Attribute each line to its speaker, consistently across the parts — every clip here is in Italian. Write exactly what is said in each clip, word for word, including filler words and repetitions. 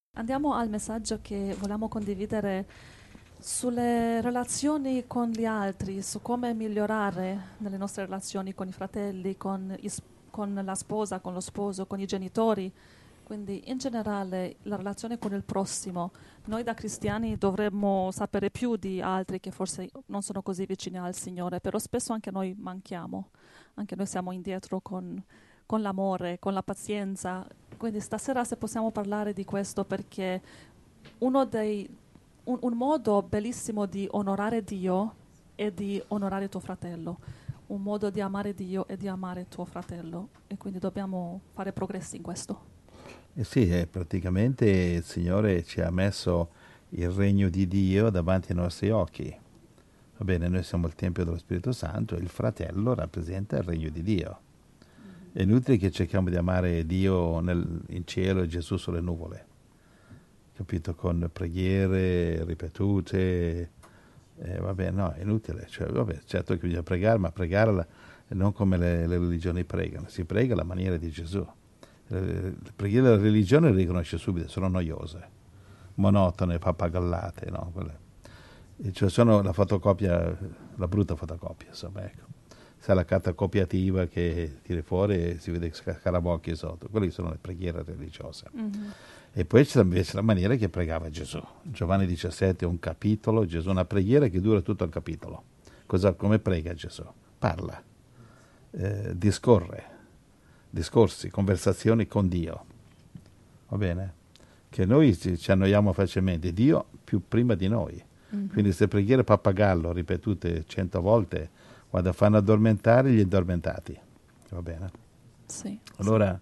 Speaker 1: Andiamo al messaggio che vogliamo condividere sulle relazioni con gli altri, su come migliorare nelle nostre relazioni con i fratelli, con, i s- con la sposa, con lo sposo, con i genitori. Quindi in generale la relazione con il prossimo. Noi da cristiani dovremmo sapere più di altri che forse non sono così vicini al Signore, però spesso anche noi manchiamo, anche noi siamo indietro con, con l'amore, con la pazienza. Quindi stasera se possiamo parlare di questo perché uno dei, un, un modo bellissimo di onorare Dio è di onorare tuo fratello, un modo di amare Dio è di amare tuo fratello e quindi dobbiamo fare progressi in questo.
Speaker 2: Eh sì, eh, praticamente il Signore ci ha messo il regno di Dio davanti ai nostri occhi. Va bene, noi siamo il Tempio dello Spirito Santo e il fratello rappresenta il regno di Dio. È inutile che cerchiamo di amare Dio nel- in cielo e Gesù sulle nuvole, capito? Con preghiere ripetute. Eh, vabbè, no, è inutile. Cioè, vabbè, certo che bisogna pregare, ma pregare la- non come le, le religioni pregano. Si prega alla maniera di Gesù. Le, le preghiere della religione le riconosce subito, sono noiose, monotone, pappagallate, no? Quelle, e cioè sono la fotocopia, la brutta fotocopia, insomma, ecco. Sai la carta copiativa che tiri fuori e si vede scarabocchi sotto, quelle sono le preghiere religiose.
Speaker 1: Mhm.
Speaker 2: E poi c'è invece la maniera che pregava Gesù. Giovanni diciassette, un capitolo, Gesù, una preghiera che dura tutto il capitolo. Cosa, come prega Gesù? Parla, eh, discorre, discorsi, conversazioni con Dio. Va bene? Che noi ci, ci annoiamo facilmente, Dio più prima di noi.
Speaker 1: Mhm.
Speaker 2: Quindi se preghiere pappagallo ripetute cento volte, guarda, fanno addormentare gli addormentati. Va bene?
Speaker 1: Sì,
Speaker 2: Allora,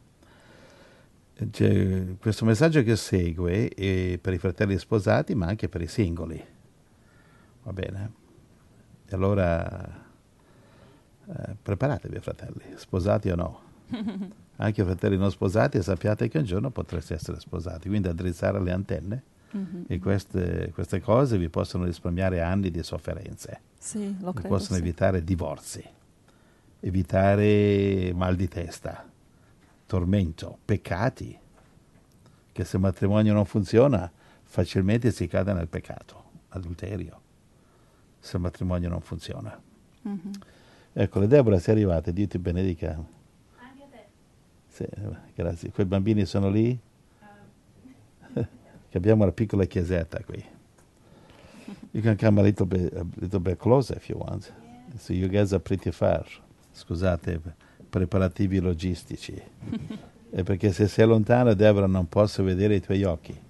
Speaker 2: c'è questo messaggio che segue è per i fratelli sposati, ma anche per i singoli. Va bene? E allora eh, preparatevi, fratelli, sposati o no.
Speaker 1: sì.
Speaker 2: Anche i fratelli non sposati, sappiate che un giorno potreste essere sposati, quindi addrizzare le antenne
Speaker 1: Mhm,
Speaker 2: e
Speaker 1: mhm.
Speaker 2: queste, queste cose vi possono risparmiare anni di sofferenze,
Speaker 1: Sì, lo
Speaker 2: vi
Speaker 1: credo,
Speaker 2: possono
Speaker 1: sì.
Speaker 2: evitare divorzi, evitare mal di testa, tormento, peccati, che se il matrimonio non funziona facilmente si cade nel peccato, adulterio, se il matrimonio non funziona.
Speaker 1: Mhm.
Speaker 2: Ecco, Deborah, sei arrivata, Dio ti benedica.
Speaker 3: Anche a te.
Speaker 2: Sì, grazie. Quei bambini sono lì? Che abbiamo una piccola chiesetta qui. You can come a little bit, a little bit closer if you want.
Speaker 3: Yeah.
Speaker 2: So you guys are pretty far. Scusate, preparativi logistici. È perché se sei lontano, Deborah, non posso vedere i tuoi occhi.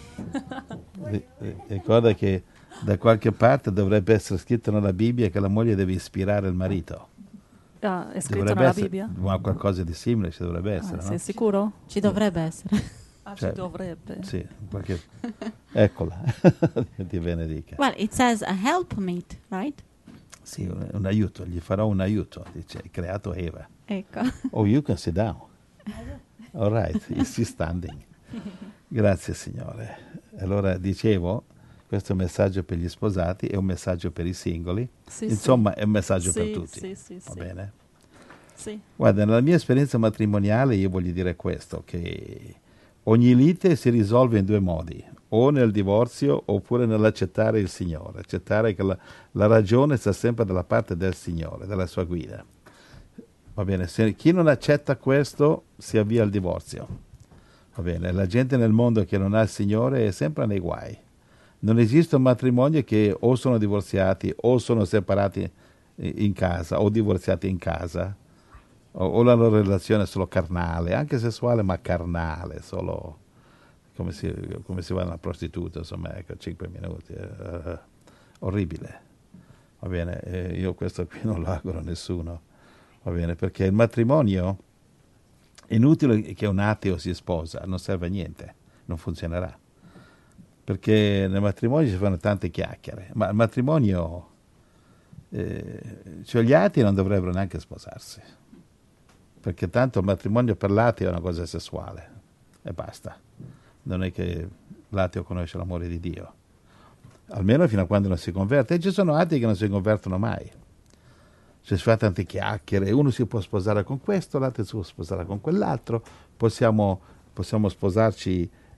Speaker 2: Ri- ri- Ricorda che da qualche parte dovrebbe essere scritto nella Bibbia che la moglie deve ispirare il marito.
Speaker 1: Ah, è scritto
Speaker 2: Dovrebbe
Speaker 1: nella
Speaker 2: essere,
Speaker 1: Bibbia?
Speaker 2: ma qualcosa di simile ci dovrebbe
Speaker 1: Ah,
Speaker 2: essere,
Speaker 1: sei
Speaker 2: no?
Speaker 1: sicuro?
Speaker 3: Ci dovrebbe essere.
Speaker 1: Ah,
Speaker 2: Cioè,
Speaker 1: ci dovrebbe.
Speaker 2: sì, qualche... Eccola, Dio ti benedica.
Speaker 3: Well, it says a helpmate, right?
Speaker 2: Sì, un, un aiuto, gli farò un aiuto, dice, hai creato Eva.
Speaker 3: Ecco.
Speaker 2: Oh, you can sit down. All right, she's standing. Grazie, Signore. Allora, dicevo, questo è un messaggio per gli sposati, è un messaggio per i singoli,
Speaker 1: Sì,
Speaker 2: insomma
Speaker 1: sì.
Speaker 2: è un messaggio
Speaker 1: Sì,
Speaker 2: per tutti.
Speaker 1: sì, sì,
Speaker 2: Va
Speaker 1: sì.
Speaker 2: bene?
Speaker 1: Sì.
Speaker 2: Guarda, nella mia esperienza matrimoniale io voglio dire questo, che ogni lite si risolve in due modi, o nel divorzio oppure nell'accettare il Signore, accettare che la, la ragione sta sempre dalla parte del Signore, della sua guida. Va bene, se chi non accetta questo si avvia al divorzio. Va bene, la gente nel mondo che non ha il Signore è sempre nei guai. Non esiste un matrimonio che o sono divorziati o sono separati in casa o divorziati in casa o, o la loro relazione è solo carnale, anche sessuale ma carnale, solo come si, come si va alla prostituta, insomma, ecco, cinque minuti. eh, orribile. Va bene, eh, io questo qui non lo auguro a nessuno. Va bene, perché il matrimonio è inutile che un ateo si sposa, non serve a niente, non funzionerà. Perché nel matrimonio si fanno tante chiacchiere, ma il matrimonio, eh, cioè gli atei non dovrebbero neanche sposarsi, perché tanto il matrimonio per l'ateo è una cosa sessuale e basta. Non è che l'ateo conosce l'amore di Dio, almeno fino a quando non si converte. E ci sono atei che non si convertono mai. Cioè, si fa tante chiacchiere, uno si può sposare con questo, l'altro si può sposare con quell'altro, possiamo, possiamo sposarci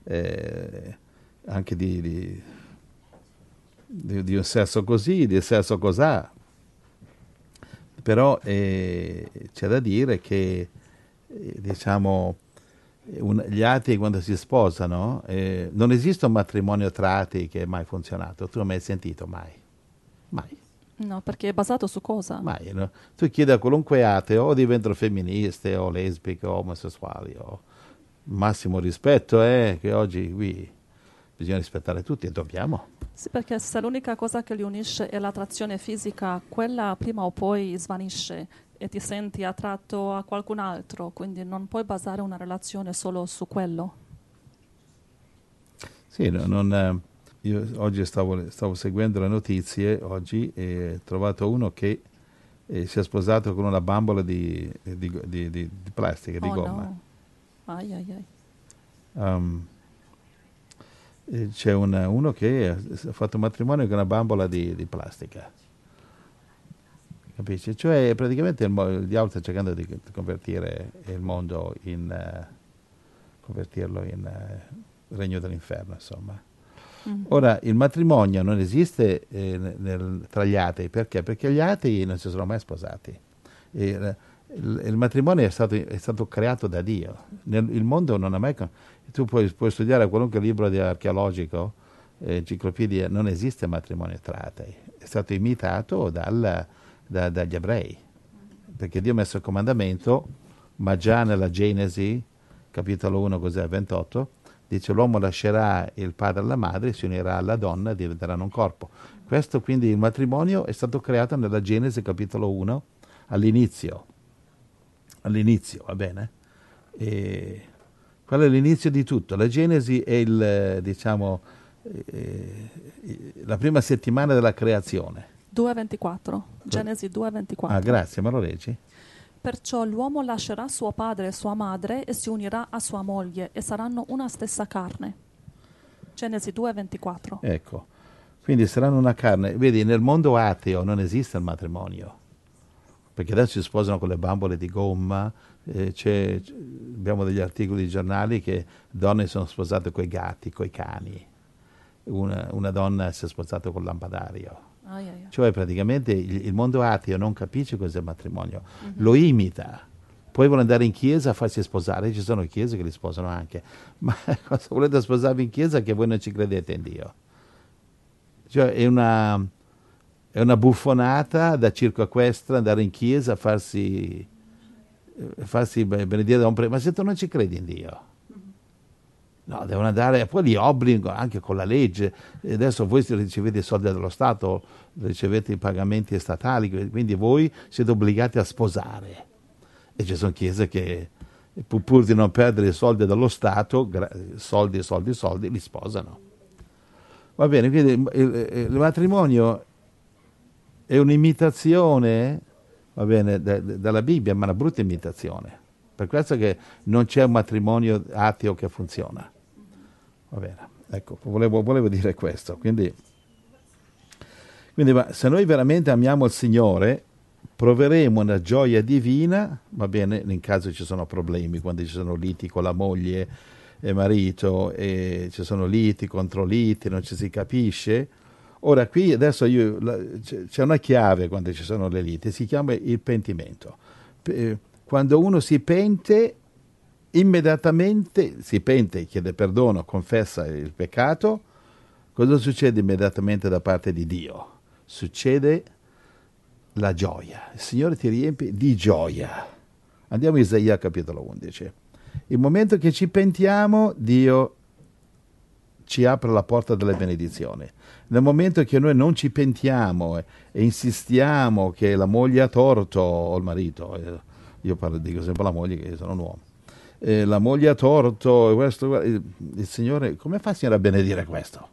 Speaker 2: eh, anche di, di, di, di un sesso così, di un sesso cos'ha. Però eh, c'è da dire che eh, diciamo un, gli atei quando si sposano eh, non esiste un matrimonio tra atei che è mai funzionato. Tu non hai mai sentito mai? Mai.
Speaker 1: No, perché è basato su cosa?
Speaker 2: Mai, no? Tu chiedi a qualunque ateo o diventano femministe o lesbiche o omosessuali o massimo rispetto è che oggi qui bisogna rispettare tutti e dobbiamo.
Speaker 1: Sì, perché se l'unica cosa che li unisce è l'attrazione fisica, quella prima o poi svanisce e ti senti attratto a qualcun altro, quindi non puoi basare una relazione solo su quello.
Speaker 2: Sì, no, non, eh, io oggi stavo, stavo seguendo le notizie oggi e ho trovato uno che eh, si è sposato con una bambola di, di, di, di, di plastica, di
Speaker 1: Oh
Speaker 2: gomma.
Speaker 1: no. Ai ai ai.
Speaker 2: Um, eh, c'è un, uno che ha fatto matrimonio con una bambola di, di plastica. Capisci? Cioè praticamente il, mo- il diavolo sta cercando di convertire il mondo in uh, convertirlo in uh, regno dell'inferno, insomma. Mm-hmm. Ora, il matrimonio non esiste eh, nel, tra gli atei, perché? Perché gli atei non si sono mai sposati. E, il, il matrimonio è stato, è stato creato da Dio. Nel, il mondo non ha mai... Tu puoi, puoi studiare qualunque libro di archeologico, eh, enciclopedia, non esiste matrimonio tra atei. È stato imitato dal, da, dagli ebrei, perché Dio ha messo il comandamento, ma già nella Genesi, capitolo uno, cos'è, ventotto, dice l'uomo lascerà il padre e la madre, si unirà alla donna e diventeranno un corpo. Questo quindi il matrimonio è stato creato nella Genesi capitolo uno all'inizio. All'inizio, va bene? E quello è l'inizio di tutto. La Genesi è il, diciamo, eh, la prima settimana della creazione.
Speaker 1: due ventiquattro. Genesi due ventiquattro.
Speaker 2: Ah, grazie, me lo leggi?
Speaker 1: Perciò l'uomo lascerà suo padre e sua madre e si unirà a sua moglie e saranno una stessa carne. Genesi due ventiquattro.
Speaker 2: Ecco, quindi saranno una carne. Vedi, nel mondo ateo non esiste il matrimonio, perché adesso si sposano con le bambole di gomma, eh, c'è, abbiamo degli articoli di giornali che donne sono sposate coi gatti, coi cani, una, una donna si è sposata col lampadario.
Speaker 1: Ah, yeah, yeah.
Speaker 2: Cioè praticamente il, il mondo ateo non capisce cos'è il matrimonio, mm-hmm. lo imita. Poi vogliono andare in chiesa a farsi sposare, ci sono chiese che li sposano anche, ma cosa volete sposarvi in chiesa che voi non ci credete in Dio? Cioè è una, è una buffonata da circo equestre andare in chiesa a farsi, farsi benedire da un prete, ma se tu non ci credi in Dio? No, devono andare, poi li obbligano anche con la legge. E adesso voi ricevete i soldi dello Stato, ricevete i pagamenti statali, quindi voi siete obbligati a sposare. E ci sono chiese che, pur di non perdere i soldi dello Stato, soldi, soldi, soldi, li sposano. Va bene, quindi il, il matrimonio è un'imitazione, va bene, da, da, dalla Bibbia, ma una brutta imitazione. Per questo che non c'è un matrimonio ateo che funziona. Va bene, ecco, volevo, volevo dire questo. Quindi, quindi ma se noi veramente amiamo il Signore, proveremo una gioia divina, va bene, in caso ci sono problemi, quando ci sono liti con la moglie e marito, e ci sono liti contro liti, non ci si capisce. Ora qui adesso io, la, c'è una chiave quando ci sono le liti, si chiama il pentimento. Quando uno si pente, immediatamente si pente, chiede perdono, confessa il peccato, cosa succede immediatamente da parte di Dio? Succede la gioia. Il Signore ti riempie di gioia. Andiamo a Isaia capitolo undici. Il momento che ci pentiamo, Dio ci apre la porta delle benedizioni. Nel momento che noi non ci pentiamo e, e insistiamo che la moglie ha torto, o il marito, eh, io parlo, dico sempre la moglie che sono un uomo, eh, la moglie ha torto, questo, il, il Signore, come fa il Signore a benedire questo?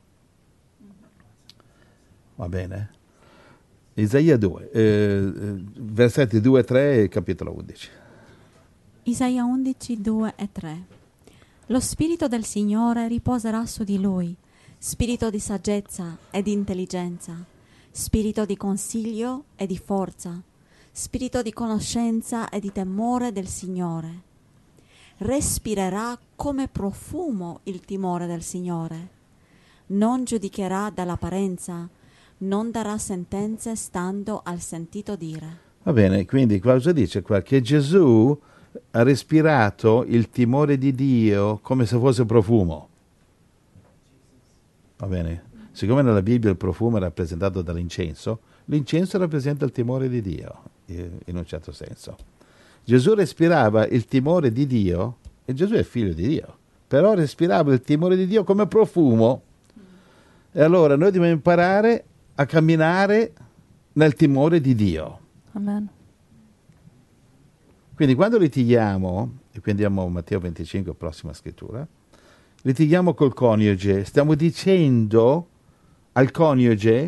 Speaker 2: Va bene? Isaia due, eh, versetti due e tre, capitolo undici.
Speaker 3: Isaia undici, due e tre. Lo Spirito del Signore riposerà su di lui, spirito di saggezza e di intelligenza, spirito di consiglio e di forza, spirito di conoscenza e di temore del Signore. respirerà come profumo il timore del Signore. Non giudicherà dall'apparenza, non darà sentenze stando al sentito dire.
Speaker 2: Va bene, quindi cosa dice qua? Che Gesù ha respirato il timore di Dio come se fosse profumo. Va bene? Siccome nella Bibbia il profumo è rappresentato dall'incenso, l'incenso rappresenta il timore di Dio, in un certo senso. Gesù respirava il timore di Dio, e Gesù è figlio di Dio, però respirava il timore di Dio come profumo. E allora noi dobbiamo imparare a camminare nel timore di Dio.
Speaker 1: Amen.
Speaker 2: Quindi quando litighiamo, e quindi andiamo a Matteo venticinque, prossima scrittura, litighiamo col coniuge, stiamo dicendo al coniuge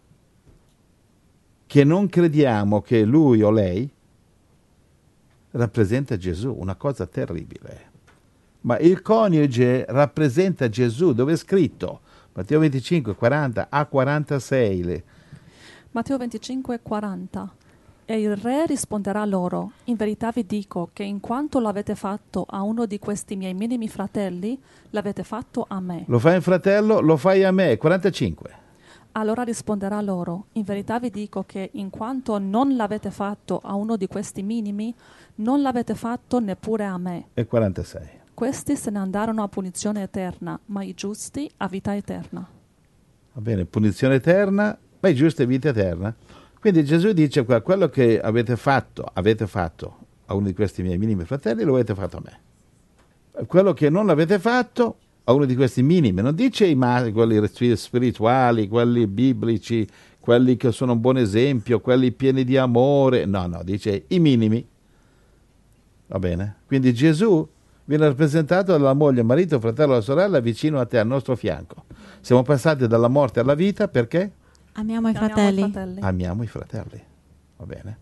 Speaker 2: che non crediamo che lui o lei rappresenta Gesù, una cosa terribile. Ma il coniuge rappresenta Gesù, dove è scritto? Matteo venticinque, quaranta a quarantasei. Le...
Speaker 1: Matteo venticinque, quaranta. E il re risponderà loro: in verità vi dico che in quanto l'avete fatto a uno di questi miei minimi fratelli, l'avete fatto a me.
Speaker 2: Lo fai a un fratello, lo fai a me. quarantacinque.
Speaker 1: Allora risponderà loro: in verità vi dico che in quanto non l'avete fatto a uno di questi minimi, non l'avete fatto neppure a me.
Speaker 2: E quarantasei.
Speaker 1: Questi se ne andarono a punizione eterna, ma i giusti a vita eterna.
Speaker 2: Va bene, punizione eterna, ma i giusti a vita eterna. Quindi Gesù dice qua, quello che avete fatto, avete fatto a uno di questi miei minimi fratelli, lo avete fatto a me. Quello che non avete fatto a uno di questi minimi, non dice i ma- quelli spirituali, quelli biblici, quelli che sono un buon esempio, quelli pieni di amore, no, no, dice i minimi. Va bene? Quindi Gesù viene rappresentato dalla moglie, marito, fratello o sorella vicino a te, al nostro fianco. Siamo passati dalla morte alla vita perché?
Speaker 3: Amiamo i
Speaker 1: Amiamo
Speaker 3: fratelli.
Speaker 1: i fratelli.
Speaker 2: Amiamo i fratelli. Va bene?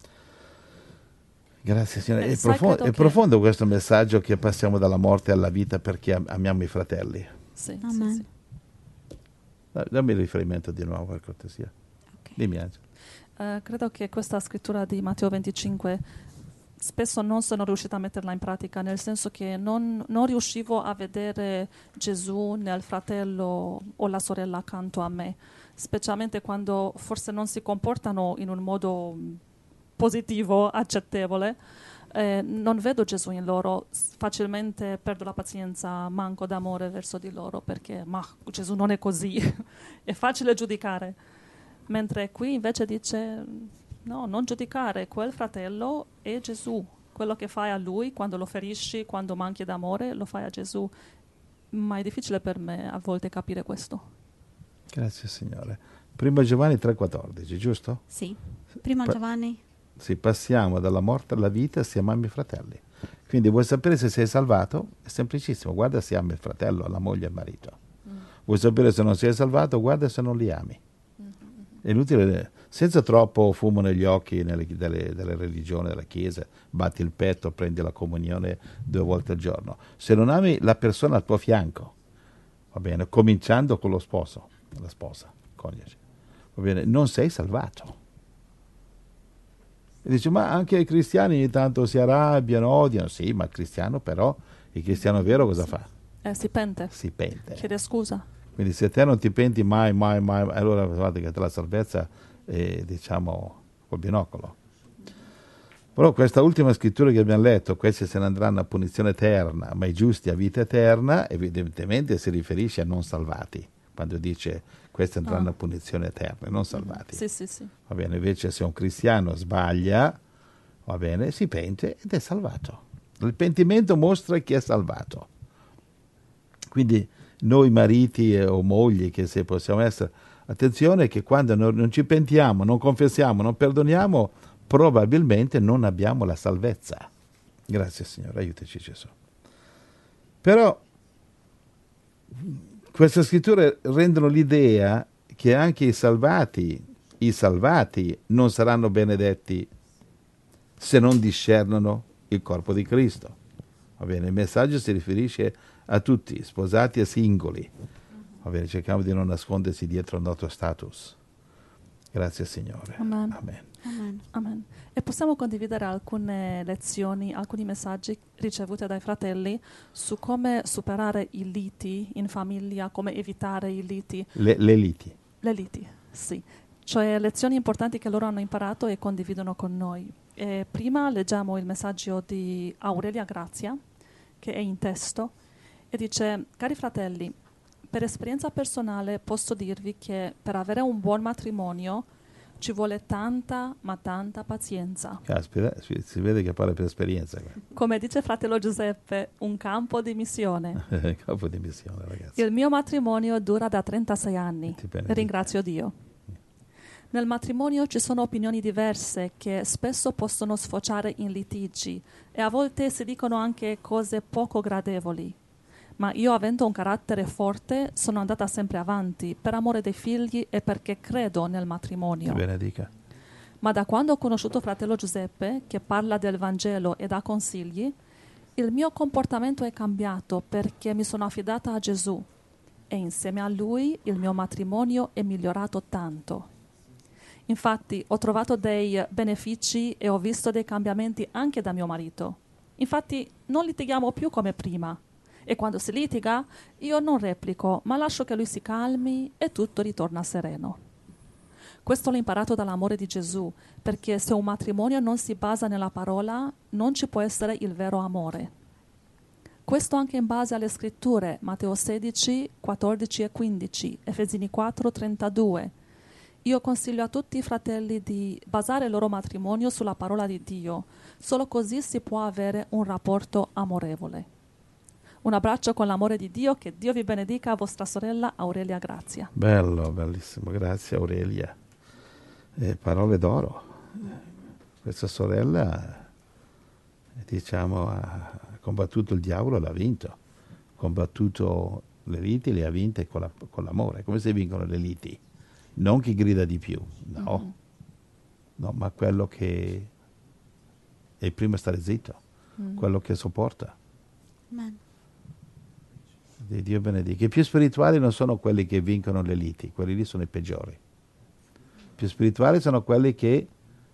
Speaker 2: Grazie Signore.
Speaker 1: Eh,
Speaker 2: È,
Speaker 1: sai,
Speaker 2: profo-
Speaker 1: credo
Speaker 2: è
Speaker 1: che-
Speaker 2: profondo questo messaggio che passiamo dalla morte alla vita perché am- amiamo i fratelli.
Speaker 1: Sì,
Speaker 3: Amen.
Speaker 1: sì, sì.
Speaker 2: Da- Dammi il riferimento di nuovo, per cortesia.
Speaker 3: Ok.
Speaker 2: Dimmi Angelo.
Speaker 1: Eh, credo che questa scrittura di Matteo venticinque spesso non sono riuscita a metterla in pratica, nel senso che non, non riuscivo a vedere Gesù nel fratello o la sorella accanto a me, specialmente quando forse non si comportano in un modo mh, positivo, accettevole. Eh, non vedo Gesù in loro, S- facilmente perdo la pazienza, manco d'amore verso di loro, perché ma Gesù non è così, è facile giudicare. Mentre qui invece dice no, non giudicare, quel fratello è Gesù, quello che fai a lui quando lo ferisci, quando manchi d'amore, lo fai a Gesù. Ma è difficile per me a volte capire questo.
Speaker 2: Grazie Signore. Prima Giovanni tre quattordici, giusto?
Speaker 3: Sì. Prima
Speaker 2: Pa-
Speaker 3: Giovanni.
Speaker 2: Sì, passiamo dalla morte alla vita se amiamo i fratelli. Quindi vuoi sapere se sei salvato? È semplicissimo, guarda se ami il fratello, la moglie e il marito. Vuoi sapere se non sei salvato? Guarda se non li ami. È inutile, senza troppo fumo negli occhi nelle, delle, delle religioni, della Chiesa, batti il petto, prendi la comunione due volte al giorno. Se non ami la persona al tuo fianco, va bene, cominciando con lo sposo, la sposa, coniuge, va bene, non sei salvato. E dice, ma anche i cristiani ogni tanto si arrabbiano, odiano. Sì, ma il cristiano però, il cristiano vero cosa fa?
Speaker 1: Eh, si pente,
Speaker 2: Si pente.
Speaker 1: chiede scusa.
Speaker 2: Quindi se te non ti penti mai, mai, mai, allora guarda che te la salvezza è, diciamo, col binocolo. Però questa ultima scrittura che abbiamo letto, questi se ne andranno a punizione eterna, ma i giusti a vita eterna, evidentemente si riferisce a non salvati, quando dice questi andranno
Speaker 1: Ah.
Speaker 2: a punizione eterna, non salvati.
Speaker 1: Sì, sì, sì.
Speaker 2: Va bene, invece se un cristiano sbaglia, va bene, si pente ed è salvato. Il pentimento mostra chi è salvato. Quindi noi mariti e- o mogli, che se possiamo essere, attenzione che quando non, non ci pentiamo, non confessiamo, non perdoniamo, probabilmente non abbiamo la salvezza. Grazie Signore, aiutaci Gesù. Però queste scritture rendono l'idea che anche i salvati, i salvati non saranno benedetti se non discernono il corpo di Cristo. Va bene, il messaggio si riferisce a tutti, sposati e singoli. Va bene, cerchiamo di non nascondersi dietro il nostro status. Grazie Signore.
Speaker 1: Amen.
Speaker 2: Amen.
Speaker 3: Amen.
Speaker 1: Amen. E possiamo condividere alcune lezioni, alcuni messaggi ricevuti dai fratelli su come superare i liti in famiglia, come evitare i liti.
Speaker 2: Le, le liti.
Speaker 1: Le liti, sì. Cioè lezioni importanti che loro hanno imparato e condividono con noi. E prima leggiamo il messaggio di Aurelia Grazia, che è in testo, e dice: cari fratelli, per esperienza personale posso dirvi che per avere un buon matrimonio ci vuole tanta, ma tanta pazienza.
Speaker 2: Caspita, si, si vede che parla per esperienza.
Speaker 1: Come dice fratello Giuseppe, un campo di missione.
Speaker 2: Campo di missione, ragazzi.
Speaker 1: Il mio matrimonio dura da trentasei anni.
Speaker 2: Ti benedica.
Speaker 1: Ringrazio Dio. Nel matrimonio ci sono opinioni diverse che spesso possono sfociare in litigi e a volte si dicono anche cose poco gradevoli. Ma io, avendo un carattere forte, sono andata sempre avanti per amore dei figli e perché credo nel matrimonio.
Speaker 2: Ti benedica.
Speaker 1: Ma da quando ho conosciuto fratello Giuseppe, che parla del Vangelo e dà consigli, il mio comportamento è cambiato perché mi sono affidata a Gesù e insieme a lui il mio matrimonio è migliorato tanto. Infatti ho trovato dei benefici e ho visto dei cambiamenti anche da mio marito. Infatti non litighiamo più come prima. E quando si litiga, io non replico, ma lascio che lui si calmi e tutto ritorna sereno. Questo l'ho imparato dall'amore di Gesù, perché se un matrimonio non si basa nella parola, non ci può essere il vero amore. Questo anche in base alle scritture, Matteo sedici, quattordici e quindici, Efesini quattro, trentadue. Io consiglio a tutti i fratelli di basare il loro matrimonio sulla parola di Dio, solo così si può avere un rapporto amorevole. Un abbraccio con l'amore di Dio, che Dio vi benedica, vostra sorella Aurelia Grazia.
Speaker 2: Bello, bellissimo, grazie Aurelia. Eh, parole d'oro. Questa sorella, diciamo, ha combattuto il diavolo e l'ha vinto. Ha combattuto le liti, le ha vinte con, la, con l'amore. Come si vincono le liti? Non chi grida di più, no. Mm-hmm. No, ma quello che è prima stare zitto, mm. quello che sopporta.
Speaker 3: Amen.
Speaker 2: Di Dio benedica. I più spirituali non sono quelli che vincono le liti, quelli lì sono i peggiori. I più spirituali sono quelli che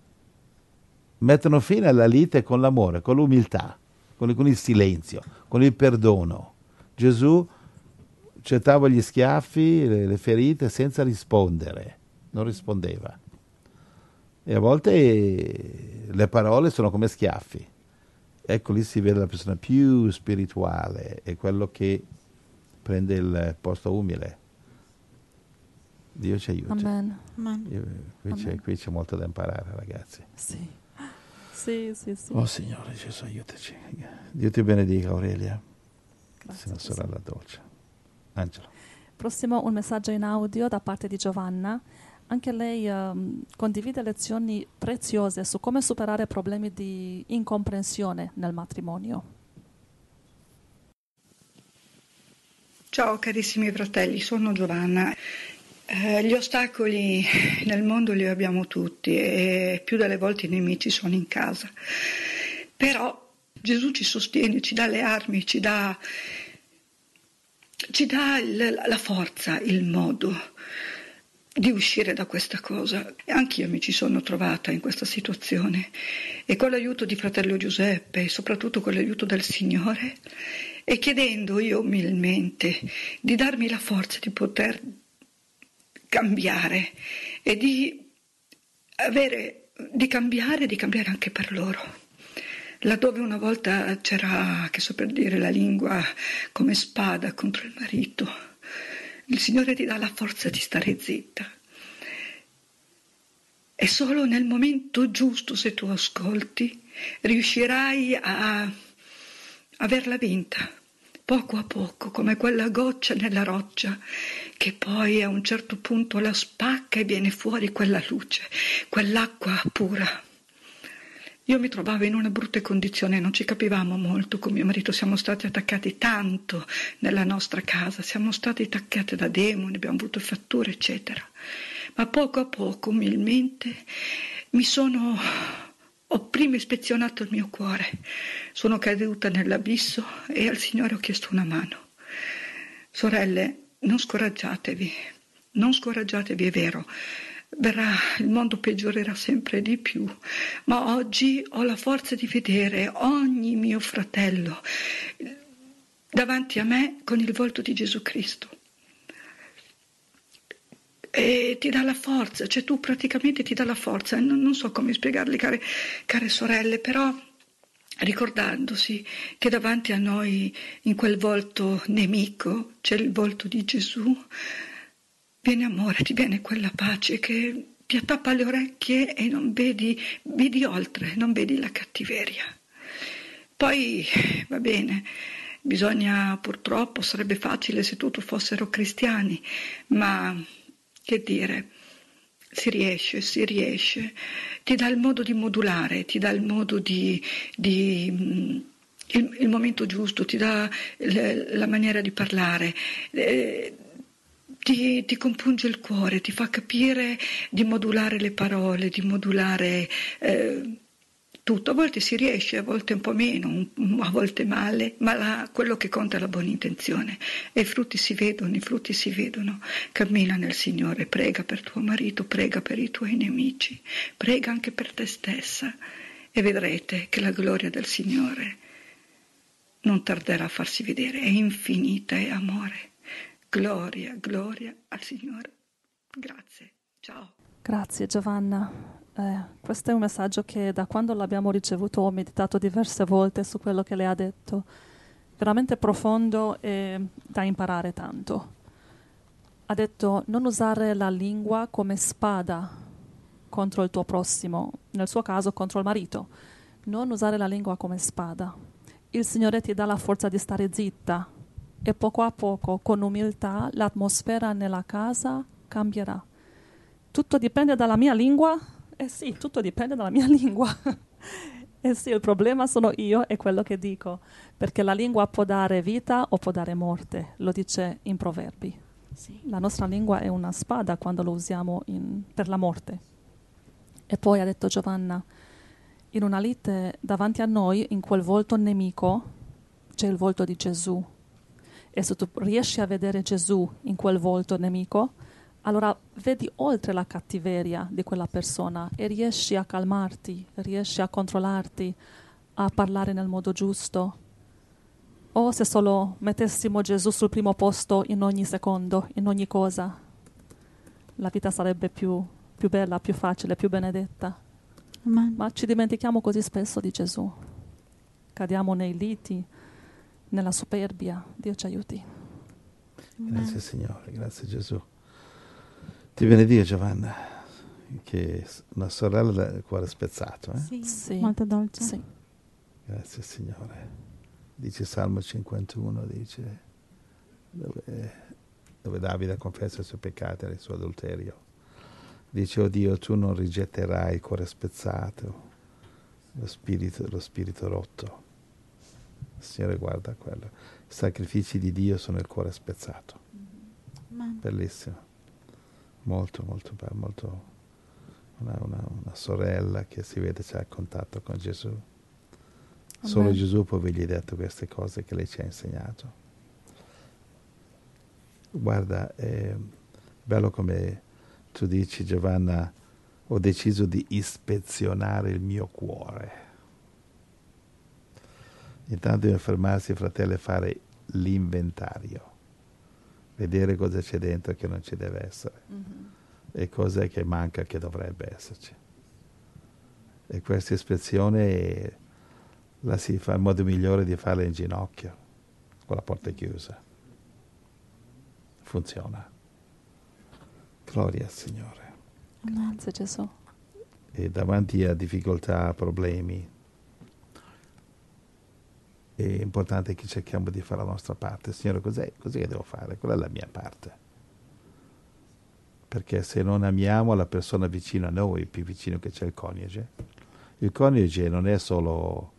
Speaker 2: mettono fine alla lite con l'amore, con l'umiltà, con, con il silenzio, con il perdono. Gesù accettava gli schiaffi, le, le ferite senza rispondere, non rispondeva. E a volte le parole sono come schiaffi. Ecco, lì si vede la persona più spirituale, è quello che prende il posto umile. Dio ci aiuta.
Speaker 1: Amen.
Speaker 3: Amen.
Speaker 2: Io, qui, Amen. C'è, qui c'è molto da imparare, ragazzi.
Speaker 1: Sì, sì, sì, sì.
Speaker 2: Oh Signore Gesù, aiutaci. Dio ti benedica, Aurelia.
Speaker 1: Grazie.
Speaker 2: Sei una sorella dolce. Angelo.
Speaker 1: Prossimo un messaggio in audio da parte di Giovanna. Anche lei um, condivide lezioni preziose su come superare problemi di incomprensione nel matrimonio.
Speaker 4: Ciao carissimi fratelli, sono Giovanna. Eh, gli ostacoli nel mondo li abbiamo tutti e più delle volte i nemici sono in casa. Però Gesù ci sostiene, ci dà le armi, ci dà, ci dà il, la forza, il modo di uscire da questa cosa. E anch'io mi ci sono trovata in questa situazione e con l'aiuto di fratello Giuseppe e soprattutto con l'aiuto del Signore, e chiedendo io umilmente di darmi la forza di poter cambiare e di avere, di cambiare, di cambiare anche per loro. Laddove una volta c'era, che so per dire, la lingua come spada contro il marito, il Signore ti dà la forza di stare zitta. E solo nel momento giusto, se tu ascolti, riuscirai a averla vinta, poco a poco, come quella goccia nella roccia, che poi a un certo punto la spacca e viene fuori quella luce, quell'acqua pura. Io mi trovavo in una brutta condizione, non ci capivamo molto con mio marito, siamo stati attaccati tanto nella nostra casa, siamo stati attaccati da demoni, abbiamo avuto fatture, eccetera. Ma poco a poco, umilmente, mi sono... ho prima ispezionato il mio cuore, sono caduta nell'abisso e al Signore ho chiesto una mano. Sorelle, non scoraggiatevi, non scoraggiatevi, è vero. verrà, il mondo peggiorerà sempre di più, ma oggi ho la forza di vedere ogni mio fratello davanti a me con il volto di Gesù Cristo. E ti dà la forza, cioè tu praticamente ti dà la forza, non, non so come spiegarli, care, care sorelle, però ricordandosi che davanti a noi in quel volto nemico c'è il volto di Gesù, viene amore, ti viene quella pace che ti attappa le orecchie e non vedi, vedi oltre, non vedi la cattiveria. Poi va bene, bisogna, purtroppo sarebbe facile se tutti fossero cristiani, ma che dire, si riesce, si riesce, ti dà il modo di modulare, ti dà il modo di, di il, il momento giusto, ti dà le, la maniera di parlare, eh, ti, ti compunge il cuore, ti fa capire di modulare le parole, di modulare eh, tutto. A volte si riesce, a volte un po' meno, un, a volte male, ma la, quello che conta è la buona intenzione. E i frutti si vedono, i frutti si vedono. Cammina nel Signore, prega per tuo marito, prega per i tuoi nemici, prega anche per te stessa e vedrete che la gloria del Signore non tarderà a farsi vedere, è infinita, è amore. Gloria, gloria al Signore. Grazie, ciao.
Speaker 1: Grazie Giovanna. Eh, questo è un messaggio che da quando l'abbiamo ricevuto ho meditato diverse volte su quello che lei ha detto, veramente profondo e da imparare tanto. Ha detto non usare la lingua come spada contro il tuo prossimo, nel suo caso contro il marito. Non usare la lingua come spada. Il Signore ti dà la forza di stare zitta e poco a poco, con umiltà, l'atmosfera nella casa cambierà. Tutto dipende dalla mia lingua? Eh sì, tutto dipende dalla mia lingua. Eh sì, il problema sono io e quello che dico, perché la lingua può dare vita o può dare morte, lo dice in Proverbi.
Speaker 3: Sì.
Speaker 1: La nostra lingua è una spada quando lo usiamo in, per la morte. E poi ha detto Giovanna, in una lite davanti a noi, in quel volto nemico, c'è il volto di Gesù. E se tu riesci a vedere Gesù in quel volto nemico, allora vedi oltre la cattiveria di quella persona e riesci a calmarti, riesci a controllarti, a parlare nel modo giusto. O se solo mettessimo Gesù sul primo posto in ogni secondo, in ogni cosa, la vita sarebbe più, più bella, più facile, più benedetta.
Speaker 3: Amen.
Speaker 1: Ma ci dimentichiamo così spesso di Gesù. Cadiamo nei liti, nella superbia. Dio ci aiuti.
Speaker 2: Grazie Signore, grazie Gesù. Ti benedico Giovanna, che una sorella del cuore spezzato. Eh?
Speaker 3: Sì,
Speaker 1: Sì.
Speaker 3: molto dolce.
Speaker 1: Sì.
Speaker 2: Grazie Signore. Dice Salmo cinquantuno, dice, dove, dove Davide confessa i suoi peccati e il suo adulterio. Dice, oh Dio, tu non rigetterai il cuore spezzato, lo spirito, lo spirito rotto. Il Signore guarda quello. I sacrifici di Dio sono il cuore spezzato.
Speaker 3: Amen.
Speaker 2: Bellissimo. Molto, molto bello. Molto, una, una, una sorella che si vede c'è a contatto con Gesù. Solo
Speaker 1: Amen.
Speaker 2: Gesù può avergli detto queste cose che lei ci ha insegnato. Guarda, è bello come tu dici, Giovanna, ho deciso di ispezionare il mio cuore. Intanto deve fermarsi, fratello, e fare l'inventario. Vedere cosa c'è dentro che non ci deve essere. Mm-hmm. E cos'è che manca che dovrebbe esserci. E questa ispezione la si fa, il modo migliore di farla in ginocchio, con la porta chiusa. Funziona. Gloria al Signore.
Speaker 1: Grazie Gesù.
Speaker 2: E davanti a difficoltà, problemi, è importante che cerchiamo di fare la nostra parte. Signore, cos'è, cos'è che devo fare? Quella è la mia parte. Perché se non amiamo la persona vicino a noi, più vicino che c'è il coniuge, il coniuge non è solo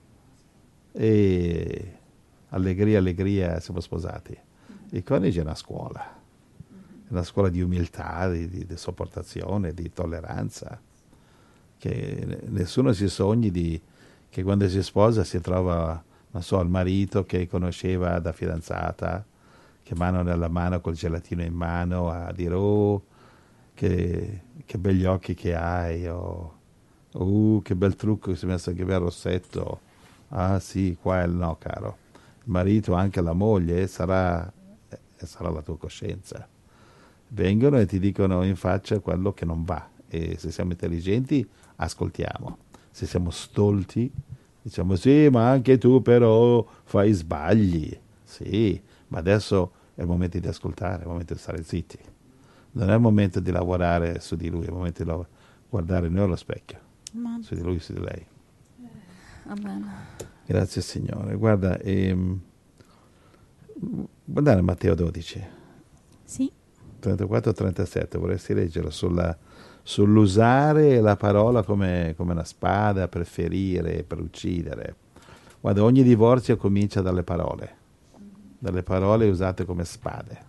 Speaker 2: e allegria, allegria, siamo sposati. Il coniuge è una scuola, è una scuola di umiltà, di, di, di sopportazione, di tolleranza, che nessuno si sogni di, che quando si sposa si trova, non so, il marito che conosceva da fidanzata, che mano nella mano col gelatino in mano a dire oh, che, che begli occhi che hai, o uh, che bel trucco che si è messo, che bel rossetto, ah sì, qua è il no, caro. Il marito, anche la moglie, sarà, eh, sarà la tua coscienza. Vengono e ti dicono in faccia quello che non va, e se siamo intelligenti ascoltiamo, se siamo stolti diciamo sì, ma anche tu però fai sbagli, sì, ma adesso è il momento di ascoltare, è il momento di stare zitti, non è il momento di lavorare su di lui, è il momento di lav- guardare noi allo specchio,
Speaker 3: Amen.
Speaker 2: su di lui, su di lei.
Speaker 1: Amen.
Speaker 2: Grazie Signore. Guarda, ehm, guardare Matteo dodici,
Speaker 3: Sì.
Speaker 2: trentaquattro trentasette, vorresti leggerlo sulla, sull'usare la parola come, come una spada per ferire, per uccidere. Guarda, ogni divorzio comincia dalle parole, dalle parole usate come spade.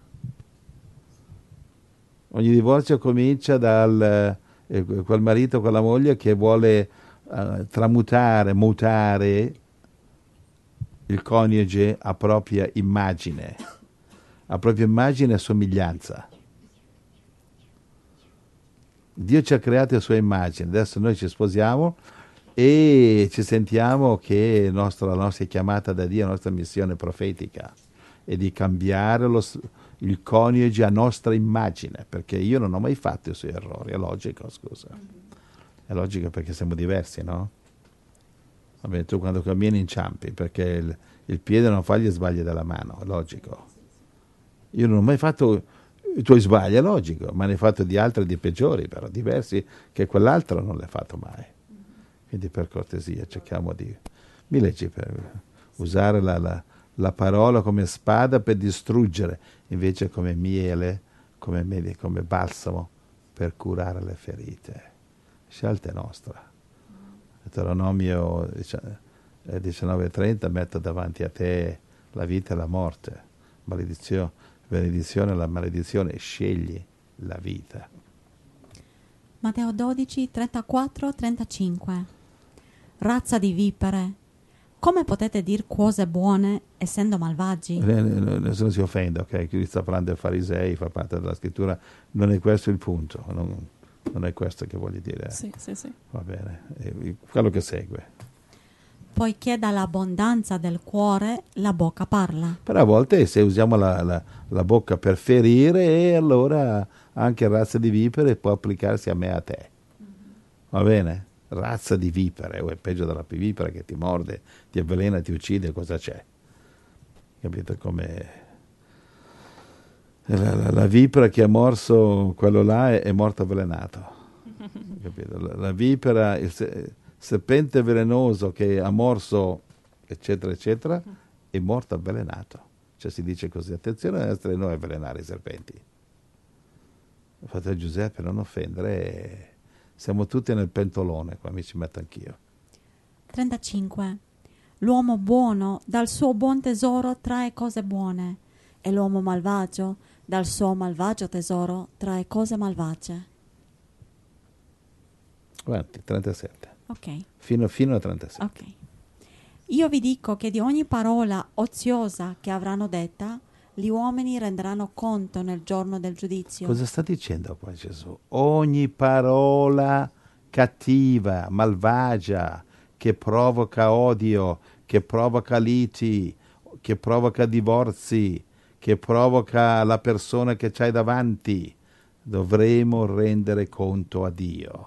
Speaker 2: Ogni divorzio comincia dal eh, quel marito, quella moglie che vuole eh, tramutare, mutare il coniuge a propria immagine, a propria immagine e somiglianza. Dio ci ha creato a sua immagine, adesso noi ci sposiamo e ci sentiamo che nostra, la nostra chiamata da Dio, la nostra missione profetica è di cambiare lo, il coniuge a nostra immagine, perché io non ho mai fatto i suoi errori, è logico, scusa. È logico perché siamo diversi, no? Vabbè, tu quando cammini inciampi, perché il, il piede non fa gli sbagli della mano, è logico. Io non ho mai fatto i tuoi sbagli, è logico, ma ne hai fatto di altri di peggiori, però diversi, che quell'altro non l'hai fatto mai. Quindi per cortesia cerchiamo di, mi leggi, per usare la, la, la parola come spada per distruggere, invece come miele, come, come balsamo per curare le ferite. Scelta è nostra. Deuteronomio diciannove trenta metto davanti a te la vita e la morte, maledizione, benedizione e la maledizione, scegli la vita.
Speaker 3: Matteo dodici trentaquattro trentacinque. Razza di vipere, come potete dire cose buone essendo malvagi?
Speaker 2: Nessuno si offende, ok? Chi sta parlando dei farisei, fa parte della scrittura, non è questo il punto, non, non è questo che voglio dire.
Speaker 1: Sì, sì, sì.
Speaker 2: Va bene, è quello che segue.
Speaker 3: Poiché dall'abbondanza del cuore la bocca parla.
Speaker 2: Però a volte se usiamo la, la, la bocca per ferire, e allora anche razza di vipere può applicarsi a me e a te. Va bene? Razza di vipere, o è peggio della vipera che ti morde, ti avvelena, ti uccide, cosa c'è? Capite come la, la, la vipera che ha morso quello là è, è morto avvelenato. Capite? La, la vipera, il serpente velenoso che ha morso, eccetera, eccetera, è morto avvelenato. Cioè si dice così, attenzione a essere noi a avvelenare i serpenti. Fratello Giuseppe, non offendere, siamo tutti nel pentolone, qua mi ci metto anch'io.
Speaker 3: trentacinque. L'uomo buono dal suo buon tesoro trae cose buone, e l'uomo malvagio dal suo malvagio tesoro trae cose malvagie.
Speaker 2: Avanti, trentasette.
Speaker 3: Ok.
Speaker 2: Fino, fino a trentasette.
Speaker 3: Ok. Io vi dico che di ogni parola oziosa che avranno detta, gli uomini renderanno conto nel giorno del giudizio.
Speaker 2: Cosa sta dicendo qua Gesù? Ogni parola cattiva, malvagia, che provoca odio, che provoca liti, che provoca divorzi, che provoca la persona che c'hai davanti, dovremo rendere conto a Dio.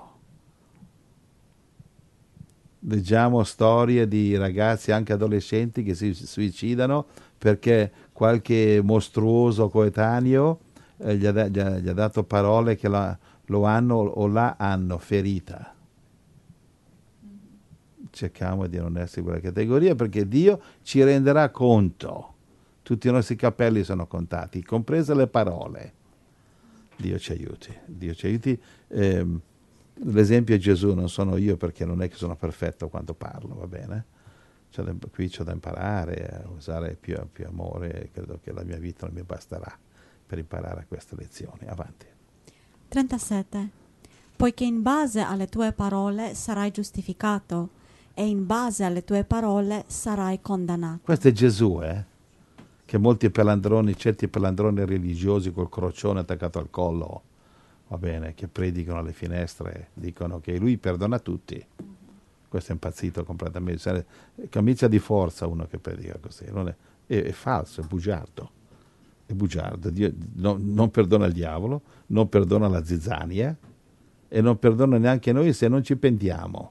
Speaker 2: Leggiamo storie di ragazzi, anche adolescenti, che si suicidano perché qualche mostruoso coetaneo eh, gli, ha, gli, ha, gli ha dato parole che la, lo hanno o la hanno ferita. Cerchiamo di non essere quella categoria, perché Dio ci renderà conto. Tutti i nostri capelli sono contati, comprese le parole. Dio ci aiuti. Dio ci aiuti. Eh, l'esempio è Gesù, non sono io, perché non è che sono perfetto quando parlo, va bene? C'è da, qui c'ho da imparare a usare più, più amore, e credo che la mia vita non mi basterà per imparare queste lezioni. Avanti.
Speaker 3: trentasette. Poiché in base alle tue parole sarai giustificato, e in base alle tue parole sarai condannato.
Speaker 2: Questo è Gesù, eh? Che molti pelandroni, certi pelandroni religiosi col crocione attaccato al collo, va bene, che predicano alle finestre, dicono che lui perdona tutti. Questo è impazzito completamente. Camicia di forza uno che predica così. Non è, è, è falso, è bugiardo. È bugiardo. Dio no, non perdona il diavolo, non perdona la zizzania e non perdona neanche noi se non ci pentiamo.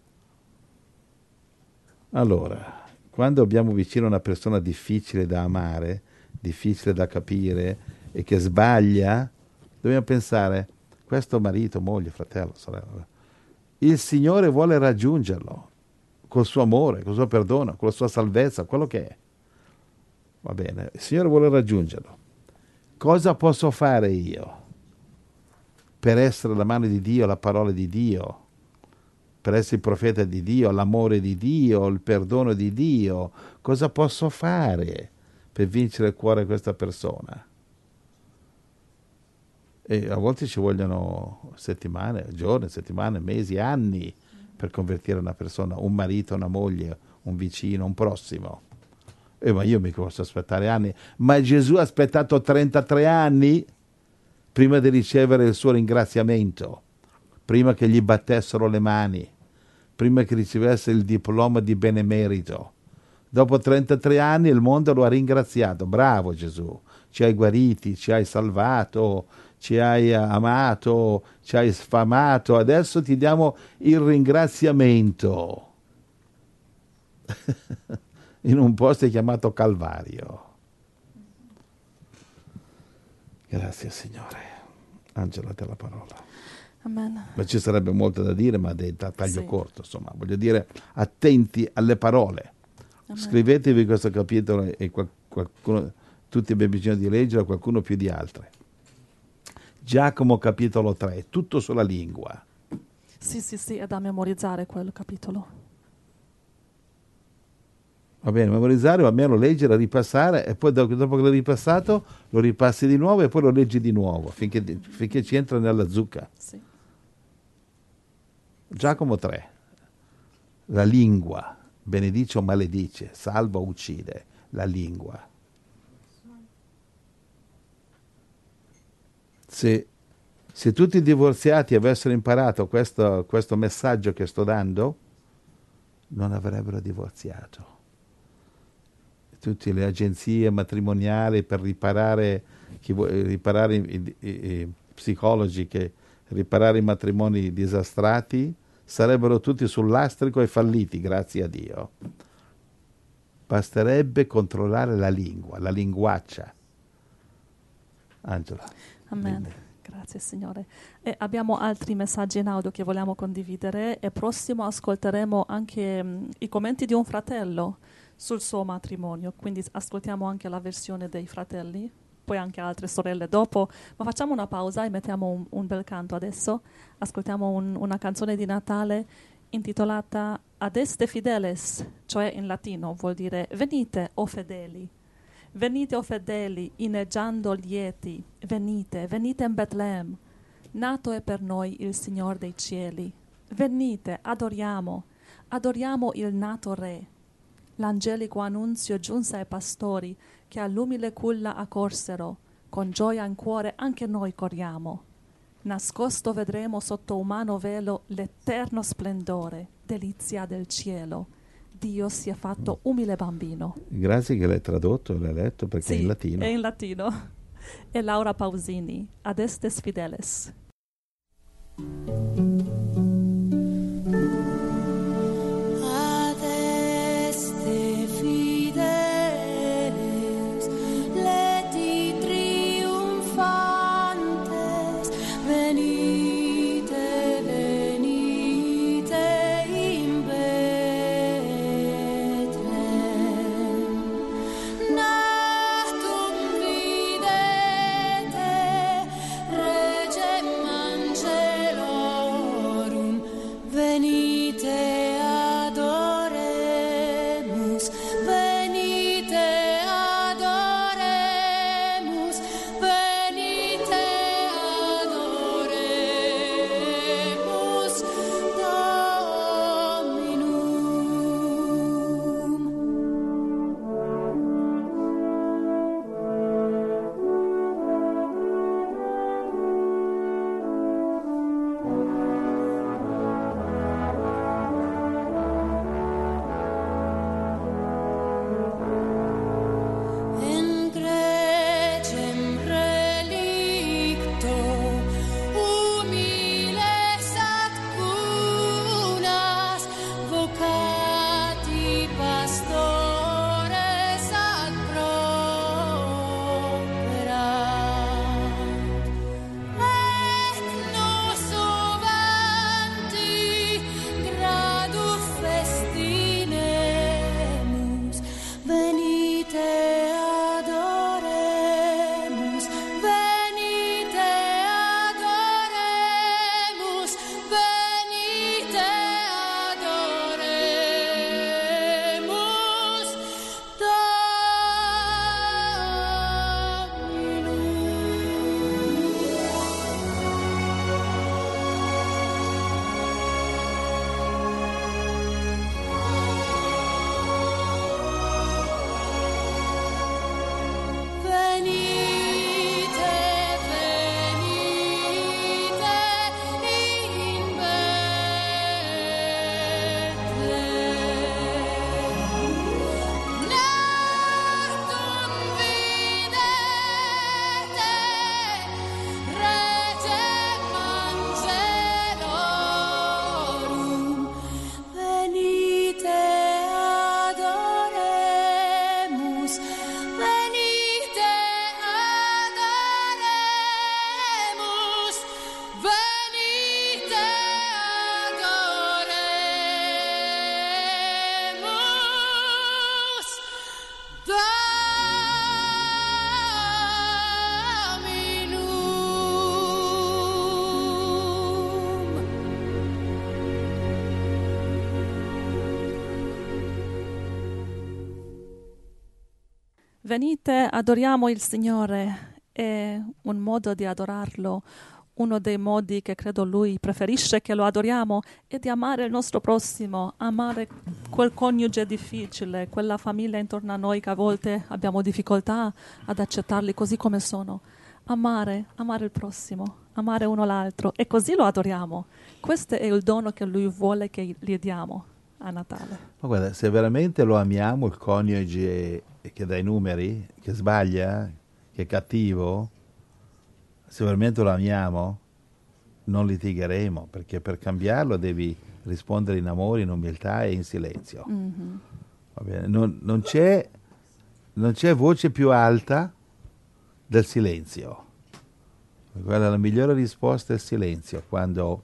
Speaker 2: Allora, quando abbiamo vicino una persona difficile da amare, difficile da capire e che sbaglia, dobbiamo pensare, questo marito, moglie, fratello, sorella, il Signore vuole raggiungerlo col suo amore, col suo perdono, con la sua salvezza, quello che è. Va bene, il Signore vuole raggiungerlo. Cosa posso fare io per essere la mano di Dio, la parola di Dio, per essere il profeta di Dio, l'amore di Dio, il perdono di Dio? Cosa posso fare per vincere il cuore di questa persona? E a volte ci vogliono settimane, giorni, settimane, mesi, anni per convertire una persona, un marito, una moglie, un vicino, un prossimo. E ma io mica posso aspettare anni. Ma Gesù ha aspettato trentatré anni prima di ricevere il suo ringraziamento, prima che gli battessero le mani, prima che ricevesse il diploma di benemerito. Dopo trentatré anni il mondo lo ha ringraziato. Bravo Gesù, ci hai guariti, ci hai salvato, ci hai amato, ci hai sfamato, adesso ti diamo il ringraziamento. In un posto chiamato Calvario. Grazie Signore. Angela, te la parola.
Speaker 1: Amen.
Speaker 2: Ma ci sarebbe molto da dire, ma da taglio
Speaker 1: Sì.
Speaker 2: corto, insomma. Voglio dire, attenti alle parole.
Speaker 1: Amen.
Speaker 2: Scrivetevi questo capitolo e qual- qualcuno, tutti abbiamo bisogno di leggere, qualcuno più di altri. Giacomo capitolo tre, tutto sulla lingua.
Speaker 1: Sì, sì, sì, è da memorizzare quel capitolo.
Speaker 2: Va bene, memorizzare o almeno leggere, ripassare e poi dopo, dopo che l'hai ripassato lo ripassi di nuovo e poi lo leggi di nuovo finché, finché ci entra nella zucca.
Speaker 1: Sì.
Speaker 2: Giacomo tre, la lingua, benedice o maledice, salva o uccide, la lingua. Se, se tutti i divorziati avessero imparato questo, questo messaggio che sto dando, non avrebbero divorziato. Tutte le agenzie matrimoniali per riparare, chi vuole, riparare i, i, i psicologi che riparare i matrimoni disastrati sarebbero tutti sul lastrico e falliti, grazie a Dio. Basterebbe controllare la lingua, la linguaccia. Angela.
Speaker 1: Amen.
Speaker 2: Dimmi.
Speaker 1: Grazie Signore. E abbiamo altri messaggi in audio che vogliamo condividere e prossimo ascolteremo anche mh, i commenti di un fratello sul suo matrimonio, quindi ascoltiamo anche la versione dei fratelli, poi anche altre sorelle dopo, ma facciamo una pausa e mettiamo un, un bel canto adesso. Ascoltiamo un, una canzone di Natale intitolata Adeste Fideles, cioè in latino vuol dire venite o fedeli. Venite o fedeli, inneggiando lieti, venite, venite in Betlemme. Nato è per noi il Signor dei cieli. Venite, adoriamo, adoriamo il nato Re. L'angelico annunzio giunse ai pastori che all'umile culla accorsero. Con gioia in cuore anche noi corriamo. Nascosto vedremo sotto umano velo l'eterno splendore, delizia del cielo. Dio si è fatto umile bambino.
Speaker 2: Grazie che l'hai tradotto e l'hai letto perché
Speaker 1: Sì,
Speaker 2: è in latino.
Speaker 1: è in latino. E Laura Pausini, Adestes Fideles.
Speaker 5: Adeste fideles, leti triunfantes, venite, venite in Betlem. Natum videte, regem angelo
Speaker 1: venite, adoriamo il Signore. È un modo di adorarlo. Uno dei modi che credo Lui preferisce che lo adoriamo è di amare il nostro prossimo, amare quel coniuge difficile, quella famiglia intorno a noi che a volte abbiamo difficoltà ad accettarli così come sono. Amare, amare il prossimo, amare uno l'altro, e così lo adoriamo. Questo è il dono che Lui vuole che gli diamo a Natale.
Speaker 2: Ma guarda, se veramente lo amiamo il coniuge che dà i numeri, che sbaglia, che è cattivo, se veramente lo amiamo, non litigheremo, perché per cambiarlo devi rispondere in amore, in umiltà e in silenzio.
Speaker 1: Mm-hmm.
Speaker 2: Va bene? Non, non c'è, non c'è voce più alta del silenzio. Guarda, la migliore risposta è il silenzio, quando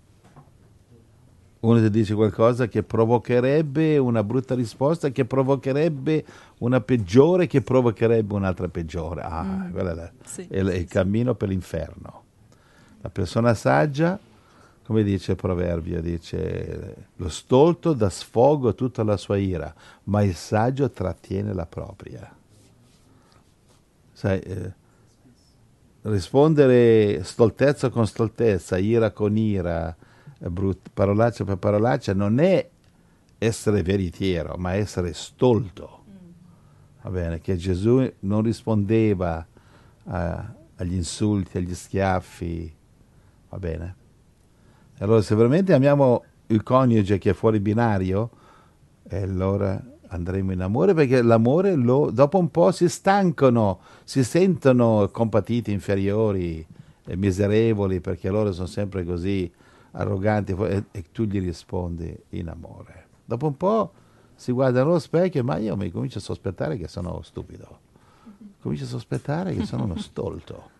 Speaker 2: uno ti dice qualcosa che provocherebbe una brutta risposta, che provocherebbe una peggiore, che provocherebbe un'altra peggiore. Ah,
Speaker 1: Mm.
Speaker 2: quella è, la-
Speaker 1: Sì,
Speaker 2: è il
Speaker 1: sì, sì.
Speaker 2: cammino per l'inferno. La persona saggia, come dice il proverbio, dice: lo stolto dà sfogo a tutta la sua ira, ma il saggio trattiene la propria. Sai, eh, rispondere stoltezza con stoltezza, ira con ira, eh, brut- parolaccia per parolaccia, non è essere veritiero, ma essere stolto. Va bene? Che Gesù non rispondeva a- agli insulti, agli schiaffi. Va bene? Allora, se veramente amiamo il coniuge che è fuori binario, e allora andremo in amore, perché l'amore lo, dopo un po' si stancano, si sentono compatiti, inferiori, e miserevoli, perché loro sono sempre così arroganti, e, e tu gli rispondi in amore. Dopo un po' si guardano allo specchio, ma io mi comincio a sospettare che sono stupido, comincio a sospettare che sono uno stolto.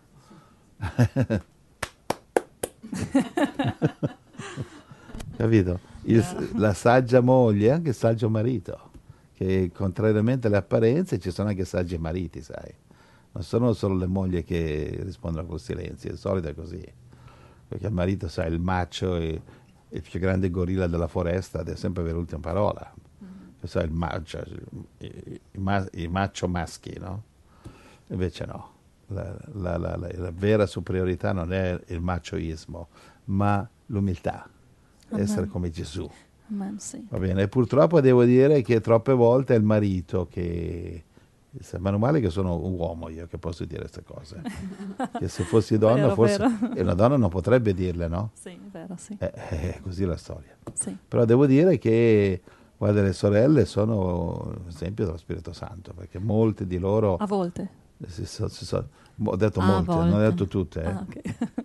Speaker 2: Capito? Il- la saggia moglie, anche il saggio marito, che contrariamente alle apparenze ci sono anche saggi mariti, sai, non sono solo le mogli che rispondono col silenzio, di solito è così, perché il marito, sai, il macho, il, il più grande gorilla della foresta deve sempre avere l'ultima parola. Sai, il macho, i, i, i ma- i macho maschi, no? Invece no, la, la- la- la- la vera superiorità non è il machoismo, ma l'umiltà,
Speaker 1: Amen.
Speaker 2: essere come Gesù.
Speaker 1: Amen, sì.
Speaker 2: Va bene, e purtroppo devo dire che troppe volte è il marito che... Meno male che sono un uomo io che posso dire queste cose. Che se fossi donna,
Speaker 1: Vero,
Speaker 2: forse...
Speaker 1: vero.
Speaker 2: E una donna non potrebbe dirle, no?
Speaker 1: Sì, vero, sì.
Speaker 2: Eh, eh, è così la storia.
Speaker 1: Sì.
Speaker 2: Però devo dire che, guarda, le sorelle sono esempio dello Spirito Santo, perché molte di loro...
Speaker 1: A volte.
Speaker 2: si so- si so- ho detto
Speaker 3: A
Speaker 2: molte, non ho
Speaker 3: volte.
Speaker 2: detto tutte. eh.
Speaker 1: Ah, ok.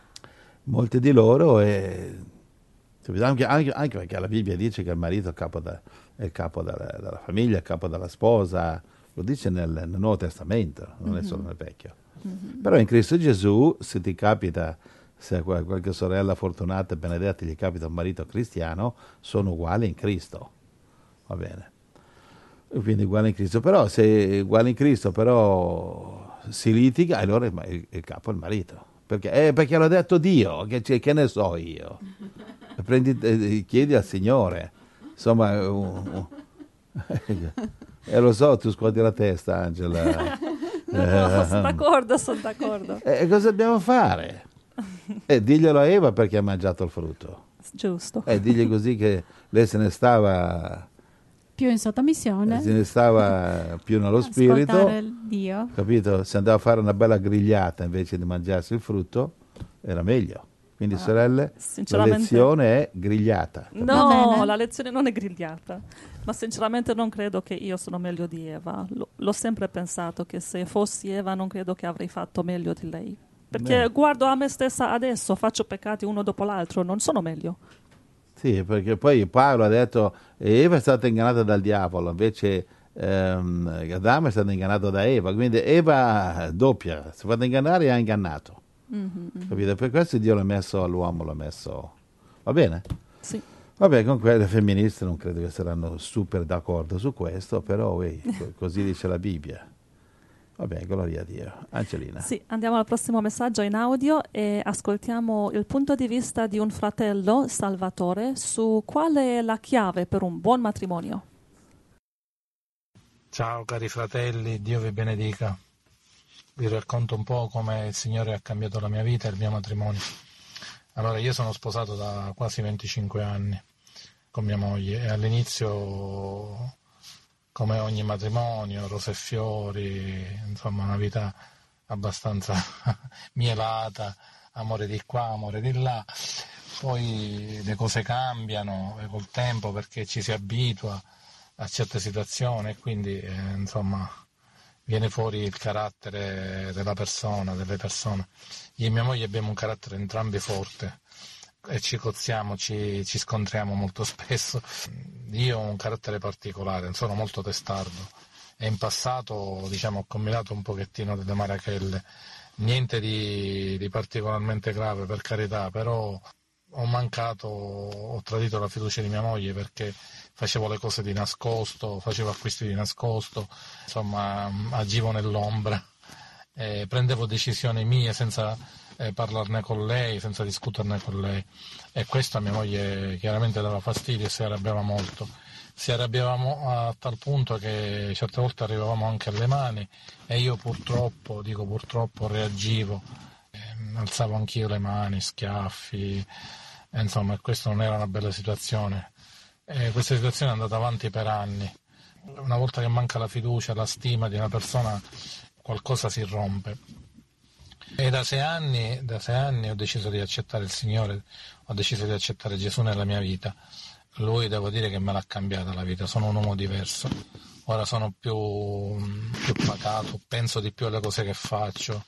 Speaker 2: Molte di loro, e anche, anche- anche perché la Bibbia dice che il marito è il capo, da- è il capo della, della famiglia, è il capo della sposa, lo dice nel, nel Nuovo Testamento, non è solo nel Vecchio. Però in Cristo Gesù, se ti capita, se a qual- qualche sorella fortunata e benedetta gli capita un marito cristiano, sono uguali in Cristo. Va bene. E quindi uguali in Cristo. Però se è uguali in Cristo, però si litiga, allora il, ma- il- il capo è il marito. Perché, eh, perché l'ha detto Dio, che, che- che ne so io. Prendi, eh, chiedi al Signore. Insomma, uh, uh, eh, lo so, tu scuoti la testa, Angela.
Speaker 1: No, sono d'accordo, sono d'accordo.
Speaker 2: E cosa dobbiamo fare? Eh, diglielo a Eva perché ha mangiato il frutto.
Speaker 1: Giusto.
Speaker 2: E digli così che lei se ne stava,
Speaker 3: Più in sottomissione,
Speaker 2: se ne stava più nello spirito,
Speaker 3: ascoltare il Dio.
Speaker 2: capito? Se andava a fare una bella grigliata invece di mangiarsi il frutto, era meglio. Quindi, sorelle, la
Speaker 1: sinceramente-
Speaker 2: lezione è grigliata. capito?
Speaker 3: Va
Speaker 1: No,
Speaker 3: bene.
Speaker 1: la lezione non è grigliata, ma sinceramente non credo che io sono meglio di Eva. L- l'ho sempre pensato che se fossi Eva non credo che avrei fatto meglio di lei. Perché
Speaker 2: Beh.
Speaker 1: guardo a me stessa adesso, faccio peccati uno dopo l'altro, non sono meglio.
Speaker 2: Sì, perché poi Paolo ha detto Eva è stata ingannata dal diavolo, invece ehm, Adamo è stato ingannato da Eva, quindi Eva doppia, si è fatta ingannare e ha ingannato.
Speaker 1: Mhm,
Speaker 2: Capito? Per questo Dio l'ha messo all'uomo, l'ha messo... Va bene?
Speaker 1: Sì.
Speaker 2: Vabbè, comunque le femministe non credo che saranno super d'accordo su questo, però ehi, co- così dice la Bibbia. Vabbè, gloria a Dio. Angelina.
Speaker 1: Sì, andiamo al prossimo messaggio in audio e ascoltiamo il punto di vista di un fratello, Salvatore, su qual è la chiave per un buon matrimonio.
Speaker 6: Ciao cari fratelli, Dio vi benedica. Vi racconto un po' come il Signore ha cambiato la mia vita e il mio matrimonio. Allora, io sono sposato da quasi venticinque anni con mia moglie e all'inizio, come ogni matrimonio, rose e fiori, insomma una vita abbastanza mielata, amore di qua, amore di là. Poi le cose cambiano col tempo perché ci si abitua a certe situazioni e quindi eh, insomma viene fuori il carattere della persona, delle persone. Io e mia moglie abbiamo un carattere entrambi forte e ci cozziamo, ci, ci scontriamo molto spesso. Io ho un carattere particolare, sono molto testardo e in passato diciamo ho combinato un pochettino delle marachelle, niente di, di particolarmente grave per carità, però ho mancato, ho tradito la fiducia di mia moglie perché facevo le cose di nascosto, facevo acquisti di nascosto, insomma agivo nell'ombra, eh, prendevo decisioni mie senza eh, parlarne con lei, senza discuterne con lei e questo a mia moglie chiaramente dava fastidio e si arrabbiava molto. Si arrabbiavamo a tal punto che certe volte arrivavamo anche alle mani e io purtroppo, dico purtroppo, reagivo, eh, alzavo anch'io le mani, schiaffi, e insomma questa non era una bella situazione. E questa situazione è andata avanti per anni. Una volta che manca la fiducia, la stima di una persona, qualcosa si rompe. E da sei anni, da sei anni ho deciso di accettare il Signore, ho deciso di accettare Gesù nella mia vita. Lui devo dire che me l'ha cambiata la vita, sono un uomo diverso. Ora sono più, più pacato, penso di più alle cose che faccio.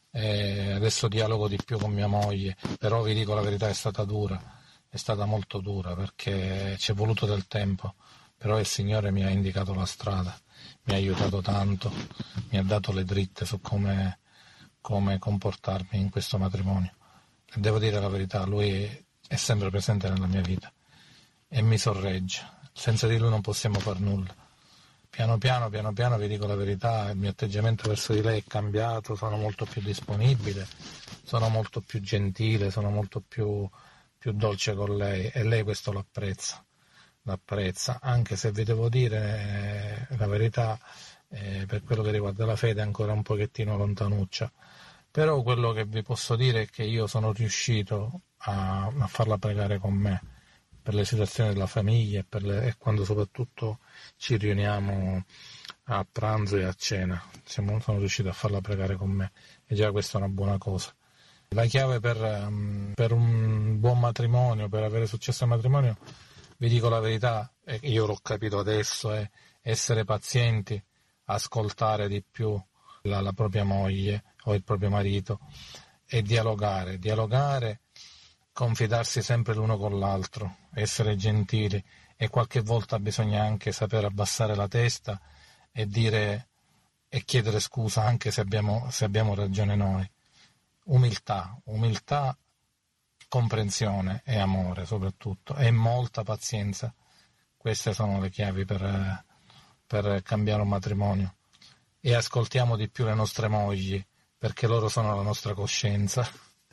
Speaker 6: E adesso dialogo di più con mia moglie, però vi dico la verità, è stata dura, è stata molto dura perché ci è voluto del tempo, però il Signore mi ha indicato la strada, mi ha aiutato tanto, mi ha dato le dritte su come, come comportarmi in questo matrimonio. E devo dire la verità, Lui è sempre presente nella mia vita e mi sorregge, senza di Lui non possiamo far nulla. Piano piano, piano piano, vi dico la verità, il mio atteggiamento verso di lei è cambiato, sono molto più disponibile, sono molto più gentile, sono molto più, più dolce con lei e lei questo l'apprezza, l'apprezza, anche se vi devo dire eh, la verità, eh, per quello che riguarda la fede è ancora un pochettino lontanuccia, però quello che vi posso dire è che io sono riuscito a, a farla pregare con me, per le situazioni della famiglia e, per le, e quando soprattutto ci riuniamo a pranzo e a cena. Siamo, sono riuscito a farla pregare con me e già questa è una buona cosa. La chiave per, um, per un buon matrimonio, per avere successo al matrimonio, vi dico la verità, e io l'ho capito adesso, è essere pazienti, ascoltare di più la, la propria moglie o il proprio marito e dialogare, dialogare confidarsi sempre l'uno con l'altro, essere gentili e qualche volta bisogna anche saper abbassare la testa e dire e chiedere scusa anche se abbiamo, se abbiamo ragione noi. Umiltà, umiltà, comprensione e amore soprattutto e molta pazienza. Queste sono le chiavi per, per cambiare un matrimonio. E ascoltiamo di più le nostre mogli perché loro sono la nostra coscienza.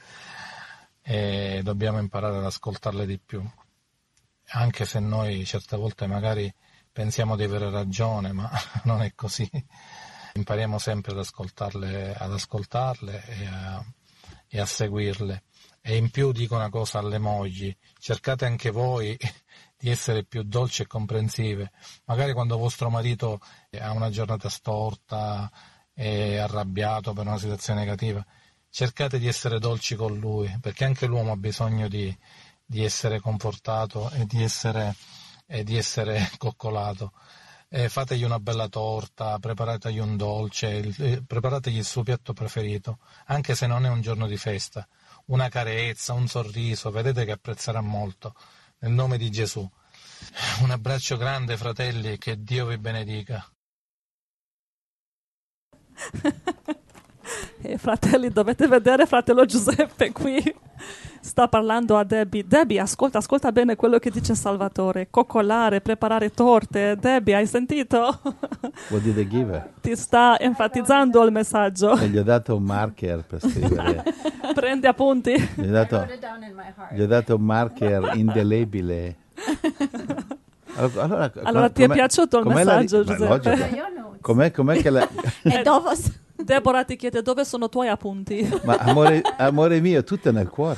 Speaker 6: E dobbiamo imparare ad ascoltarle di più, anche se noi certe volte magari pensiamo di avere ragione, ma non è così. Impariamo sempre ad ascoltarle, ad ascoltarle e a, e a seguirle. E in più dico una cosa alle mogli, cercate anche voi di essere più dolci e comprensive. Magari quando vostro marito ha una giornata storta, è arrabbiato per una situazione negativa, cercate di essere dolci con lui, perché anche l'uomo ha bisogno di, di essere confortato e di essere, e di essere coccolato. Eh, fategli una bella torta, preparategli un dolce, il, preparategli il suo piatto preferito, anche se non è un giorno di festa. Una carezza, un sorriso, vedete che apprezzerà molto. Nel nome di Gesù. Un abbraccio grande, fratelli, che Dio vi benedica.
Speaker 1: E fratelli, dovete vedere fratello Giuseppe qui sta parlando a Debbie. Debbie, ascolta, ascolta bene quello che dice Salvatore. Coccolare, preparare torte. Debbie, hai sentito?
Speaker 2: What did they give her?
Speaker 1: Ti sta enfatizzando il messaggio.
Speaker 2: E gli ho dato un marker per scrivere.
Speaker 1: Prendi appunti.
Speaker 2: Gli ho dato, gli ho dato un marker indelebile. Allora,
Speaker 1: allora ti è piaciuto il messaggio,
Speaker 2: la,
Speaker 1: Giuseppe?
Speaker 2: logico.
Speaker 7: Io no,
Speaker 2: Com'è, com'è che la...
Speaker 3: E dopo...
Speaker 1: Deborah ti chiede dove sono i tuoi appunti.
Speaker 2: Ma amore, amore mio, tutto è nel cuore.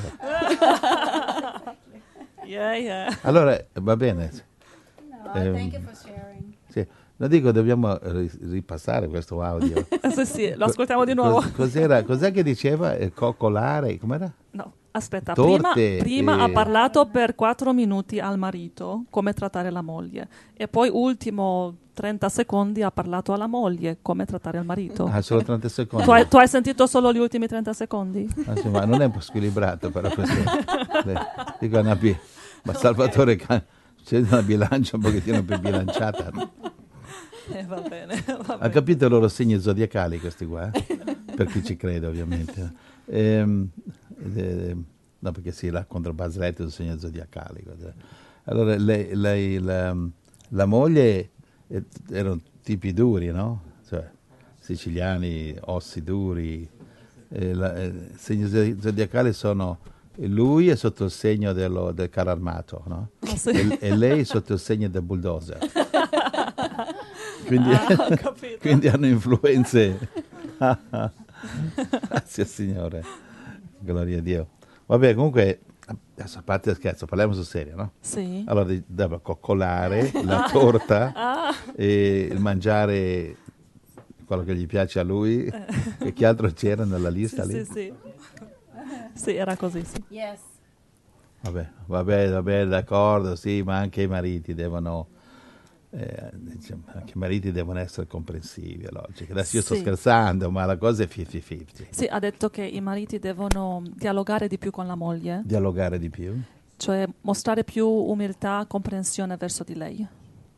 Speaker 1: Yeah, yeah.
Speaker 2: Allora, va bene.
Speaker 3: No,
Speaker 2: Ehm,
Speaker 3: thank you for sharing.
Speaker 2: Sì. No, dico, dobbiamo ri- ripassare questo audio.
Speaker 1: Eh, sì, sì, lo ascoltiamo di nuovo.
Speaker 2: Cos- cos'era, cos'è che diceva? Eh, coccolare, com'era?
Speaker 1: No, aspetta, prima,
Speaker 2: Torte,
Speaker 1: prima
Speaker 2: eh.
Speaker 1: ha parlato per quattro minuti al marito come trattare la moglie e poi ultimo trenta secondi ha parlato alla moglie come trattare il marito.
Speaker 2: Ah, solo trenta secondi.
Speaker 1: Tu hai, tu hai sentito solo gli ultimi trenta secondi?
Speaker 2: Ah, sì, ma non è un po' squilibrato però questo. Beh, dico una bi- ma Salvatore Can- c'è una bilancia un pochettino più bilanciata.
Speaker 1: Eh, va bene, va
Speaker 2: Ha
Speaker 1: bene.
Speaker 2: capito i loro segni zodiacali questi qua? eh? Per chi ci crede ovviamente. Ehm, eh, no, perché si racconta il basaletto sui segni zodiacali. cos'è. Allora, lei, lei- la, la moglie eh, erano tipi duri, no? Cioè, siciliani, ossi duri. Eh, la- eh, I segni zodi- zodiacali sono... Lui è sotto il segno dello- del carro armato, no?
Speaker 1: Ah, sì.
Speaker 2: E, e lei sotto il segno del bulldozer. Quindi,
Speaker 1: Ah, ho capito.
Speaker 2: quindi hanno influenze. Grazie Signore, gloria a Dio. Vabbè, comunque, adesso a parte il scherzo, parliamo sul serio, no?
Speaker 1: Sì.
Speaker 2: Allora, di- da coccolare, la torta
Speaker 1: Ah,
Speaker 2: e il mangiare quello che gli piace a lui. E che altro c'era nella
Speaker 1: sì,
Speaker 2: lista lì?
Speaker 1: sì, sì. Sì, era così, sì.
Speaker 3: Yes.
Speaker 2: Vabbè, vabbè, vabbè, d'accordo, sì, ma anche i mariti devono, eh, diciamo, anche i mariti devono essere comprensivi, è logico. Adesso io sto
Speaker 1: Sì.
Speaker 2: scherzando, ma la cosa è cinquanta cinquanta.
Speaker 1: Sì, ha detto che i mariti devono dialogare di più con la moglie,
Speaker 2: Dialogare di più.
Speaker 1: cioè mostrare più umiltà, comprensione verso di lei.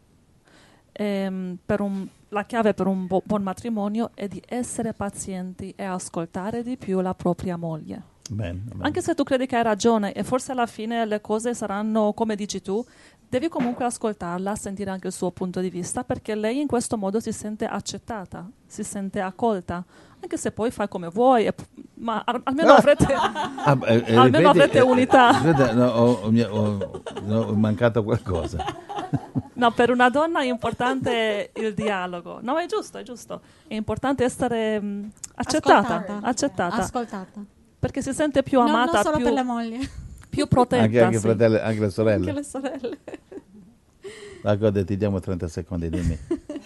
Speaker 1: Ehm, per un- la chiave per un bu- buon matrimonio è di essere pazienti e ascoltare di più la propria moglie.
Speaker 2: Bene, bene.
Speaker 1: Anche se tu credi che hai ragione e forse alla fine le cose saranno come dici tu, devi comunque ascoltarla, sentire anche il suo punto di vista, perché lei in questo modo si sente accettata, si sente accolta, anche se poi fai come vuoi, e p- ma al- almeno avrete,
Speaker 2: Ah, beh, eh,
Speaker 1: almeno
Speaker 2: ripeti,
Speaker 1: avrete
Speaker 2: eh,
Speaker 1: unità.
Speaker 2: aspetta, no, ho, ho- mi- ho- no, ho mancato qualcosa.
Speaker 1: No, per una donna è importante il dialogo. No, è giusto, è giusto. È importante essere mh, accettata,
Speaker 3: Ascoltata.
Speaker 1: accettata,
Speaker 3: Ascoltata.
Speaker 1: perché si sente più
Speaker 3: No,
Speaker 1: amata,
Speaker 3: non solo
Speaker 1: più,
Speaker 3: per le mogli,
Speaker 1: più protetta.
Speaker 2: Anche, anche, i
Speaker 1: sì.
Speaker 2: fratelli, anche le sorelle.
Speaker 3: anche le sorelle.
Speaker 2: D'accordo, ti diamo trenta secondi, dimmi.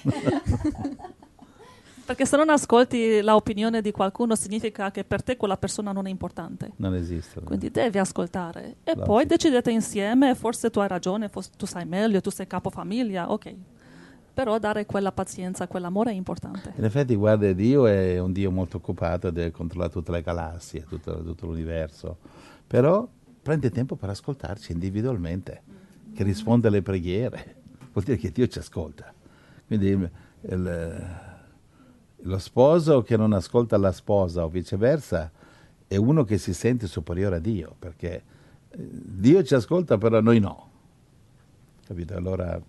Speaker 1: Perché se non ascolti l'opinione di qualcuno significa che per te quella persona non è importante.
Speaker 2: Non esistono.
Speaker 1: Quindi devi ascoltare e
Speaker 2: Logico.
Speaker 1: poi decidete insieme, forse tu hai ragione, forse tu sai meglio, tu sei capofamiglia, ok. Però dare quella pazienza, quell'amore è importante.
Speaker 2: In effetti, guarda, Dio è un Dio molto occupato, deve controllare tutte le galassie, tutto, tutto l'universo. Però prende tempo per ascoltarci individualmente, che risponde alle preghiere. Vuol dire che Dio ci ascolta. Quindi il- il- lo sposo che non ascolta la sposa o viceversa è uno che si sente superiore a Dio, perché eh, Dio ci ascolta, però noi no. Capito? Allora...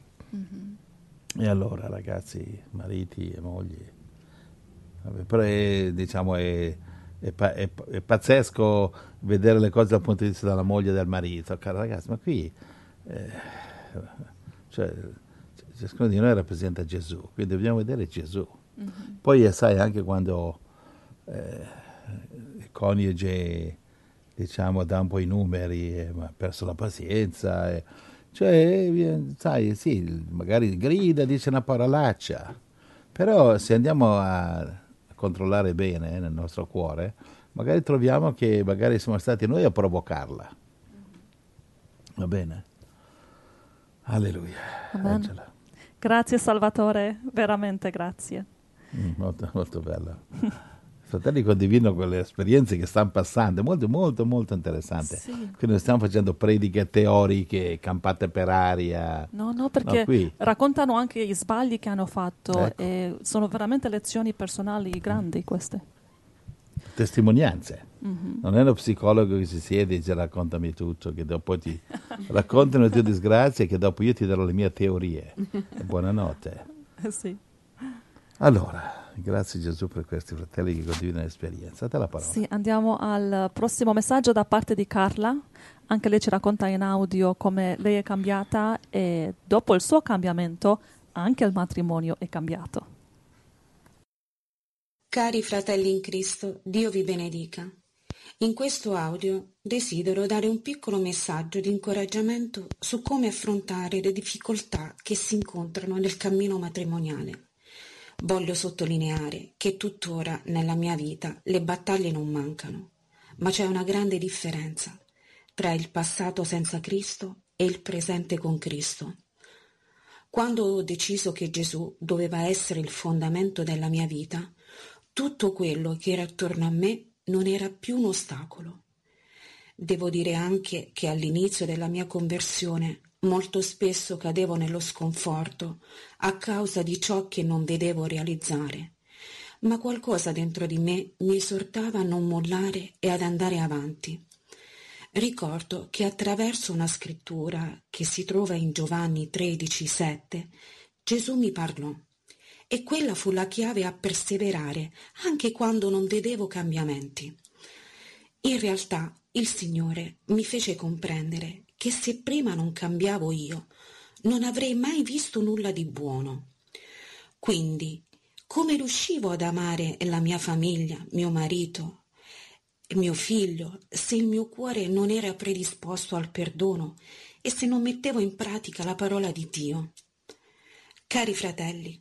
Speaker 2: E allora, ragazzi, mariti e mogli, vabbè, però è, diciamo, è, è, pa- è- è pazzesco vedere le cose dal punto di vista della moglie e del marito. Caro ragazzi, ma qui, eh, cioè, ciascuno di noi rappresenta Gesù, quindi dobbiamo vedere Gesù. Poi eh, sai, anche quando eh, il coniuge, diciamo, dà un po' i numeri, eh, ma ha perso la pazienza, eh, cioè, eh, sai, sì, magari grida, dice una parolaccia, però se andiamo a, a controllare bene eh, nel nostro cuore, magari troviamo che magari siamo stati noi a provocarla. Va bene? Alleluia.
Speaker 1: Amen.
Speaker 2: Angela.
Speaker 1: Grazie Salvatore, veramente grazie.
Speaker 2: Mm, molto, molto bello. I fratelli condividono quelle esperienze che stanno passando, è molto, molto, molto interessante.
Speaker 1: Sì.
Speaker 2: Quindi non stiamo facendo prediche teoriche, campate per aria.
Speaker 1: No, no, perché
Speaker 2: No, qui.
Speaker 1: raccontano anche gli sbagli che hanno fatto
Speaker 2: Ecco.
Speaker 1: e sono veramente lezioni personali grandi queste.
Speaker 2: Testimonianze.
Speaker 1: Mhm.
Speaker 2: Non è uno psicologo che si siede e dice raccontami tutto, che dopo ti raccontano le tue disgrazie, che dopo io ti darò le mie teorie. E buonanotte.
Speaker 1: Sì.
Speaker 2: Allora, grazie Gesù per questi fratelli che condividono l'esperienza. A te la parola.
Speaker 1: Sì, andiamo al prossimo messaggio da parte di Carla. Anche lei ci racconta in audio come lei è cambiata e dopo il suo cambiamento anche il matrimonio è cambiato.
Speaker 7: Cari fratelli in Cristo, Dio vi benedica. In questo audio desidero dare un piccolo messaggio di incoraggiamento su come affrontare le difficoltà che si incontrano nel cammino matrimoniale. Voglio sottolineare che tuttora nella mia vita le battaglie non mancano, ma c'è una grande differenza tra il passato senza Cristo e il presente con Cristo. Quando ho deciso che Gesù doveva essere il fondamento della mia vita, tutto quello che era attorno a me non era più un ostacolo. Devo dire anche che all'inizio della mia conversione molto spesso cadevo nello sconforto a causa di ciò che non vedevo realizzare, ma qualcosa dentro di me mi esortava a non mollare e ad andare avanti. Ricordo che attraverso una scrittura che si trova in Giovanni tredici sette, Gesù mi parlò. E quella fu la chiave a perseverare anche quando non vedevo cambiamenti. In realtà il Signore mi fece comprendere che se prima non cambiavo io, non avrei mai visto nulla di buono. Quindi, come riuscivo ad amare la mia famiglia, mio marito, mio figlio, se il mio cuore non era predisposto al perdono e se non mettevo in pratica la parola di Dio? Cari fratelli,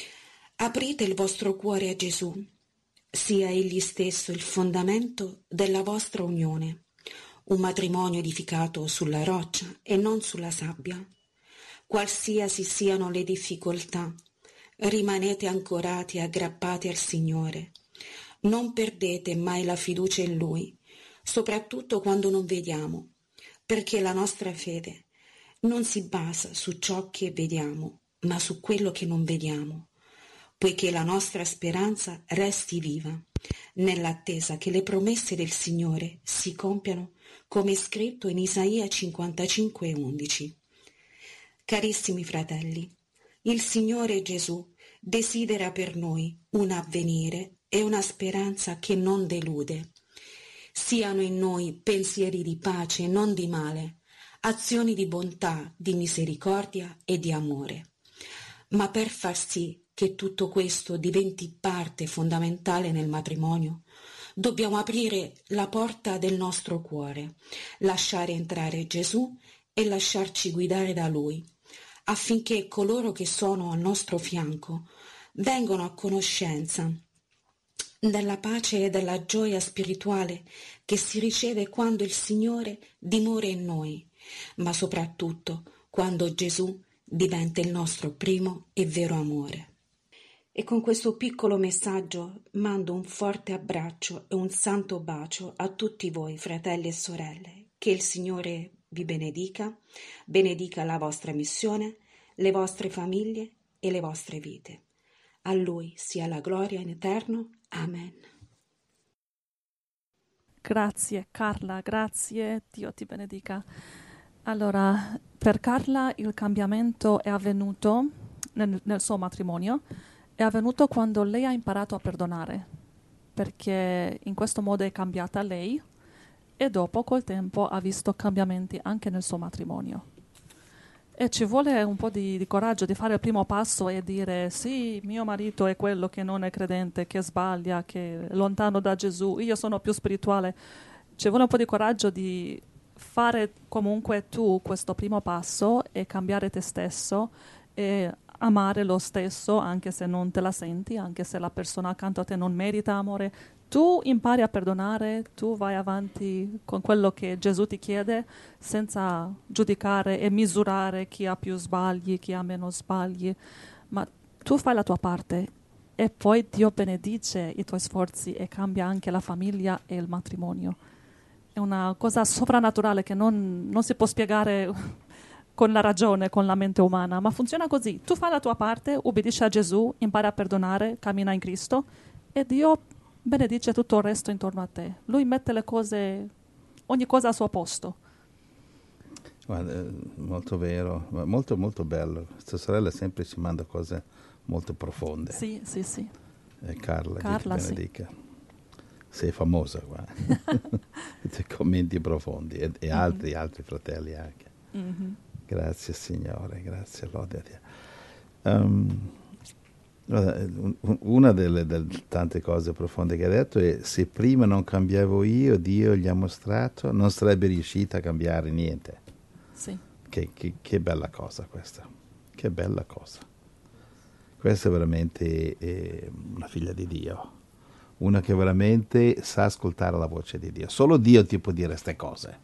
Speaker 7: aprite il vostro cuore a Gesù, sia Egli stesso il fondamento della vostra unione, un matrimonio edificato sulla roccia e non sulla sabbia. Qualsiasi siano le difficoltà, rimanete ancorati e aggrappati al Signore. Non perdete mai la fiducia in Lui, soprattutto quando non vediamo, perché la nostra fede non si basa su ciò che vediamo, ma su quello che non vediamo, poiché la nostra speranza resti viva, nell'attesa che le promesse del Signore si compiano, come è scritto in Isaia cinquantacinque undici. Carissimi fratelli, il Signore Gesù desidera per noi un avvenire e una speranza che non delude. Siano in noi pensieri di pace e non di male, azioni di bontà, di misericordia e di amore. Ma per far sì che tutto questo diventi parte fondamentale nel matrimonio, dobbiamo aprire la porta del nostro cuore, lasciare entrare Gesù e lasciarci guidare da Lui, affinché coloro che sono al nostro fianco vengano a conoscenza della pace e della gioia spirituale che si riceve quando il Signore dimora in noi, ma soprattutto quando Gesù diventa il nostro primo e vero amore. E con questo piccolo messaggio mando un forte abbraccio e un santo bacio a tutti voi, fratelli e sorelle. Che il Signore vi benedica, benedica la vostra missione, le vostre famiglie e le vostre vite. A Lui sia la gloria in eterno. Amen.
Speaker 1: Grazie Carla, grazie, Dio ti benedica. Allora, per Carla il cambiamento è avvenuto nel, nel suo matrimonio, è avvenuto quando lei ha imparato a perdonare, perché in questo modo è cambiata lei e dopo col tempo ha visto cambiamenti anche nel suo matrimonio. E ci vuole un po' di, di coraggio di fare il primo passo e dire sì, mio marito è quello che non è credente, che sbaglia, che è lontano da Gesù, io sono più spirituale. Ci vuole un po' di coraggio di fare comunque tu questo primo passo e cambiare te stesso e amare lo stesso anche se non te la senti, anche se la persona accanto a te non merita amore. Tu impari a perdonare, tu vai avanti con quello che Gesù ti chiede senza giudicare e misurare chi ha più sbagli, chi ha meno sbagli, ma tu fai la tua parte e poi Dio benedice i tuoi sforzi e cambia anche la famiglia e il matrimonio. È una cosa sovrannaturale che non, non si può spiegare con la ragione, con la mente umana, ma funziona così. Tu fai la tua parte, ubbidisci a Gesù, impari a perdonare, cammina in Cristo e Dio benedice tutto il resto intorno a te. Lui mette le cose, ogni cosa al suo posto.
Speaker 2: Guarda, molto vero, molto molto bello. Questa sorella sempre ci manda cose molto profonde.
Speaker 1: Sì, sì, sì.
Speaker 2: Eh, Carla,
Speaker 1: Carla,
Speaker 2: Dio ti benedica. Sì. Sei famosa qua. I commenti profondi e, e altri, mm-hmm. altri fratelli anche. Mm-hmm. Grazie Signore, grazie, lode a Dio. Um, Una delle, delle tante cose profonde che ha detto è: se prima non cambiavo io, Dio gli ha mostrato, non sarebbe riuscita a cambiare niente.
Speaker 1: Sì.
Speaker 2: Che, che, che bella cosa questa, che bella cosa. Questa è veramente eh, una figlia di Dio, una che veramente sa ascoltare la voce di Dio. Solo Dio ti può dire queste cose.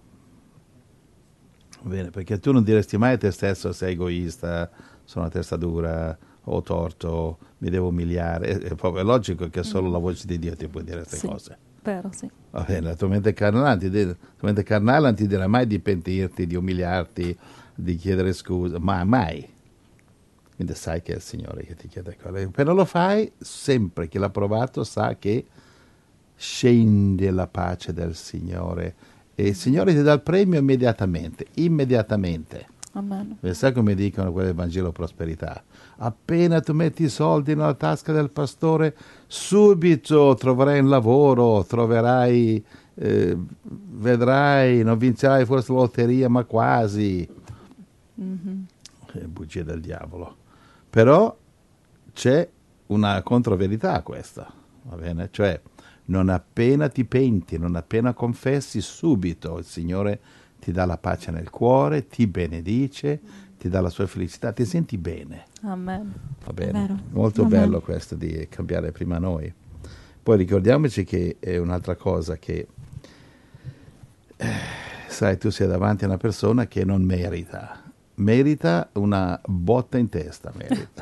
Speaker 2: Bene, perché tu non diresti mai a te stesso: sei egoista, sono una testa dura, ho torto, mi devo umiliare. È, è proprio logico che solo la voce di Dio ti può dire queste
Speaker 1: Sì,
Speaker 2: cose.
Speaker 1: vero, sì.
Speaker 2: Va bene, la tua mente carnale, ti dire, la tua mente carnale non ti dirà mai di pentirti, di umiliarti, di chiedere scusa, ma mai. Quindi sai che è il Signore che ti chiede quello. Appena lo fai, sempre chi l'ha provato sa che scende la pace del Signore e il Signore ti dà il premio immediatamente, immediatamente.
Speaker 1: Amen.
Speaker 2: Sai come dicono quelli del Vangelo Prosperità? Appena tu metti i soldi nella tasca del pastore, subito troverai un lavoro, troverai, eh, vedrai, non vincerai forse la lotteria, ma quasi.
Speaker 1: Mhm.
Speaker 2: È bugia del diavolo. Però c'è una controverità a questa, va bene? Cioè, non appena ti penti, non appena confessi, subito il Signore ti dà la pace nel cuore, ti benedice, ti dà la sua felicità, ti senti bene.
Speaker 1: Amen.
Speaker 2: Va bene?
Speaker 3: Vero.
Speaker 2: Molto
Speaker 3: Amen.
Speaker 2: bello questo di cambiare prima noi. Poi ricordiamoci che è un'altra cosa che, eh, sai, tu sei davanti a una persona che non merita. Merita una botta in testa, merita.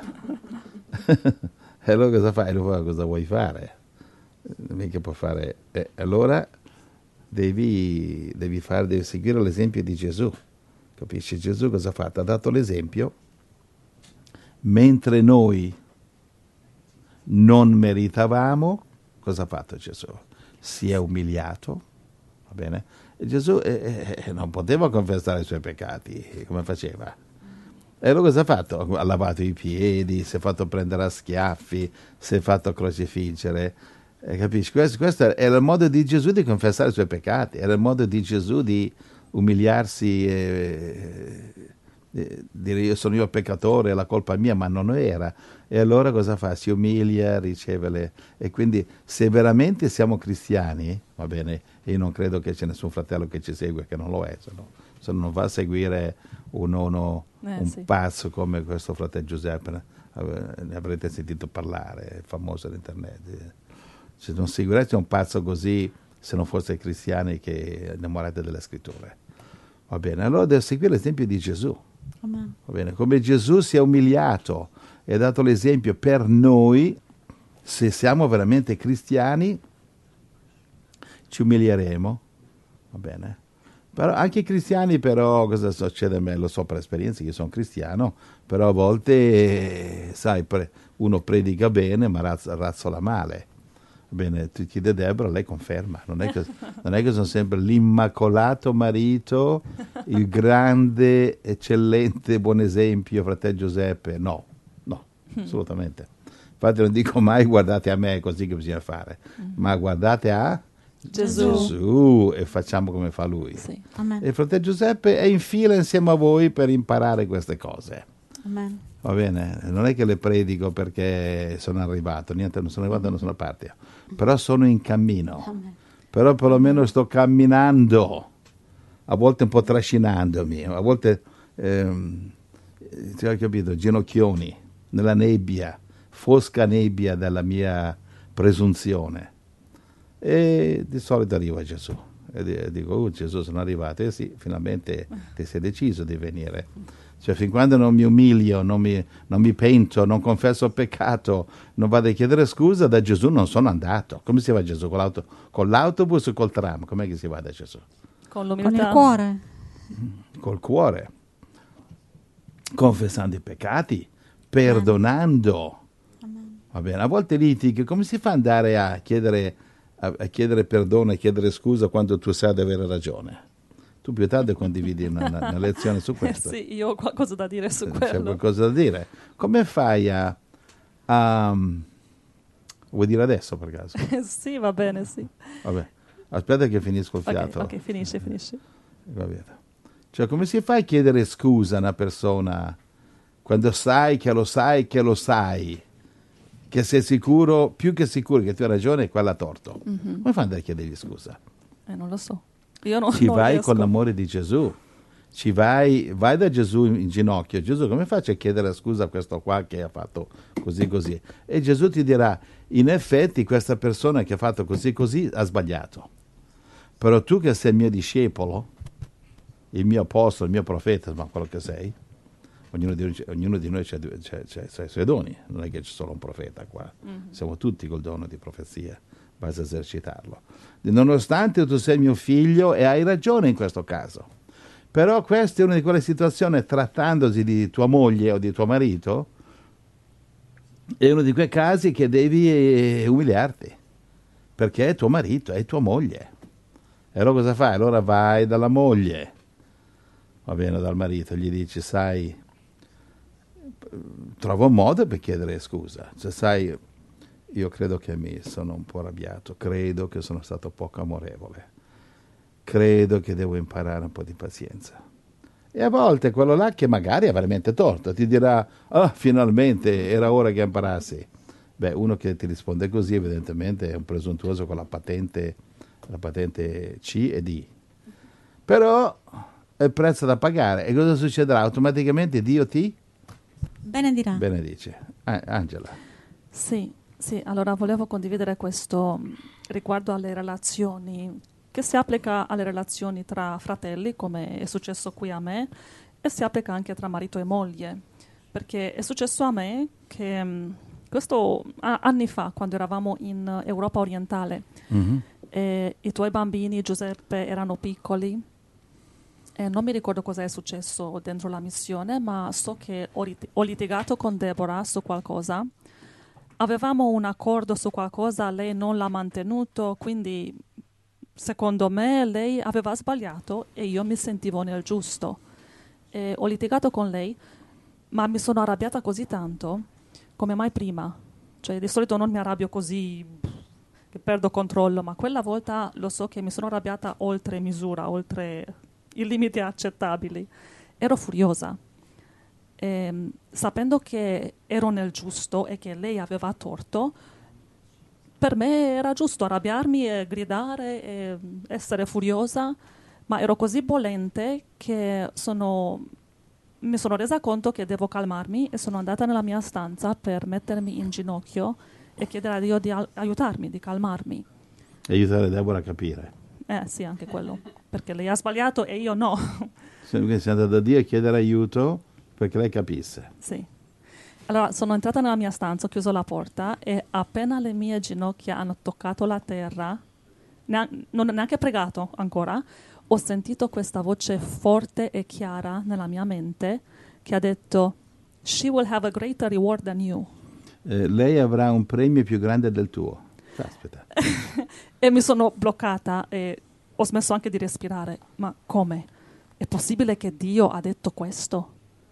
Speaker 2: E allora cosa fai? Allora cosa vuoi fare? Mica può fare. Eh, allora devi, devi, fare, devi seguire l'esempio di Gesù. Capisci? Gesù cosa ha fatto? Ha dato l'esempio mentre noi non meritavamo. Cosa ha fatto Gesù? Si è umiliato, va bene? E Gesù eh, eh, non poteva confessare i suoi peccati, come faceva? E allora cosa ha fatto? Ha lavato i piedi, si è fatto prendere a schiaffi, si è fatto crocifiggere. Eh, capisci? Questo, questo era il modo di Gesù di confessare i suoi peccati, era il modo di Gesù di umiliarsi e eh, dire io sono io peccatore, è la colpa mia, ma non era. E allora cosa fa? Si umilia, riceve le... E quindi se veramente siamo cristiani, va bene, io non credo che c'è nessun fratello che ci segue che non lo è, se no, se non va a seguire un, uno,
Speaker 1: Eh,
Speaker 2: un
Speaker 1: sì.
Speaker 2: pazzo come questo fratello Giuseppe, ne avrete sentito parlare, è famoso all'internet. Se non seguirete un pazzo così, se non foste cristiani che innamorate delle scritture. Va bene, allora devo seguire l'esempio di Gesù.
Speaker 3: Amen.
Speaker 2: Va bene, come Gesù si è umiliato e ha dato l'esempio per noi, se siamo veramente cristiani, ci umilieremo, va bene? Però anche i cristiani, però, cosa succede a me? Lo so per esperienza, io sono cristiano, però a volte, sai, pre- uno predica bene, ma razz- razzola male. Va bene, tu chiedi a Deborah, lei conferma, non è che, non è che sono sempre l'immacolato marito, il grande, eccellente, buon esempio, fratello Giuseppe, no, no, assolutamente. Infatti non dico mai guardate a me, è così che bisogna fare, ma guardate a
Speaker 1: Gesù.
Speaker 2: Gesù e facciamo come fa lui.
Speaker 1: Sì.
Speaker 3: Amen.
Speaker 2: E il fratello Giuseppe è in fila insieme a voi per imparare queste cose.
Speaker 3: Amen.
Speaker 2: Va bene, non è che le predico perché sono arrivato, niente, non sono arrivato da nessuna parte, però sono in cammino,
Speaker 3: Amen.
Speaker 2: però perlomeno sto camminando, a volte un po' trascinandomi, a volte, ehm, ti ho capito, ginocchioni, nella nebbia, fosca nebbia della mia presunzione. E di solito arriva Gesù e dico, oh Gesù, sono arrivato, e sì, finalmente ti sei deciso di venire. Cioè, fin quando non mi umilio, non mi, non mi pento, non confesso il peccato, non vado a chiedere scusa, da Gesù non sono andato. Come si va a Gesù? Con, l'auto, con l'autobus o col tram? Com'è che si va da Gesù?
Speaker 1: Con
Speaker 3: Con
Speaker 1: l'umiltà.
Speaker 3: il cuore.
Speaker 2: Col cuore, confessando i peccati, perdonando.
Speaker 3: Amen.
Speaker 2: Va bene, a volte litighi, come si fa ad andare a chiedere, a, a chiedere perdono e chiedere scusa quando tu sai di avere ragione? Tu più tardi condividi una, una, una lezione su
Speaker 1: Eh
Speaker 2: questo.
Speaker 1: sì, io ho qualcosa da dire su
Speaker 2: C'è
Speaker 1: quello.
Speaker 2: qualcosa da dire. Come fai a... a vuoi dire adesso per caso?
Speaker 1: Sì, va bene, sì.
Speaker 2: Vabbè, aspetta che finisco il
Speaker 1: Ok,
Speaker 2: fiato.
Speaker 1: ok, finisci, finisci.
Speaker 2: Va bene. Cioè, come si fa a chiedere scusa a una persona quando sai che lo sai che lo sai che sei sicuro, più che sicuro che tu hai ragione e quella ha torto.
Speaker 1: Mhm.
Speaker 2: Come fai ad andare a chiedergli scusa?
Speaker 1: Eh, non lo so. Io non,
Speaker 2: Ci
Speaker 1: non
Speaker 2: vai
Speaker 1: riesco.
Speaker 2: con l'amore di Gesù. Ci vai, vai da Gesù in, in ginocchio. Gesù, come faccio a chiedere scusa a questo qua che ha fatto così così? E Gesù ti dirà, in effetti questa persona che ha fatto così così ha sbagliato. Però tu che sei il mio discepolo, il mio apostolo, il mio profeta, ma quello che sei, ognuno di noi, ognuno di noi c'ha, c'ha, c'ha, c'ha i suoi doni, non è che c'è solo un profeta qua,
Speaker 1: Mhm.
Speaker 2: siamo tutti col dono di profezia, basta esercitarlo. Nonostante tu sei mio figlio e hai ragione in questo caso, però questa è una di quelle situazioni, trattandosi di tua moglie o di tuo marito, è uno di quei casi che devi eh, umiliarti, perché è tuo marito, è tua moglie. E allora cosa fai? Allora vai dalla moglie, va bene, dal marito, gli dici, sai, trova un modo per chiedere scusa. Cioè, sai, io credo che mi sono un po' arrabbiato, credo che sono stato poco amorevole, credo che devo imparare un po' di pazienza. E a volte quello là che magari ha veramente torto ti dirà, ah, finalmente era ora che imparassi. Beh, uno che ti risponde così evidentemente è un presuntuoso con la patente, la patente C e D. Però è il prezzo da pagare. E cosa succederà? Automaticamente Dio ti
Speaker 3: Benedirà.
Speaker 2: benedice. Ah, Angela.
Speaker 1: Sì, sì, allora volevo condividere questo mh, riguardo alle relazioni, che si applica alle relazioni tra fratelli, come è successo qui a me, e si applica anche tra marito e moglie, perché è successo a me che mh, questo a- anni fa, quando eravamo in Europa orientale,
Speaker 2: Mhm.
Speaker 1: e i tuoi bambini, Giuseppe, erano piccoli. E non mi ricordo cosa è successo dentro la missione, ma so che ho, rit- ho litigato con Deborah su qualcosa. Avevamo un accordo su qualcosa, lei non l'ha mantenuto, quindi secondo me lei aveva sbagliato e io mi sentivo nel giusto. E ho litigato con lei, ma mi sono arrabbiata così tanto come mai prima. Cioè, di solito non mi arrabbio così che perdo controllo, ma quella volta lo so che mi sono arrabbiata oltre misura, oltre i limiti accettabili. Ero furiosa. E, sapendo che ero nel giusto e che lei aveva torto, per me era giusto arrabbiarmi e gridare e essere furiosa, ma ero così bollente che sono, mi sono resa conto che devo calmarmi e sono andata nella mia stanza per mettermi in ginocchio e chiedere a Dio di al- aiutarmi, di calmarmi.
Speaker 2: E aiutare Deborah a capire.
Speaker 1: Eh sì, anche quello, perché lei ha sbagliato e io no.
Speaker 2: Quindi sei andata da Dio a chiedere aiuto perché lei capisse.
Speaker 1: Sì. Allora sono entrata nella mia stanza, ho chiuso la porta e appena le mie ginocchia hanno toccato la terra, nean- non ho neanche pregato ancora, ho sentito questa voce forte e chiara nella mia mente che ha detto "She will have a greater reward than you".
Speaker 2: Eh, lei avrà un premio più grande del tuo. Aspetta.
Speaker 1: E mi sono bloccata e ho smesso anche di respirare. Ma come? È possibile che Dio ha detto questo?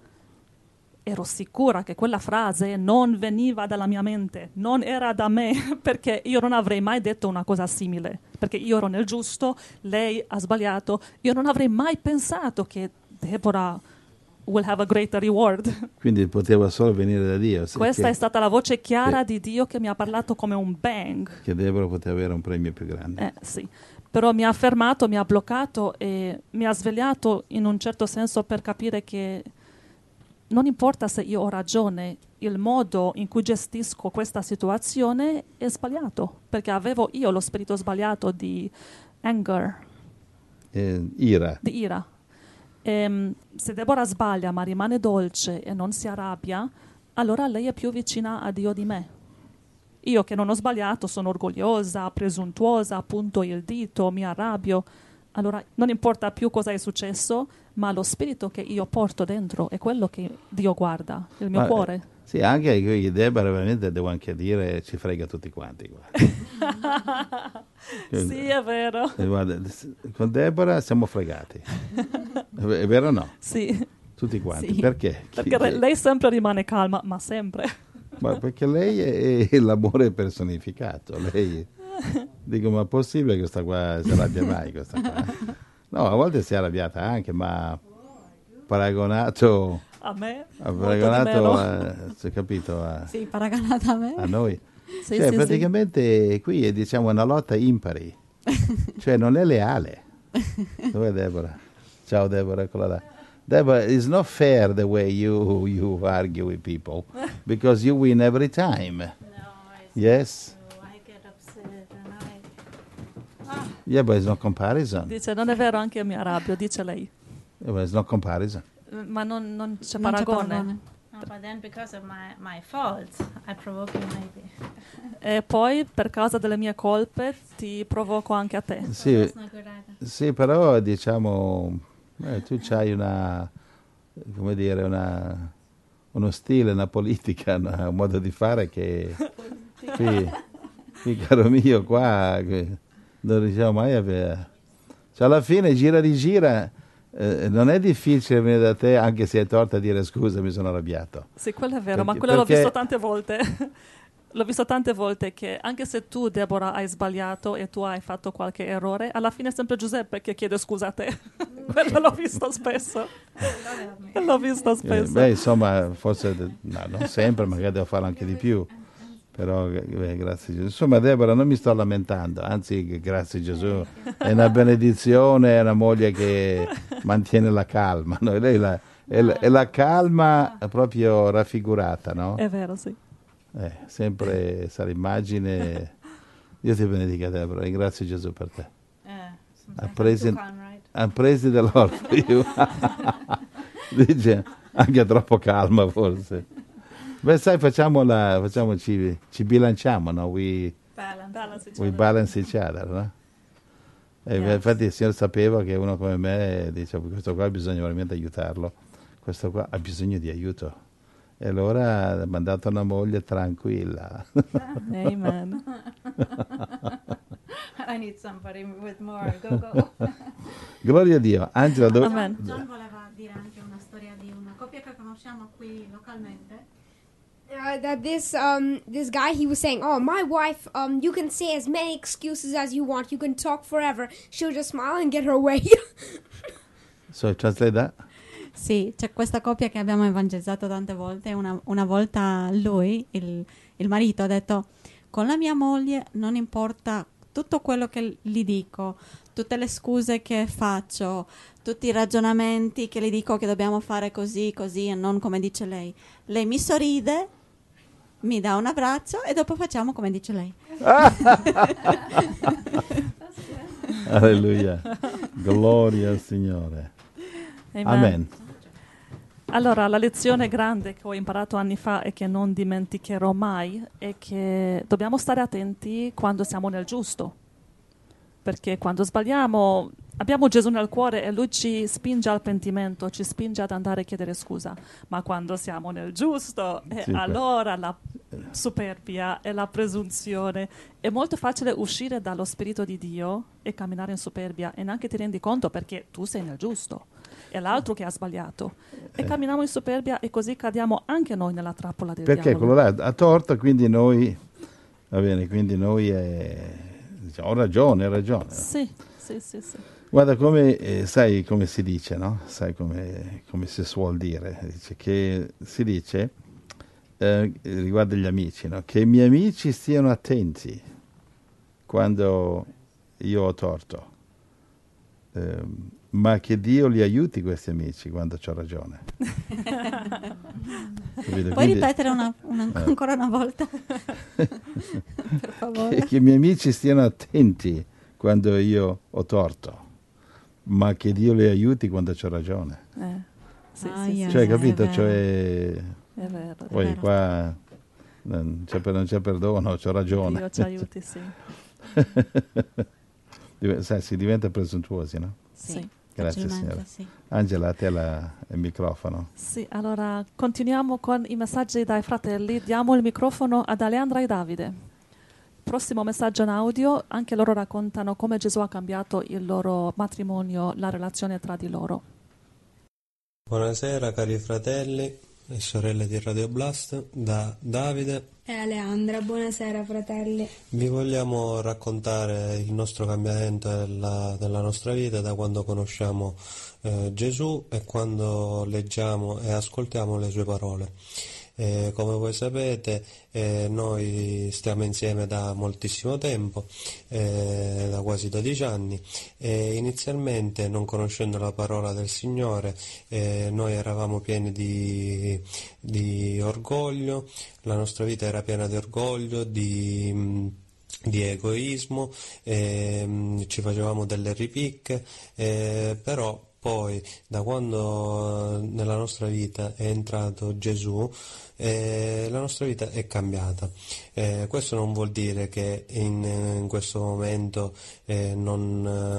Speaker 1: Ero sicura che quella frase non veniva dalla mia mente, non era da me, perché io non avrei mai detto una cosa simile, perché io ero nel giusto, lei ha sbagliato, io non avrei mai pensato che Deborah will have a greater reward.
Speaker 2: Quindi poteva solo venire da Dio. se-
Speaker 1: Questa
Speaker 2: che,
Speaker 1: è stata la voce chiara
Speaker 2: che-
Speaker 1: di Dio che mi ha parlato come un bang.
Speaker 2: che Deborah poteva avere un premio più grande.
Speaker 1: Eh, sì. Però mi ha fermato, mi ha bloccato e mi ha svegliato in un certo senso per capire che non importa se io ho ragione, il modo in cui gestisco questa situazione è sbagliato, perché avevo io lo spirito sbagliato di anger,
Speaker 2: Eh, ira.
Speaker 1: di ira. Ehm, se Deborah sbaglia ma rimane dolce e non si arrabbia, allora lei è più vicina a Dio di me. Io che non ho sbagliato sono orgogliosa, presuntuosa, punto il dito, mi arrabbio. Allora non importa più cosa è successo, ma lo spirito che io porto dentro è quello che Dio guarda, il mio
Speaker 2: Ma,
Speaker 1: cuore.
Speaker 2: Sì, anche qui Deborah veramente devo anche dire ci frega tutti quanti. Guarda.
Speaker 1: Sì, è vero.
Speaker 2: Eh, guarda, con Deborah siamo fregati. È vero o no?
Speaker 1: Sì,
Speaker 2: Tutti quanti.
Speaker 3: Sì.
Speaker 2: Perché?
Speaker 1: perché
Speaker 2: Chi-
Speaker 1: lei sempre rimane calma, ma sempre.
Speaker 2: Ma perché lei è, è l'amore personificato. Lei, dico, ma è possibile che questa qua si arrabbia mai? Questa qua? No, a volte si è arrabbiata anche, ma paragonato
Speaker 1: A me?
Speaker 2: Ha
Speaker 1: Molto di
Speaker 2: paragonato,
Speaker 1: meno.
Speaker 2: a, si è capito, a,
Speaker 3: Sì, paragonata a me.
Speaker 2: a noi.
Speaker 1: Sì,
Speaker 2: Cioè,
Speaker 1: sì,
Speaker 2: praticamente qui è, diciamo, una lotta impari. Cioè, non è leale. Dov'è Deborah? Ciao Deborah, eccola là. Deborah, it's not fair the way you you argue with people because you win every time. Yes?
Speaker 5: I get upset and I...
Speaker 2: Yeah, but it's not comparison.
Speaker 1: Dice, non è vero, anche io mi arrabbio, dice lei.
Speaker 2: Yeah, but it's not comparison.
Speaker 1: Ma non, non c'è
Speaker 3: Non c'è
Speaker 1: paragone.
Speaker 3: paragone.
Speaker 5: No, but then because of my, my faults, I provoke you maybe.
Speaker 1: E poi, per causa delle mie colpe, ti provoco anche a te.
Speaker 2: Sì,
Speaker 5: That's not good either.
Speaker 2: sì, però diciamo, eh, tu hai una, come dire, una, uno stile, una politica, una- un modo di fare che qui, qui, caro mio, qua che non riusciamo mai a avere. Cioè, alla fine gira rigira, eh, non è difficile venire da te anche se hai torto a dire scusa, mi sono arrabbiato.
Speaker 1: Sì, quello è vero, ma
Speaker 2: Perché-
Speaker 1: quello l'ho
Speaker 2: perché-
Speaker 1: visto tante volte. L'ho visto tante volte che anche se tu, Deborah, hai sbagliato e tu hai fatto qualche errore, alla fine è sempre Giuseppe che chiede scusa a te. Quello l'ho visto spesso. L'ho visto
Speaker 2: Eh,
Speaker 1: spesso.
Speaker 2: beh, insomma, forse, no, non sempre, magari devo farlo anche di più. Però, beh, grazie Gesù. Insomma, Deborah, non mi sto lamentando, anzi, grazie Gesù. È una benedizione, è una moglie che mantiene la calma. No? Lei la- è, la, è la calma proprio raffigurata, no?
Speaker 1: È vero, sì.
Speaker 2: Eh, sempre questa immagine. Dio ti benedica, Deborah, ringrazio Gesù per te.
Speaker 5: Yeah,
Speaker 2: I
Speaker 5: sometimes
Speaker 2: praise,
Speaker 5: I'm
Speaker 2: it-
Speaker 5: too calm, right?
Speaker 2: I praise the Lord for you. Dice, anche troppo calma forse. Beh, sai, facciamo la, facciamoci, ci bilanciamo, no? We,
Speaker 5: Balance.
Speaker 1: Balance each
Speaker 2: we
Speaker 1: other.
Speaker 2: balance each other, no? E
Speaker 1: Yes.
Speaker 2: infatti il Signore sapeva che uno come me dice, questo qua bisogna veramente aiutarlo, questo qua ha bisogno di aiuto. E allora ha mandato una moglie tranquilla.
Speaker 1: Amen.
Speaker 5: I need somebody with more. Go, go.
Speaker 2: Gloria a Dio. Angela, dove...
Speaker 1: Amen.
Speaker 3: John voleva dire anche una storia di una coppia che conosciamo qui localmente.
Speaker 8: Uh, that this um this guy, he was saying, oh, my wife, um you can say as many excuses as you want, you can talk forever, she'll just smile and get her way.
Speaker 2: So, translate that?
Speaker 3: Sì, c'è questa coppia che abbiamo evangelizzato tante volte. Una, una volta lui, il, il marito, ha detto: con la mia moglie non importa tutto quello che gli dico, tutte le scuse che faccio, tutti i ragionamenti che le dico che dobbiamo fare così, così e non come dice lei. Lei mi sorride, mi dà un abbraccio e dopo facciamo come dice lei.
Speaker 2: Alleluia. Gloria al Signore.
Speaker 1: Amen.
Speaker 2: Amen.
Speaker 1: Allora, la lezione grande che ho imparato anni fa e che non dimenticherò mai è che dobbiamo stare attenti quando siamo nel giusto. Perché quando sbagliamo abbiamo Gesù nel cuore e Lui ci spinge al pentimento, ci spinge ad andare a chiedere scusa. Ma quando siamo nel giusto, eh,
Speaker 2: Sì,
Speaker 1: allora la superbia e la presunzione. È molto facile uscire dallo Spirito di Dio e camminare in superbia e neanche ti rendi conto perché tu sei nel giusto. È l'altro che ha sbagliato. E
Speaker 2: Eh.
Speaker 1: camminiamo in superbia e così cadiamo anche noi nella trappola del
Speaker 2: Perché
Speaker 1: diavolo.
Speaker 2: quello là ha torto, quindi noi, va bene, quindi noi, eh, diciamo, ho ragione, ho ragione.
Speaker 1: Sì, sì, sì, sì.
Speaker 2: Guarda come, eh, sai come si dice, no? Sai come, come si suol dire, dice che si dice, eh, riguardo gli amici, no? Che i miei amici stiano attenti quando io ho torto, Ehm, ma che Dio li aiuti questi amici quando ho ragione. Capito?
Speaker 3: Puoi
Speaker 2: Quindi-
Speaker 3: ripetere una- una-
Speaker 2: Eh.
Speaker 3: ancora una volta? Per favore.
Speaker 2: che, che i miei amici stiano attenti quando io ho torto, ma che Dio li aiuti quando c'ho ragione.
Speaker 1: Eh, sì,
Speaker 3: Ah,
Speaker 1: sì, sì,
Speaker 3: yeah.
Speaker 2: Cioè,
Speaker 3: è
Speaker 2: capito?
Speaker 3: vero.
Speaker 2: Cioè,
Speaker 1: è vero.
Speaker 2: poi
Speaker 3: vero.
Speaker 2: qua non c'è, per- non c'è perdono, c'ho ragione.
Speaker 1: Dio ci aiuti, sì.
Speaker 2: Div- sai, si diventa presuntuosi, no?
Speaker 1: Sì.
Speaker 2: Grazie
Speaker 3: facilmente,
Speaker 2: Signore.
Speaker 3: sì.
Speaker 2: Angela, a te la- il microfono.
Speaker 1: Sì, allora continuiamo con i messaggi dai fratelli. Diamo il microfono ad Aleandra e Davide. Prossimo messaggio in audio, anche loro raccontano come Gesù ha cambiato il loro matrimonio, la relazione tra di loro.
Speaker 9: Buonasera cari fratelli, e sorelle di Radio Blast, da Davide
Speaker 10: e Aleandra. Buonasera fratelli.
Speaker 9: Vi vogliamo raccontare il nostro cambiamento della, della nostra vita da quando conosciamo eh, Gesù e quando leggiamo e ascoltiamo le sue parole. Eh, come voi sapete, eh, noi stiamo insieme da moltissimo tempo, eh, da quasi dodici anni, e inizialmente, non conoscendo la parola del Signore, eh, noi eravamo pieni di, di orgoglio, la nostra vita era piena di orgoglio, di... di egoismo, eh, ci facevamo delle ripicche, eh, però poi da quando nella nostra vita è entrato Gesù, eh, la nostra vita è cambiata. Eh, questo non vuol dire che in, in questo momento eh, non,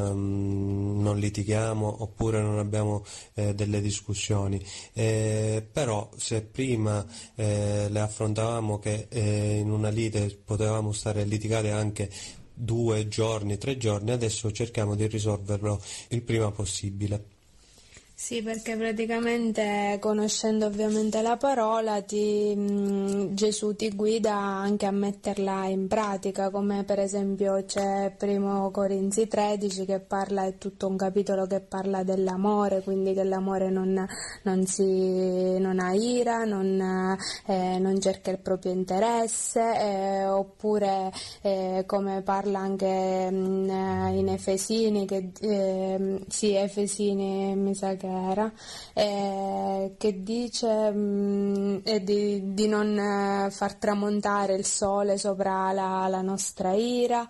Speaker 9: ehm, non litighiamo oppure non abbiamo eh, delle discussioni, eh, però se prima eh, le affrontavamo che eh, in una lite potevamo stare litigate anche due giorni, tre giorni, adesso cerchiamo di risolverlo il prima possibile.
Speaker 10: Sì, perché praticamente conoscendo ovviamente la parola ti, mh, Gesù ti guida anche a metterla in pratica, come per esempio c'è primo Corinzi tredici che parla, è tutto un capitolo che parla dell'amore, quindi che l'amore non, non, si, non ha ira, non, eh, non cerca il proprio interesse, eh, oppure eh, come parla anche mh, in Efesini, che, eh, sì, Efesini mi sa che era, eh, che dice mh, eh, di, di non eh, far tramontare il sole sopra la, la nostra ira,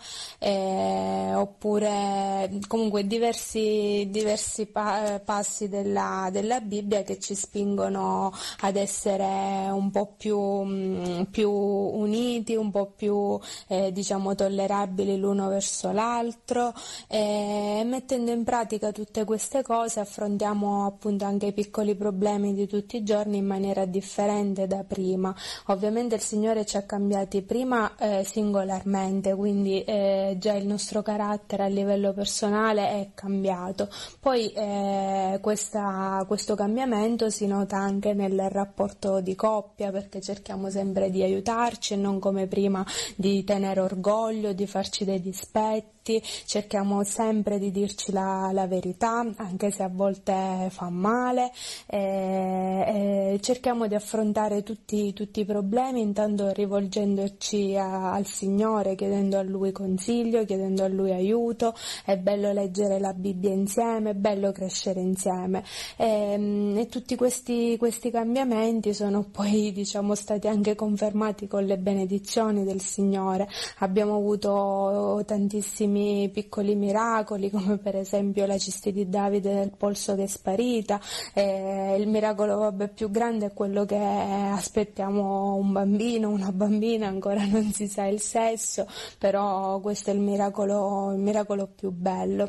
Speaker 10: eh, oppure comunque diversi, diversi pa- passi della, della Bibbia che ci spingono ad essere un po' più, mh, più uniti, un po' più eh, diciamo tollerabili l'uno verso l'altro, e mettendo in pratica tutte queste cose affrontiamo appunto anche i piccoli problemi di tutti i giorni in maniera differente da prima. Ovviamente il Signore ci ha cambiati prima eh, singolarmente, quindi eh, già il nostro carattere a livello personale è cambiato, poi eh, questa, questo cambiamento si nota anche nel rapporto di coppia, perché cerchiamo sempre di aiutarci e non come prima di tenere orgoglio, di farci dei dispetti, cerchiamo sempre di dirci la, la verità, anche se a volte fa male, e, e cerchiamo di affrontare tutti, tutti i problemi, intanto rivolgendoci a, al Signore, chiedendo a Lui consiglio, chiedendo a Lui aiuto. È bello leggere la Bibbia insieme, è bello crescere insieme, e, e tutti questi, questi cambiamenti sono poi diciamo stati anche confermati con le benedizioni del Signore. Abbiamo avuto tantissimi piccoli miracoli, come per esempio la cisti di Davide del polso che è sparita, eh, il miracolo vabbè, più grande è quello che aspettiamo un bambino, una bambina, ancora non si sa il sesso, però questo è il miracolo, il miracolo più bello.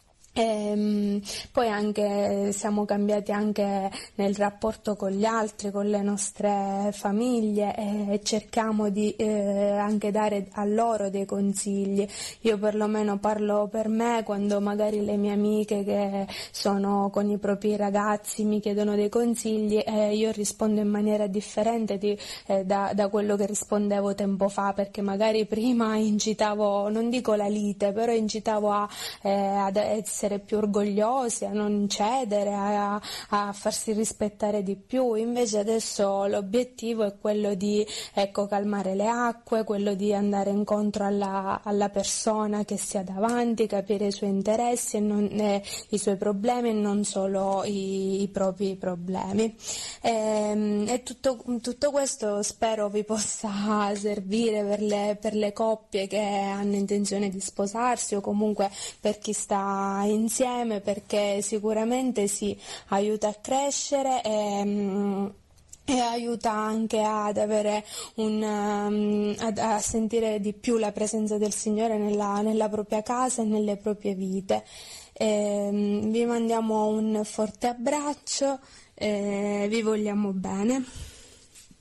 Speaker 10: E poi anche siamo cambiati anche nel rapporto con gli altri, con le nostre famiglie, e cerchiamo di eh, anche dare a loro dei consigli. Io perlomeno parlo per me, quando magari le mie amiche che sono con i propri ragazzi mi chiedono dei consigli, eh, io rispondo in maniera differente di, eh, da, da quello che rispondevo tempo fa, perché magari prima incitavo, non dico la lite, però incitavo a, eh, ad essere più orgogliosi, a non cedere, a, a farsi rispettare di più. Invece adesso l'obiettivo è quello di ecco calmare le acque, quello di andare incontro alla, alla persona che si ha davanti, capire i suoi interessi e, non, eh, i suoi problemi e non solo i, i propri problemi. E, e tutto, tutto questo spero vi possa servire per le, per le coppie che hanno intenzione di sposarsi, o comunque per chi sta insieme, perché sicuramente si aiuta a crescere e, e aiuta anche ad avere un, um, ad, a sentire di più la presenza del Signore nella, nella propria casa e nelle proprie vite. E, vi mandiamo un forte abbraccio e vi vogliamo bene.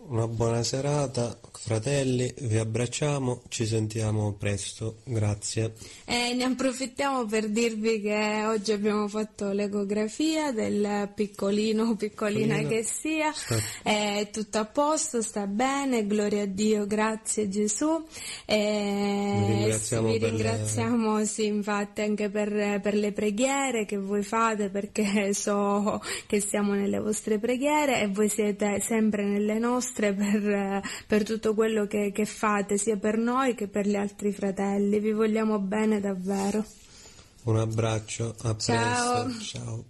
Speaker 9: Una buona serata, fratelli, vi abbracciamo, ci sentiamo presto, grazie.
Speaker 10: E ne approfittiamo per dirvi che oggi abbiamo fatto l'ecografia del piccolino o piccolina
Speaker 9: Piccolino.
Speaker 10: che sia,
Speaker 9: Sta-
Speaker 10: è tutto a posto, sta bene, gloria a Dio, grazie Gesù. E
Speaker 9: Vi ringraziamo
Speaker 10: vi
Speaker 9: per le-
Speaker 10: ringraziamo sì, infatti anche per, per le preghiere che voi fate, perché so che siamo nelle vostre preghiere e voi siete sempre nelle nostre per, per tutto quello che, che fate sia per noi che per gli altri fratelli. Vi vogliamo bene davvero.
Speaker 9: Un abbraccio, a
Speaker 10: Ciao.
Speaker 9: presto, ciao.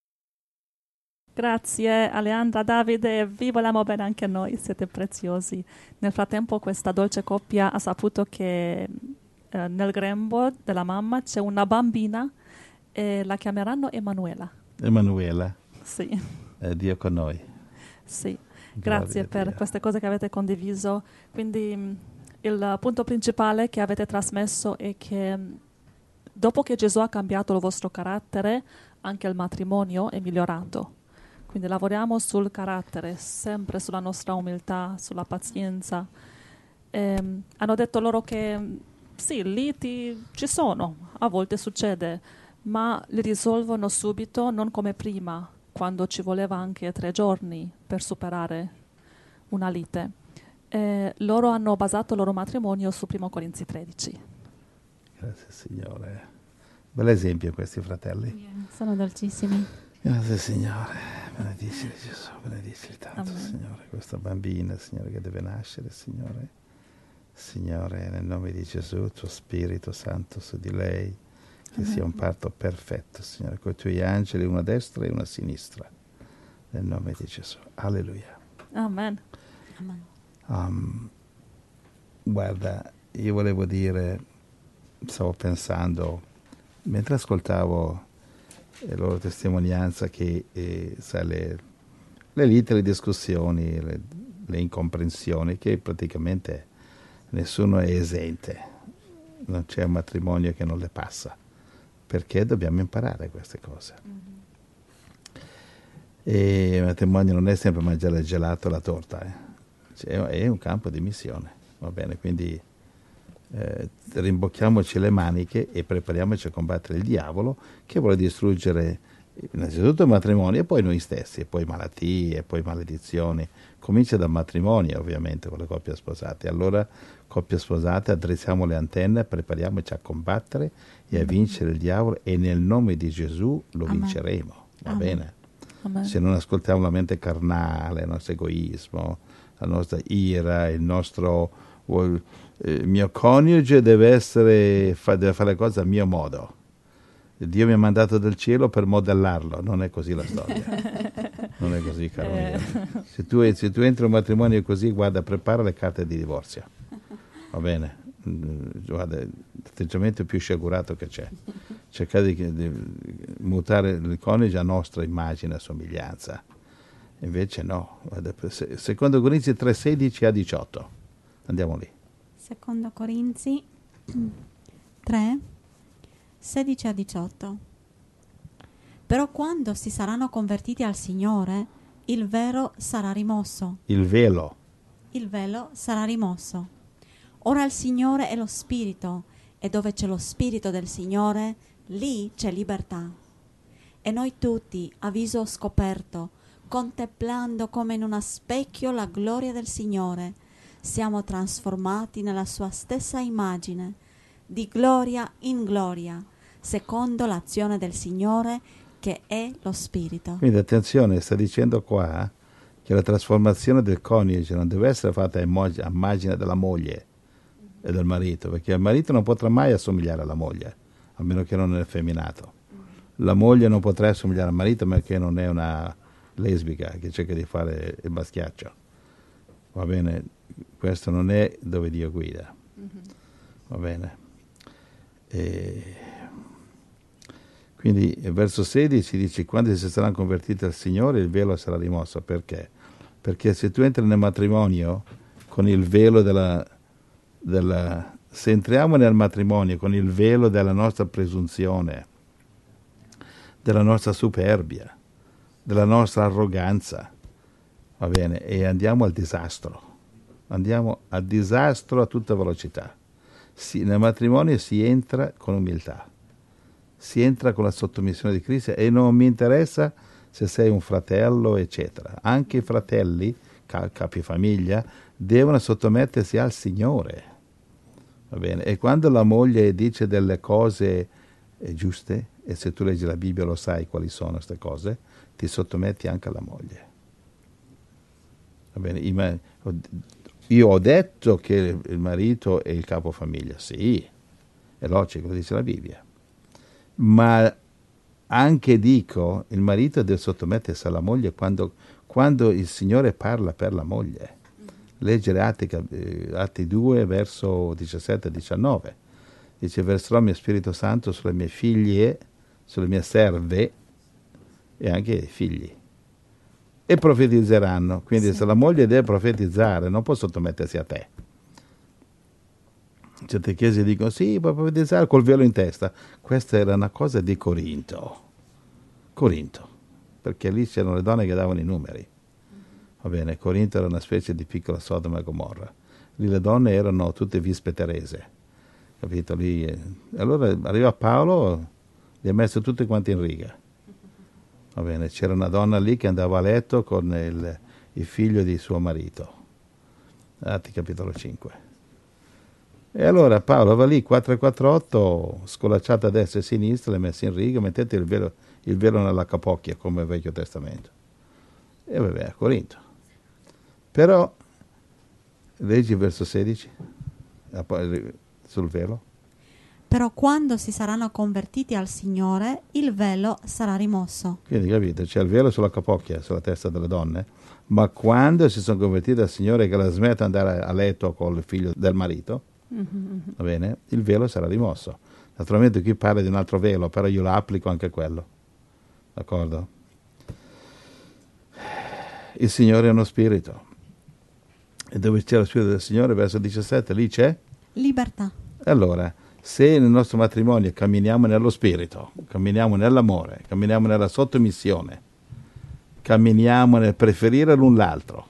Speaker 1: Grazie Aleandra, Davide, vi vogliamo bene anche noi, siete preziosi. Nel frattempo questa dolce coppia ha saputo che eh, nel grembo della mamma c'è una bambina e la chiameranno Emanuela.
Speaker 2: Emanuela,
Speaker 1: Sì,
Speaker 2: è Dio con noi.
Speaker 1: sì.
Speaker 2: Gloria
Speaker 1: Grazie
Speaker 2: a
Speaker 1: per
Speaker 2: Dio.
Speaker 1: queste cose che avete condiviso. Quindi mh, il punto principale che avete trasmesso è che mh, dopo che Gesù ha cambiato il vostro carattere, anche il matrimonio è migliorato. Quindi lavoriamo sul carattere, sempre sulla nostra umiltà, sulla pazienza. Ehm, hanno detto loro che mh, sì, liti ci sono, a volte succede, ma li risolvono subito, non come prima, quando ci voleva anche tre giorni per superare una lite. Eh, loro hanno basato il loro matrimonio su primo Corinzi tredici.
Speaker 2: Grazie Signore. Bell'esempio questi fratelli.
Speaker 3: Sono dolcissimi.
Speaker 2: Grazie Signore. Benedici Gesù, benedici tanto
Speaker 1: Amen.
Speaker 2: Signore. Questa bambina, Signore, che deve nascere, Signore. Signore, nel nome di Gesù, tuo Spirito Santo su di lei, che
Speaker 1: Amen.
Speaker 2: sia un parto perfetto, Signore, con i tuoi angeli, una a destra e una a sinistra. Nel nome di Gesù. Alleluia.
Speaker 1: Amen.
Speaker 3: Amen.
Speaker 2: Um, guarda, io volevo dire, stavo pensando, mentre ascoltavo la loro testimonianza, che eh, sai, le, le liti, le discussioni, le, le incomprensioni, che praticamente nessuno è esente, non c'è un matrimonio che non le passa, perché dobbiamo imparare queste cose. Mm-hmm. E il matrimonio non è sempre mangiare il gelato e la torta, eh. Cioè, è un campo di missione, va bene? Quindi eh, rimbocchiamoci le maniche e prepariamoci a combattere il diavolo, che vuole distruggere innanzitutto il matrimonio e poi noi stessi, e poi malattie, e poi maledizioni. Comincia dal matrimonio, ovviamente, con le coppie sposate. Allora, coppie sposate, addrizziamo le antenne, prepariamoci a combattere e a vincere il diavolo, e nel nome di Gesù lo
Speaker 3: Amen.
Speaker 2: vinceremo, va
Speaker 3: Amen.
Speaker 2: bene?
Speaker 1: Amen.
Speaker 2: Se non ascoltiamo la mente carnale, il nostro egoismo, la nostra ira, il nostro il mio coniuge deve essere fa, deve fare le cose a mio modo. Dio mi ha mandato dal cielo per modellarlo, non è così la storia. Non è così, caro
Speaker 1: Eh.
Speaker 2: mio. Se tu, se tu entri in un matrimonio così, guarda, prepara le carte di divorzio. Va bene? Mm, Guarda, l'atteggiamento più sciagurato che c'è. Cercare di, di mutare il coniuge a nostra immagine e somiglianza. Invece no. Guarda, se- secondo Corinzi tre, sedici a diciotto. Andiamo lì.
Speaker 3: Secondo Corinzi tre, sedici a diciotto. Però quando si saranno convertiti al Signore, il velo sarà rimosso.
Speaker 2: Il velo.
Speaker 3: Il velo sarà rimosso. Ora il Signore è lo Spirito, e dove c'è lo Spirito del Signore, lì c'è libertà. E noi tutti, a viso scoperto, contemplando come in uno specchio la gloria del Signore, siamo trasformati nella sua stessa immagine, di gloria in gloria, secondo l'azione del Signore che è lo Spirito.
Speaker 2: Quindi attenzione, sta dicendo qua che la trasformazione del coniuge non deve essere fatta a imo- a immagine della moglie e del marito, perché il marito non potrà mai assomigliare alla moglie, a meno che non è effeminato. La moglie non potrà assomigliare al marito perché non è una lesbica che cerca di fare il maschiaccio. Va bene? Questo non è dove Dio guida. Va bene? E quindi il verso sedici dice: quando si saranno convertiti al Signore il velo sarà rimosso. Perché? Perché se tu entri nel matrimonio con il velo della, della se entriamo nel matrimonio con il velo della nostra presunzione, della nostra superbia, della nostra arroganza, va bene, e andiamo al disastro. Andiamo al disastro a tutta velocità. Si, nel matrimonio si entra con umiltà, si entra con la sottomissione di Cristo e non mi interessa se sei un fratello, eccetera. Anche i fratelli, capifamiglia, devono sottomettersi al Signore. Va bene? E quando la moglie dice delle cose giuste, e se tu leggi la Bibbia lo sai quali sono queste cose, ti sottometti anche alla moglie. Va bene? Io ho detto che il marito è il capofamiglia, sì, è logico, lo dice la Bibbia. Ma anche dico, il marito deve sottomettersi alla moglie quando, quando il Signore parla per la moglie. Leggere Atti, Atti due, verso diciassette e diciannove. Dice, verserò il mio Spirito Santo sulle mie figlie, sulle mie serve e anche i figli. E profetizzeranno. Quindi sì. Se la moglie deve profetizzare, non può sottomettersi a te. Certe chiese dicono, sì, puoi profetizzare col velo in testa. Questa era una cosa di Corinto. Corinto. Perché lì c'erano le donne che davano i numeri. Va bene, Corinto era una specie di piccola Sodoma e Gomorra. Lì le donne erano tutte vispe Terese. Capito? Lì, eh. Allora arriva Paolo, li ha messo tutti quanti in riga. Va bene, c'era una donna lì che andava a letto con il, il figlio di suo marito. Atti capitolo cinque. E allora Paolo va lì, quattro e quattro otto, scolacciata a destra e a sinistra, le messe in riga, mettete il velo, il velo nella capocchia, come il Vecchio Testamento. E vabbè, a Corinto. Però, leggi verso sedici, sul velo.
Speaker 3: Però quando si saranno convertiti al Signore, il velo sarà rimosso.
Speaker 2: Quindi capite, c'è il velo sulla capocchia, sulla testa delle donne, ma quando si sono convertiti al Signore, che la smette di andare a letto con il figlio del marito, mm-hmm. va bene, il velo sarà rimosso. Naturalmente qui parla di un altro velo, però io lo applico anche quello. D'accordo? Il Signore è uno spirito. E dove c'è lo spirito del Signore, verso diciassette, lì c'è?
Speaker 3: Libertà.
Speaker 2: Allora, se nel nostro matrimonio camminiamo nello spirito, camminiamo nell'amore, camminiamo nella sottomissione, camminiamo nel preferire l'un l'altro,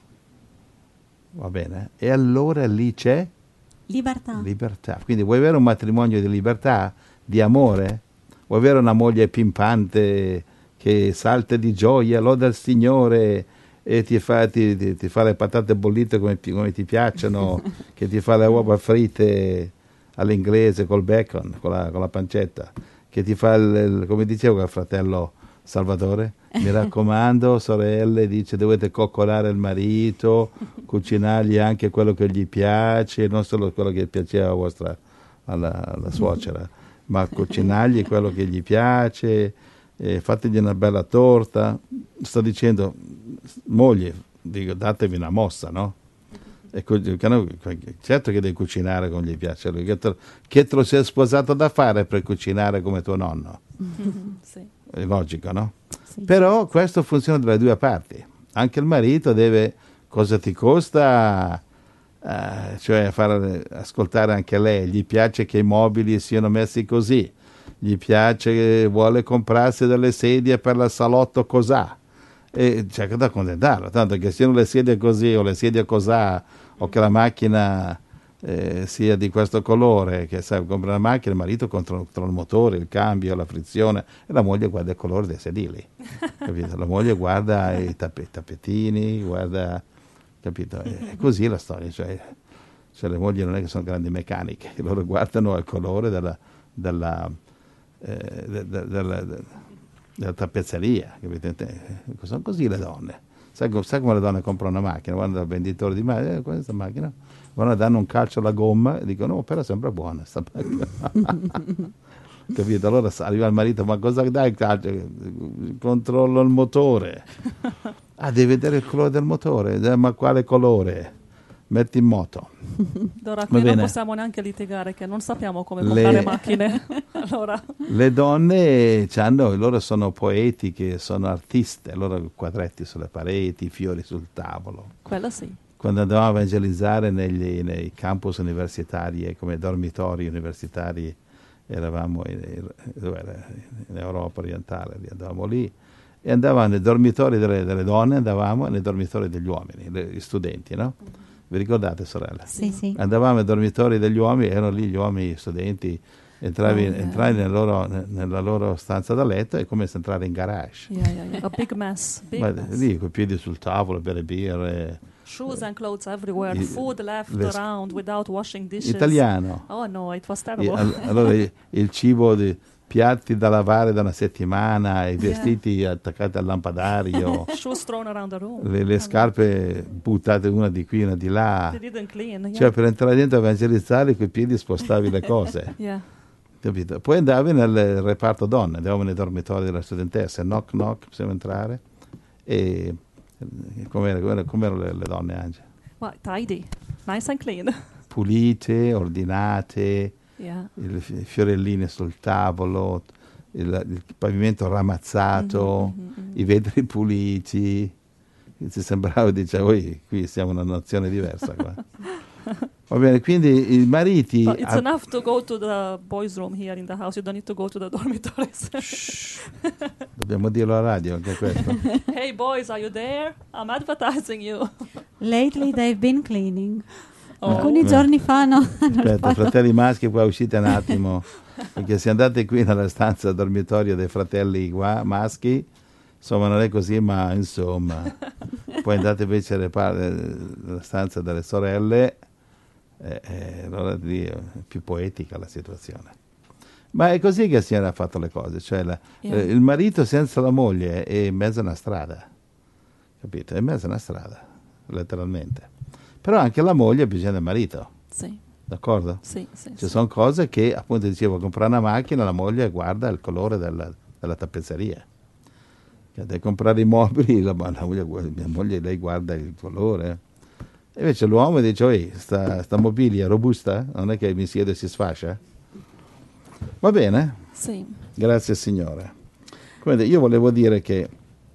Speaker 2: va bene? E allora lì c'è?
Speaker 3: Libertà.
Speaker 2: Libertà. Quindi vuoi avere un matrimonio di libertà, di amore? Vuoi avere una moglie pimpante che salta di gioia, loda il Signore e ti fa, ti, ti, ti fa le patate bollite come, come ti piacciono, che ti fa le uova fritte all'inglese col bacon, con la, con la pancetta, che ti fa, il, il, come dicevo il fratello Salvatore, mi raccomando sorelle, dice dovete coccolare il marito, cucinargli anche quello che gli piace, non solo quello che piaceva a vostra, alla, alla suocera, ma cucinargli quello che gli piace, e fategli una bella torta. Sto dicendo, moglie, dico, datevi una mossa, no? E, certo che devi cucinare come gli piace a lui, che te, che te lo sei sposato da fare per cucinare come tuo nonno.
Speaker 1: Sì.
Speaker 2: È logico, no?
Speaker 3: Sì.
Speaker 2: Però questo funziona dalle due parti. Anche il marito deve, cosa ti costa, eh, cioè far ascoltare anche lei, gli piace che i mobili siano messi così, gli piace, vuole comprarsi delle sedie per il salotto cosà, e cerca da accontentarlo, tanto che siano le sedie così o le sedie cosà, o che la macchina eh, sia di questo colore, che sai, compra la macchina, il marito controlla il motore, il cambio, la frizione, e la moglie guarda il colore dei sedili, capito? La moglie guarda i tapp- tappetini, guarda, capito? È così la storia, cioè, cioè le mogli non è che sono grandi meccaniche, loro guardano il colore della, della, eh, de, de, de, de, della tappezzeria, capite? Sono così le donne. Sai, sai come le donne comprano una macchina? Vanno dal venditore di macchina, eh, questa macchina, vanno, danno un calcio alla gomma e dicono, oh, però è sempre buona sta macchina. Capito? Allora arriva il marito, ma cosa dai il calcio? Controllo il motore. Ah, devi vedere il colore del motore, eh, ma quale colore? Metti in moto.
Speaker 1: Allora, qui non possiamo neanche litigare, che non sappiamo come comprare le... macchine. Allora.
Speaker 2: Le donne c'hanno, loro sono poetiche, sono artiste, loro quadretti sulle pareti, fiori sul tavolo.
Speaker 1: Quello sì.
Speaker 2: Quando andavamo a evangelizzare negli, nei campus universitari, come dormitori universitari, eravamo in, in, in Europa orientale, andavamo lì, e andavamo nei dormitori delle, delle donne, andavamo nei dormitori degli uomini, le, gli studenti, no? Vi ricordate, sorelle?
Speaker 3: Sì, sì.
Speaker 2: Andavamo ai dormitori degli uomini, erano lì gli uomini studenti, entravi,
Speaker 1: Oh, yeah.
Speaker 2: entravi nella loro, nella loro stanza da letto, è come se entrare in garage.
Speaker 1: Yeah, yeah, yeah. A big mess. Big
Speaker 2: Ma
Speaker 1: mess.
Speaker 2: lì con i piedi sul tavolo, bere birre.
Speaker 1: Shoes and clothes everywhere,
Speaker 2: I-
Speaker 1: food left
Speaker 2: le-
Speaker 1: around without washing dishes.
Speaker 2: Italiano.
Speaker 1: Oh no, it was
Speaker 2: E
Speaker 1: terrible.
Speaker 2: all- allora il, il cibo, di piatti da lavare da una settimana, i vestiti attaccati al lampadario,
Speaker 1: Shoes thrown around the room.
Speaker 2: le, le scarpe buttate una di qui, una di là.
Speaker 1: They didn't clean. Yeah.
Speaker 2: Cioè per entrare dentro a evangelizzare coi piedi spostavi le cose.
Speaker 1: Yeah.
Speaker 2: Capito? Poi andavi nel reparto donne, andavamo nei dormitori della studentessa, knock knock, possiamo entrare. E come erano le, le donne, Angela?
Speaker 1: Well, tidy, nice and clean.
Speaker 2: Pulite, ordinate,
Speaker 1: Yeah.
Speaker 2: il, i fiorellini sul tavolo, il, il pavimento ramazzato,
Speaker 1: Mhm, mhm, mhm.
Speaker 2: i vetri puliti. Ti sembrava, dicevo, "Oi, qui siamo una nazione diversa qua." Va bene, quindi i mariti...
Speaker 1: But it's
Speaker 2: ah,
Speaker 1: enough to go to the boys' room here in the house. You don't need to go to the dormitories.
Speaker 2: dobbiamo dirlo alla radio anche questo.
Speaker 1: Hey boys, are you there? I'm advertising you.
Speaker 3: Lately they've been cleaning.
Speaker 1: Oh.
Speaker 3: Alcuni
Speaker 2: Eh.
Speaker 3: giorni fa hanno, hanno
Speaker 2: Aspetta,
Speaker 3: fatto-
Speaker 2: fratelli maschi, qua uscite un attimo, perché se andate qui nella stanza dormitorio dei fratelli qua, maschi, insomma non è così, ma insomma, poi andate invece alle par- nella stanza delle sorelle, eh, eh, allora lì è più poetica la situazione. Ma è così che il Signore ha fatto le cose, cioè la-
Speaker 1: Yeah.
Speaker 2: eh, il marito senza la moglie è in mezzo a una strada, capito? È in mezzo a una strada, letteralmente. Però anche la moglie ha bisogno del marito,
Speaker 1: Sì,
Speaker 2: d'accordo?
Speaker 1: sì, sì.
Speaker 2: Ci
Speaker 1: sì.
Speaker 2: sono cose che, appunto, dicevo, comprare una macchina, la moglie guarda il colore della, della tappezzeria. Che deve comprare i mobili, la, la moglie, guarda- mia moglie, lei guarda il colore. E invece l'uomo dice, "Oi, sta, sta mobilia è robusta? Non è che mi siedo e si sfascia?" Va bene?
Speaker 1: Sì.
Speaker 2: Grazie Signore. Come dire, io volevo dire che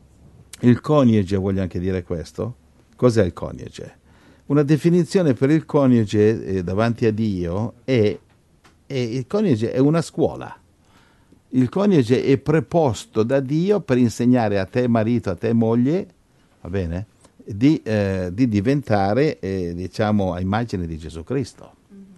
Speaker 2: il coniuge, voglio anche dire questo, cos'è il coniuge? Una definizione per il coniuge eh, davanti a Dio è, è il coniuge è una scuola. Il coniuge è preposto da Dio per insegnare a te marito, a te moglie, va bene, di, eh, di diventare, eh, diciamo, a immagine di Gesù Cristo.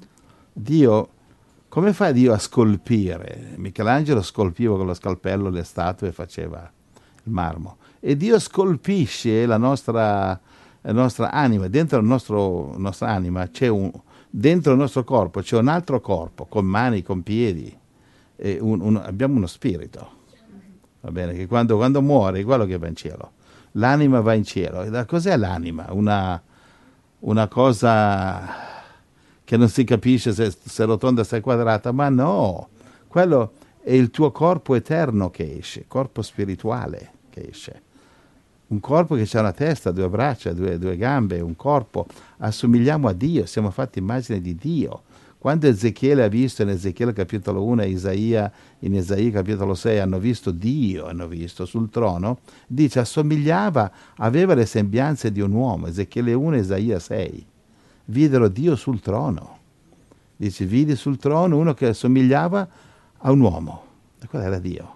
Speaker 2: Dio, come fa Dio a scolpire? Michelangelo scolpiva con lo scalpello le statue e faceva il marmo. E Dio scolpisce la nostra, la nostra anima. Dentro la nostro, nostra anima c'è un, dentro il nostro corpo c'è un altro corpo, con mani, con piedi. E un, un, abbiamo uno spirito. Va bene? Che quando, quando muore è quello che va in cielo. L'anima va in cielo. E da- cos'è l'anima? Una, una cosa che non si capisce se, se è rotonda, se è quadrata, ma no, quello è il tuo corpo eterno che esce, corpo spirituale che esce. Un corpo che ha una testa, due braccia, due, due gambe, un corpo. Assomigliamo a Dio, siamo fatti immagine di Dio. Quando Ezechiele ha visto in Ezechiele capitolo uno e Isaia in Isaia capitolo sei hanno visto Dio, hanno visto sul trono, dice assomigliava, aveva le sembianze di un uomo, Ezechiele uno e Isaia sei. Videro Dio sul trono. Dice, vidi sul trono uno che assomigliava a un uomo. E quello era Dio.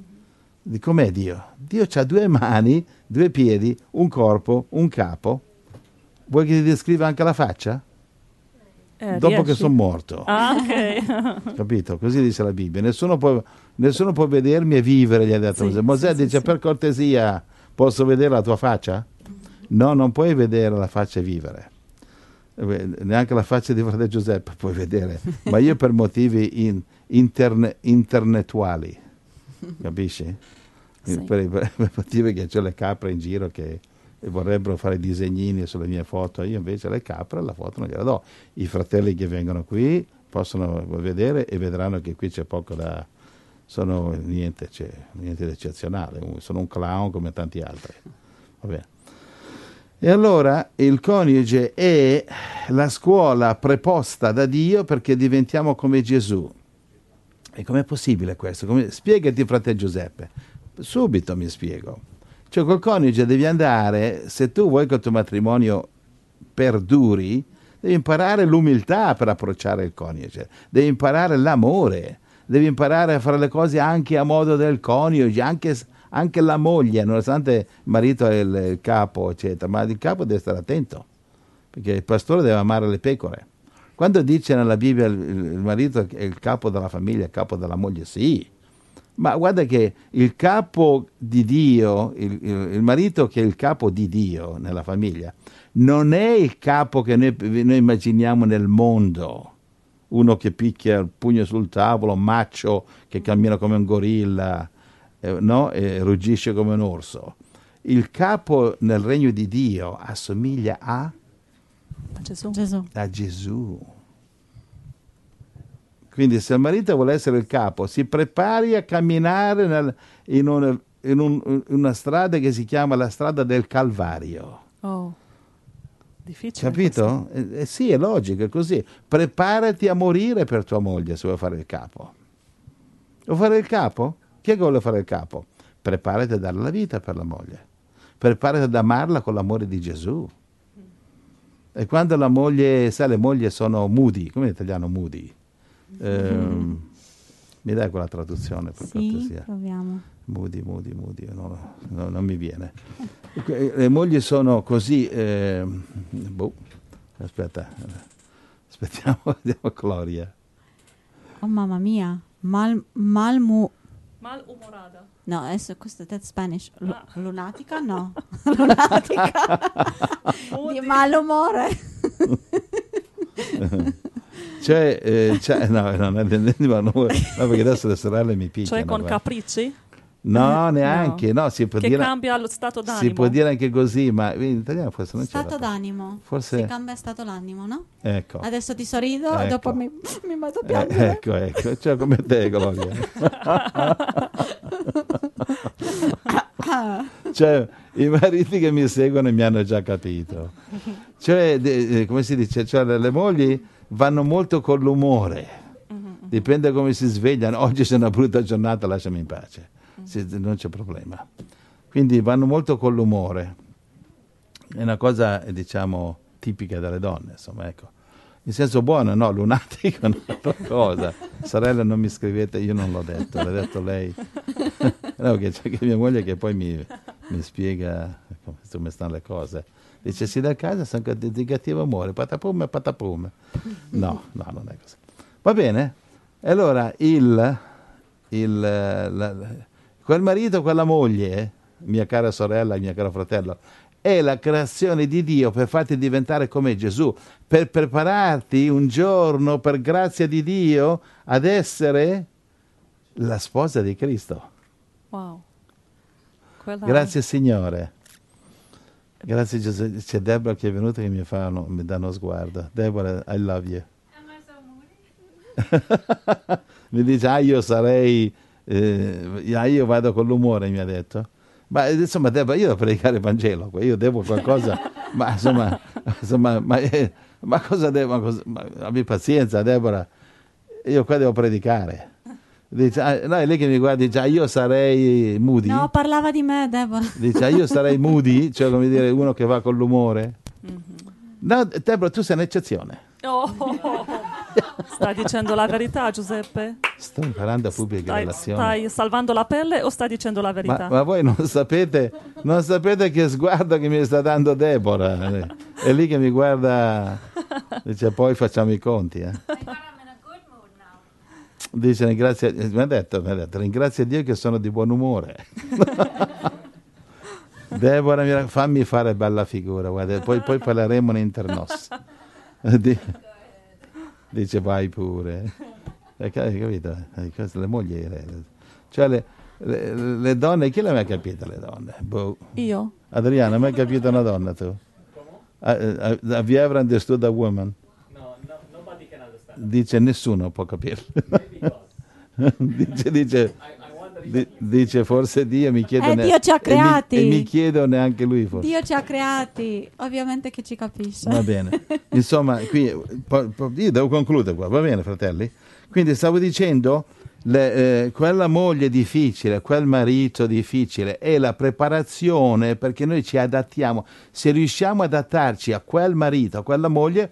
Speaker 2: Di com'è Dio? Dio ha due mani, due piedi, un corpo, un capo. Vuoi che ti descriva anche la faccia?
Speaker 1: Eh,
Speaker 2: Dopo che
Speaker 1: riesci?
Speaker 2: sono morto.
Speaker 1: Ah, ok.
Speaker 2: Capito? Così dice la Bibbia. Nessuno può, nessuno può vedermi e vivere, gli ha detto.
Speaker 1: Sì,
Speaker 2: Mosè
Speaker 1: sì, sì,
Speaker 2: dice,
Speaker 1: sì.
Speaker 2: per cortesia, posso vedere la tua faccia? No, non puoi vedere la faccia e vivere. Eh, neanche la faccia di fratello Giuseppe puoi vedere, ma io per motivi in- interne- internetuali, capisci?
Speaker 1: Sì.
Speaker 2: Per, i- per i motivi che c'è le capre in giro che vorrebbero fare disegnini sulle mie foto, io invece le capre la foto non gliela do. I fratelli che vengono qui possono vedere e vedranno che qui c'è poco da... sono niente, c'è, niente di eccezionale, sono un clown come tanti altri. Va bene. E allora il coniuge è la scuola preposta da Dio perché diventiamo come Gesù. E com'è possibile questo? Come... Spiegati, fratello Giuseppe. Subito mi spiego. Cioè col coniuge devi andare, se tu vuoi che il tuo matrimonio perduri, devi imparare l'umiltà per approcciare il coniuge, devi imparare l'amore, devi imparare a fare le cose anche a modo del coniuge, anche, anche la moglie, nonostante il marito è il, il capo, eccetera, ma il capo deve stare attento, perché il pastore deve amare le pecore. Quando dice nella Bibbia il, il marito è il capo della famiglia, il capo della moglie, sì, ma guarda che il capo di Dio, il, il, il marito che è il capo di Dio nella famiglia, non è il capo che noi, noi immaginiamo nel mondo, uno che picchia il pugno sul tavolo, macho, che cammina come un gorilla, eh, no? E ruggisce come un orso. Il capo nel regno di Dio assomiglia a
Speaker 1: Gesù.
Speaker 3: Gesù.
Speaker 2: a Gesù. Quindi se il marito vuole essere il capo, si prepari a camminare nel, in, una, in un, una strada che si chiama la strada del Calvario.
Speaker 1: Oh, difficile.
Speaker 2: Capito? Eh, eh, sì, è logico, è così. Preparati a morire per tua moglie se vuoi fare il capo. Vuoi fare il capo? Chi è che vuole fare il capo? Preparati a dare la vita per la moglie. Preparati ad amarla con l'amore di Gesù. E quando la moglie, sai, le mogli sono moody, come in italiano moody? Eh, mi dai quella traduzione per
Speaker 3: Sì,
Speaker 2: cortesia?
Speaker 3: proviamo.
Speaker 2: Moody, moody, moody, no, no, non mi viene. Le mogli sono così, eh, boh, aspetta, aspettiamo, vediamo Gloria.
Speaker 3: Oh mamma mia, mal, malmu...
Speaker 1: Malumorata.
Speaker 3: No, adesso questo è Spanish. Lu-
Speaker 1: Ah.
Speaker 3: lunatica? No. Lunatica. Di malumore.
Speaker 2: Cioè, eh, cioè, no, non è, no, no, perché adesso le sorelle mi picchiano.
Speaker 1: Cioè con
Speaker 2: guarda.
Speaker 1: capricci?
Speaker 2: No, neanche, no, si può
Speaker 1: Che
Speaker 2: dire,
Speaker 1: cambia lo stato d'animo.
Speaker 2: si può dire anche così, ma in italiano forse non c'è.
Speaker 3: Stato d'animo.
Speaker 2: Forse-
Speaker 3: Si cambia stato l'animo, no?
Speaker 2: Ecco.
Speaker 3: Adesso ti sorrido e
Speaker 2: Ecco.
Speaker 3: dopo mi, mi vado a
Speaker 2: Eh,
Speaker 3: piangere.
Speaker 2: ecco, ecco, cioè come te, Gloria. Cioè, i mariti che mi seguono mi hanno già capito. Cioè, de- eh, come si dice, cioè, le, le mogli vanno molto con l'umore. Dipende come si svegliano. Oggi c'è una brutta giornata, lasciami in pace. Sì, non c'è problema. Quindi vanno molto con l'umore. È una cosa, eh, diciamo, tipica delle donne, insomma, ecco. In senso buono, no, lunatico è un'altra cosa. Sorella, non mi scrivete, io non l'ho detto, l'ha detto lei. No, che c'è che mia moglie che poi mi, mi spiega come, come stanno le cose. Dice, si da casa, sono di, di cattivo umore, patapum e patapum. No, no, non è così. Va bene? E allora il, il, la, la, quel marito, quella moglie, mia cara sorella, mio caro fratello, è la creazione di Dio per farti diventare come Gesù, per prepararti un giorno, per grazia di Dio, ad essere la sposa di Cristo.
Speaker 1: Wow. Quella...
Speaker 2: Grazie Signore. Grazie Gesù. C'è Deborah che è venuta che mi, fa uno, mi dà uno sguardo. Deborah, I love you. Mi dice, ah io sarei, eh, ah, io vado con l'umore, mi ha detto. Ma insomma, Deborah, io devo predicare il Vangelo, io devo qualcosa, ma insomma, insomma ma, eh, ma cosa devo, ma cosa, ma, abbi pazienza Deborah, io qua devo predicare. Dice, ah, no, è lei che mi guarda e dice, ah, io sarei moody.
Speaker 3: No, parlava di me, Deborah.
Speaker 2: Dice, ah, io sarei moody, cioè come dire uno che va con l'umore.
Speaker 1: Mm-hmm.
Speaker 2: No, Deborah, tu sei un'eccezione.
Speaker 1: Oh, stai dicendo la verità, Giuseppe?
Speaker 2: Sto imparando a pubbliche
Speaker 1: Stai,
Speaker 2: relazioni.
Speaker 1: stai salvando la pelle o stai dicendo la verità?
Speaker 2: Ma, ma voi non sapete, non sapete che sguardo che mi sta dando Deborah. È lì che mi guarda, dice poi facciamo i conti. Eh. Dice ringrazia, mi ha detto, mi ha detto, ringrazia Dio che sono di buon umore. Deborah, mi- fammi fare bella figura, guarda, poi, poi parleremo in internos. Di- Dice vai pure. Hai capito? Le mogli, le- cioè le, le, le donne, chi l'ha mai capito le donne? Boh.
Speaker 1: Io?
Speaker 2: Adriano, hai mai capito una donna tu? Uh, uh, have you ever understood a woman?
Speaker 11: No, no, nobody can understand.
Speaker 2: Dice nessuno può capirlo. dice, dice, di- dice forse Dio mi chiede
Speaker 3: Eh, Dio ci ha
Speaker 2: e mi-
Speaker 3: creati.
Speaker 2: e mi chiedo neanche lui forse.
Speaker 3: Dio ci ha creati, ovviamente che ci capisce.
Speaker 2: Va bene. Insomma, qui po- po- io devo concludere qua, va bene, fratelli? Quindi stavo dicendo, le, eh, quella moglie difficile, quel marito difficile è la preparazione perché noi ci adattiamo. Se riusciamo ad adattarci a quel marito, a quella moglie,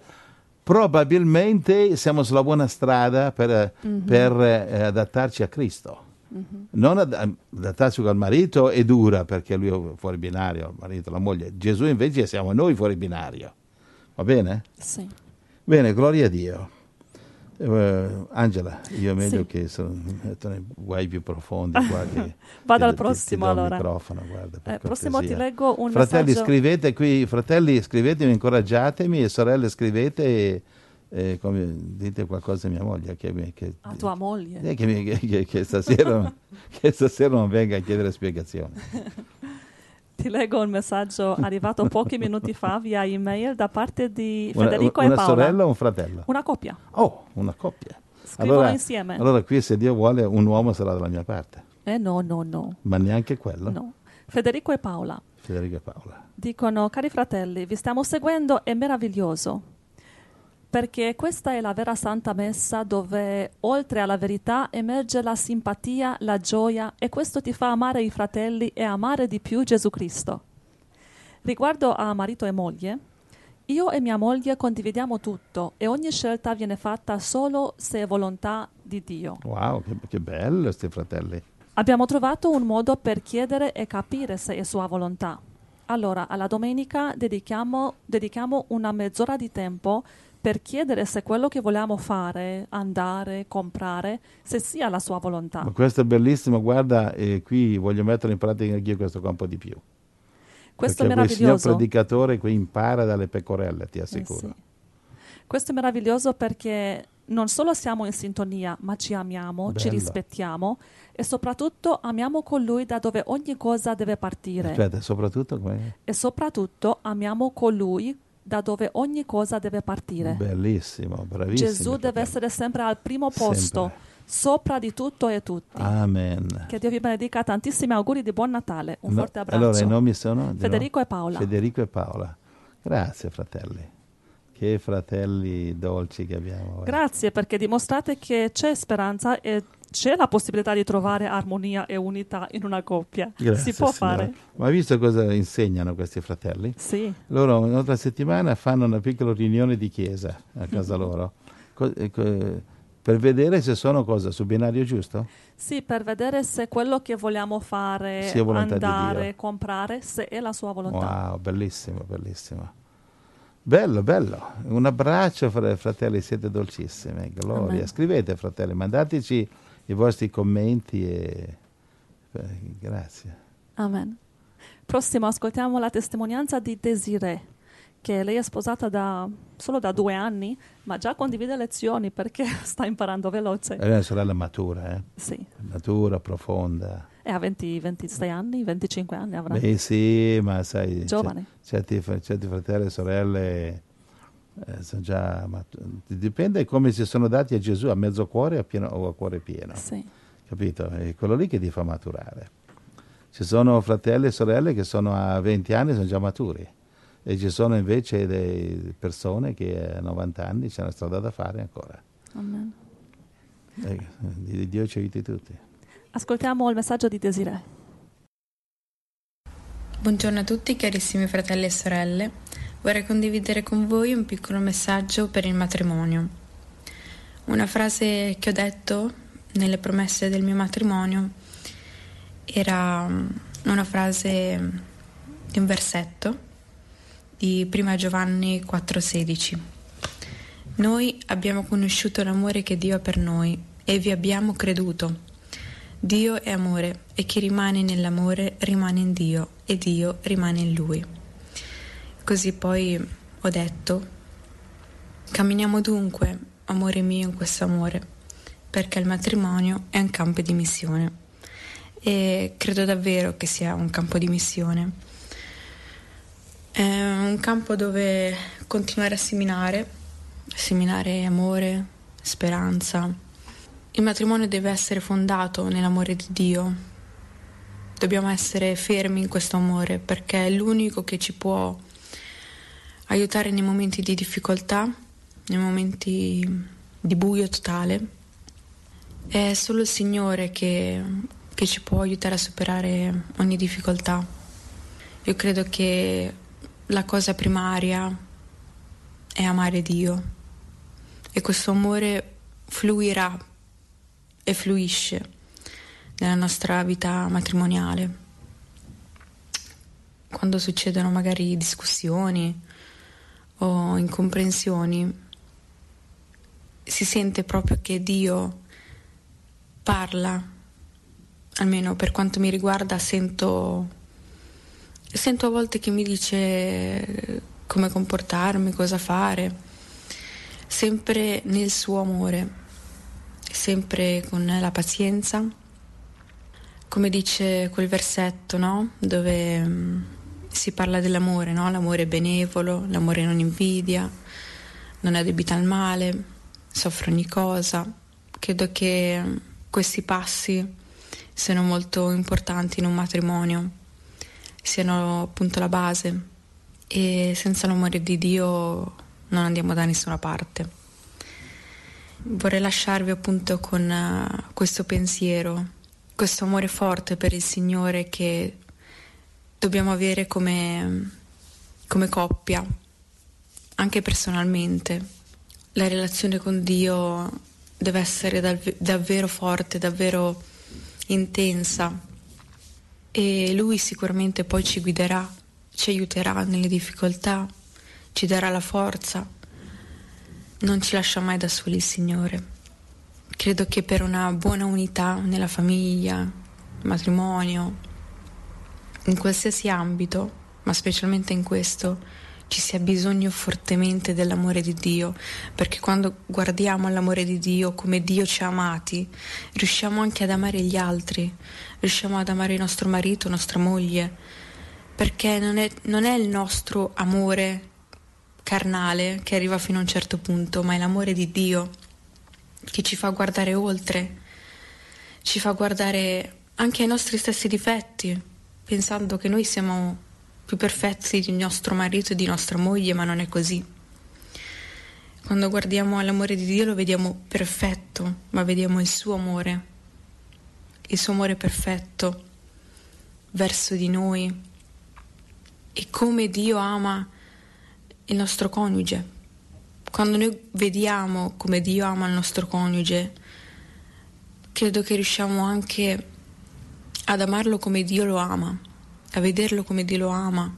Speaker 2: probabilmente siamo sulla buona strada per,
Speaker 1: Mhm.
Speaker 2: per, eh, adattarci a Cristo.
Speaker 1: Mhm.
Speaker 2: Non ad- adattarsi al marito è dura perché lui è fuori binario, il marito, la moglie. Gesù invece siamo noi fuori binario. Va bene?
Speaker 1: Sì.
Speaker 2: Bene, gloria a Dio. Eh, Angela, io è meglio
Speaker 1: Sì.
Speaker 2: che sono nei guai più profondi qua che
Speaker 1: Vado
Speaker 2: ti-
Speaker 1: al
Speaker 2: ti-
Speaker 1: prossimo,
Speaker 2: ti do il
Speaker 1: allora.
Speaker 2: microfono, guarda, per
Speaker 1: Eh, prossimo ti
Speaker 2: cortesia.
Speaker 1: leggo un
Speaker 2: Fratelli,
Speaker 1: messaggio.
Speaker 2: scrivete qui, fratelli, scrivetemi, incoraggiatemi, e sorelle, scrivete e, e come, dite qualcosa a mia moglie che, mi- che,
Speaker 1: A tua moglie.
Speaker 2: eh, che, mi- che- che- che stasera, che stasera non venga a chiedere spiegazioni.
Speaker 1: Ti leggo un messaggio arrivato pochi minuti fa via email da parte di
Speaker 2: Una,
Speaker 1: Federico
Speaker 2: una
Speaker 1: e Paola.
Speaker 2: sorella o un fratello?
Speaker 1: Una coppia.
Speaker 2: Oh, una coppia.
Speaker 1: Scrivono
Speaker 2: Allora,
Speaker 1: insieme.
Speaker 2: allora qui, se Dio vuole, un uomo sarà dalla mia parte.
Speaker 1: Eh no, no, no.
Speaker 2: Ma neanche quello?
Speaker 1: No. Federico e Paola
Speaker 2: Federico e Paola.
Speaker 1: dicono: cari fratelli, vi stiamo seguendo, è meraviglioso. Perché questa è la vera Santa Messa dove, oltre alla verità, emerge la simpatia, la gioia, e questo ti fa amare i fratelli e amare di più Gesù Cristo. Riguardo a marito e moglie, io e mia moglie condividiamo tutto e ogni scelta viene fatta solo se è volontà di Dio.
Speaker 2: Wow, che, che bello questi fratelli.
Speaker 1: Abbiamo trovato un modo per chiedere e capire se è sua volontà. Allora, alla domenica dedichiamo, dedichiamo una mezz'ora di tempo per chiedere se quello che vogliamo fare, andare, comprare, se sia la sua volontà.
Speaker 2: Ma questo è bellissimo, guarda, e qui voglio mettere in pratica anch'io questo campo di più.
Speaker 1: Questo è
Speaker 2: Perché quel signor
Speaker 1: meraviglioso.
Speaker 2: predicatore qui impara dalle pecorelle, ti assicuro.
Speaker 1: Eh sì. Questo è meraviglioso perché non solo siamo in sintonia, ma ci amiamo, ci
Speaker 2: Bello.
Speaker 1: rispettiamo e soprattutto amiamo colui da dove ogni cosa deve partire.
Speaker 2: Aspetta, soprattutto come...
Speaker 1: E soprattutto amiamo colui da dove ogni cosa deve partire.
Speaker 2: Bellissimo, bravissimo.
Speaker 1: Gesù deve essere sempre al primo posto,
Speaker 2: Sempre.
Speaker 1: sopra di tutto e tutti.
Speaker 2: Amen.
Speaker 1: Che Dio vi benedica, tantissimi auguri di buon Natale, un
Speaker 2: No,
Speaker 1: forte abbraccio.
Speaker 2: allora i nomi sono?
Speaker 1: Federico e Paola.
Speaker 2: Federico e Paola. Grazie fratelli. Che fratelli dolci che abbiamo. eh.
Speaker 1: Grazie perché dimostrate che c'è speranza e c'è la possibilità di trovare armonia e unità in una coppia.
Speaker 2: Grazie,
Speaker 1: si può
Speaker 2: signora.
Speaker 1: fare.
Speaker 2: Ma hai visto cosa insegnano questi fratelli?
Speaker 1: Sì.
Speaker 2: Loro una volta a settimana fanno una piccola riunione di chiesa a casa loro co- eh, co- per vedere se sono cosa sul binario giusto.
Speaker 1: Sì, per vedere se quello che vogliamo fare,
Speaker 2: Sia volontà di
Speaker 1: andare,
Speaker 2: Dio.
Speaker 1: comprare, se è la sua volontà.
Speaker 2: Wow, bellissimo, bellissimo. Bello, bello. Un abbraccio, fra- fratelli, siete dolcissimi. Gloria.
Speaker 1: Amen.
Speaker 2: Scrivete, fratelli, mandateci i vostri commenti e eh, grazie.
Speaker 1: Amen. Prossimo, ascoltiamo la testimonianza di Desiree, che lei è sposata da, solo da due anni, ma già condivide lezioni perché sta imparando veloce.
Speaker 2: È una sorella matura, eh?
Speaker 1: Sì.
Speaker 2: Matura, profonda.
Speaker 1: E ha venti, ventisei anni, venticinque anni avrà.
Speaker 2: Beh sì, ma sai,
Speaker 1: Giovane.
Speaker 2: c- certi, fr- certi fratelli e sorelle eh, sono già mat- dipende come si sono dati a Gesù, a mezzo cuore o a, pieno, o a cuore pieno.
Speaker 1: Sì.
Speaker 2: Capito? È quello lì che ti fa maturare. Ci sono fratelli e sorelle che sono a venti anni, sono già maturi. E ci sono invece delle persone che a novanta anni c'è una strada da fare ancora.
Speaker 1: Amen.
Speaker 2: E, eh, Dio ci aiuti tutti.
Speaker 1: Ascoltiamo il messaggio di Desiree.
Speaker 12: Buongiorno a tutti carissimi fratelli e sorelle, vorrei condividere con voi un piccolo messaggio per il matrimonio. Una frase che ho detto nelle promesse del mio matrimonio era una frase di un versetto di prima Giovanni quattro sedici. Noi abbiamo conosciuto l'amore che Dio ha per noi e vi abbiamo creduto. Dio è amore e chi rimane nell'amore rimane in Dio e Dio rimane in Lui. Così poi ho detto: camminiamo dunque, amore mio, in questo amore, perché il matrimonio è un campo di missione e credo davvero che sia un campo di missione. È un campo dove continuare a seminare, seminare amore, speranza. Il matrimonio deve essere fondato nell'amore di Dio. Dobbiamo essere fermi in questo amore perché è l'unico che ci può aiutare nei momenti di difficoltà, nei momenti di buio totale. È solo il Signore che, che ci può aiutare a superare ogni difficoltà. Io credo che la cosa primaria è amare Dio e questo amore fluirà e fluisce nella nostra vita matrimoniale. Quando succedono magari discussioni o incomprensioni, si sente proprio che Dio parla, almeno per quanto mi riguarda, sento, sento a volte che mi dice come comportarmi, cosa fare, sempre nel suo amore, sempre con la pazienza, come dice quel versetto, no? Dove um, si parla dell'amore, no? L'amore è benevolo, l'amore non invidia, non addebita il male, soffre ogni cosa. Credo che um, questi passi siano molto importanti in un matrimonio, siano appunto la base, e senza l'amore di Dio non andiamo da nessuna parte. Vorrei lasciarvi appunto con uh, questo pensiero, questo amore forte per il Signore che dobbiamo avere come, come coppia, anche personalmente. La relazione con Dio deve essere dav- davvero forte, davvero intensa, e Lui sicuramente poi ci guiderà, ci aiuterà nelle difficoltà, ci darà la forza. Non ci lascia mai da soli il Signore. Credo che per una buona unità nella famiglia, matrimonio, in qualsiasi ambito, ma specialmente in questo, ci sia bisogno fortemente dell'amore di Dio, perché quando guardiamo all'amore di Dio, come Dio ci ha amati, riusciamo anche ad amare gli altri, riusciamo ad amare il nostro marito, nostra moglie, perché non è, non è il nostro amore carnale che arriva fino a un certo punto, ma è l'amore di Dio che ci fa guardare oltre, ci fa guardare anche ai nostri stessi difetti, pensando che noi siamo più perfetti di nostro marito e di nostra moglie, ma non è così. Quando guardiamo all'amore di Dio lo vediamo perfetto, ma vediamo il suo amore, il suo amore perfetto verso di noi, e come Dio ama il nostro coniuge. Quando noi vediamo come Dio ama il nostro coniuge, credo che riusciamo anche ad amarlo come Dio lo ama, a vederlo come Dio lo ama,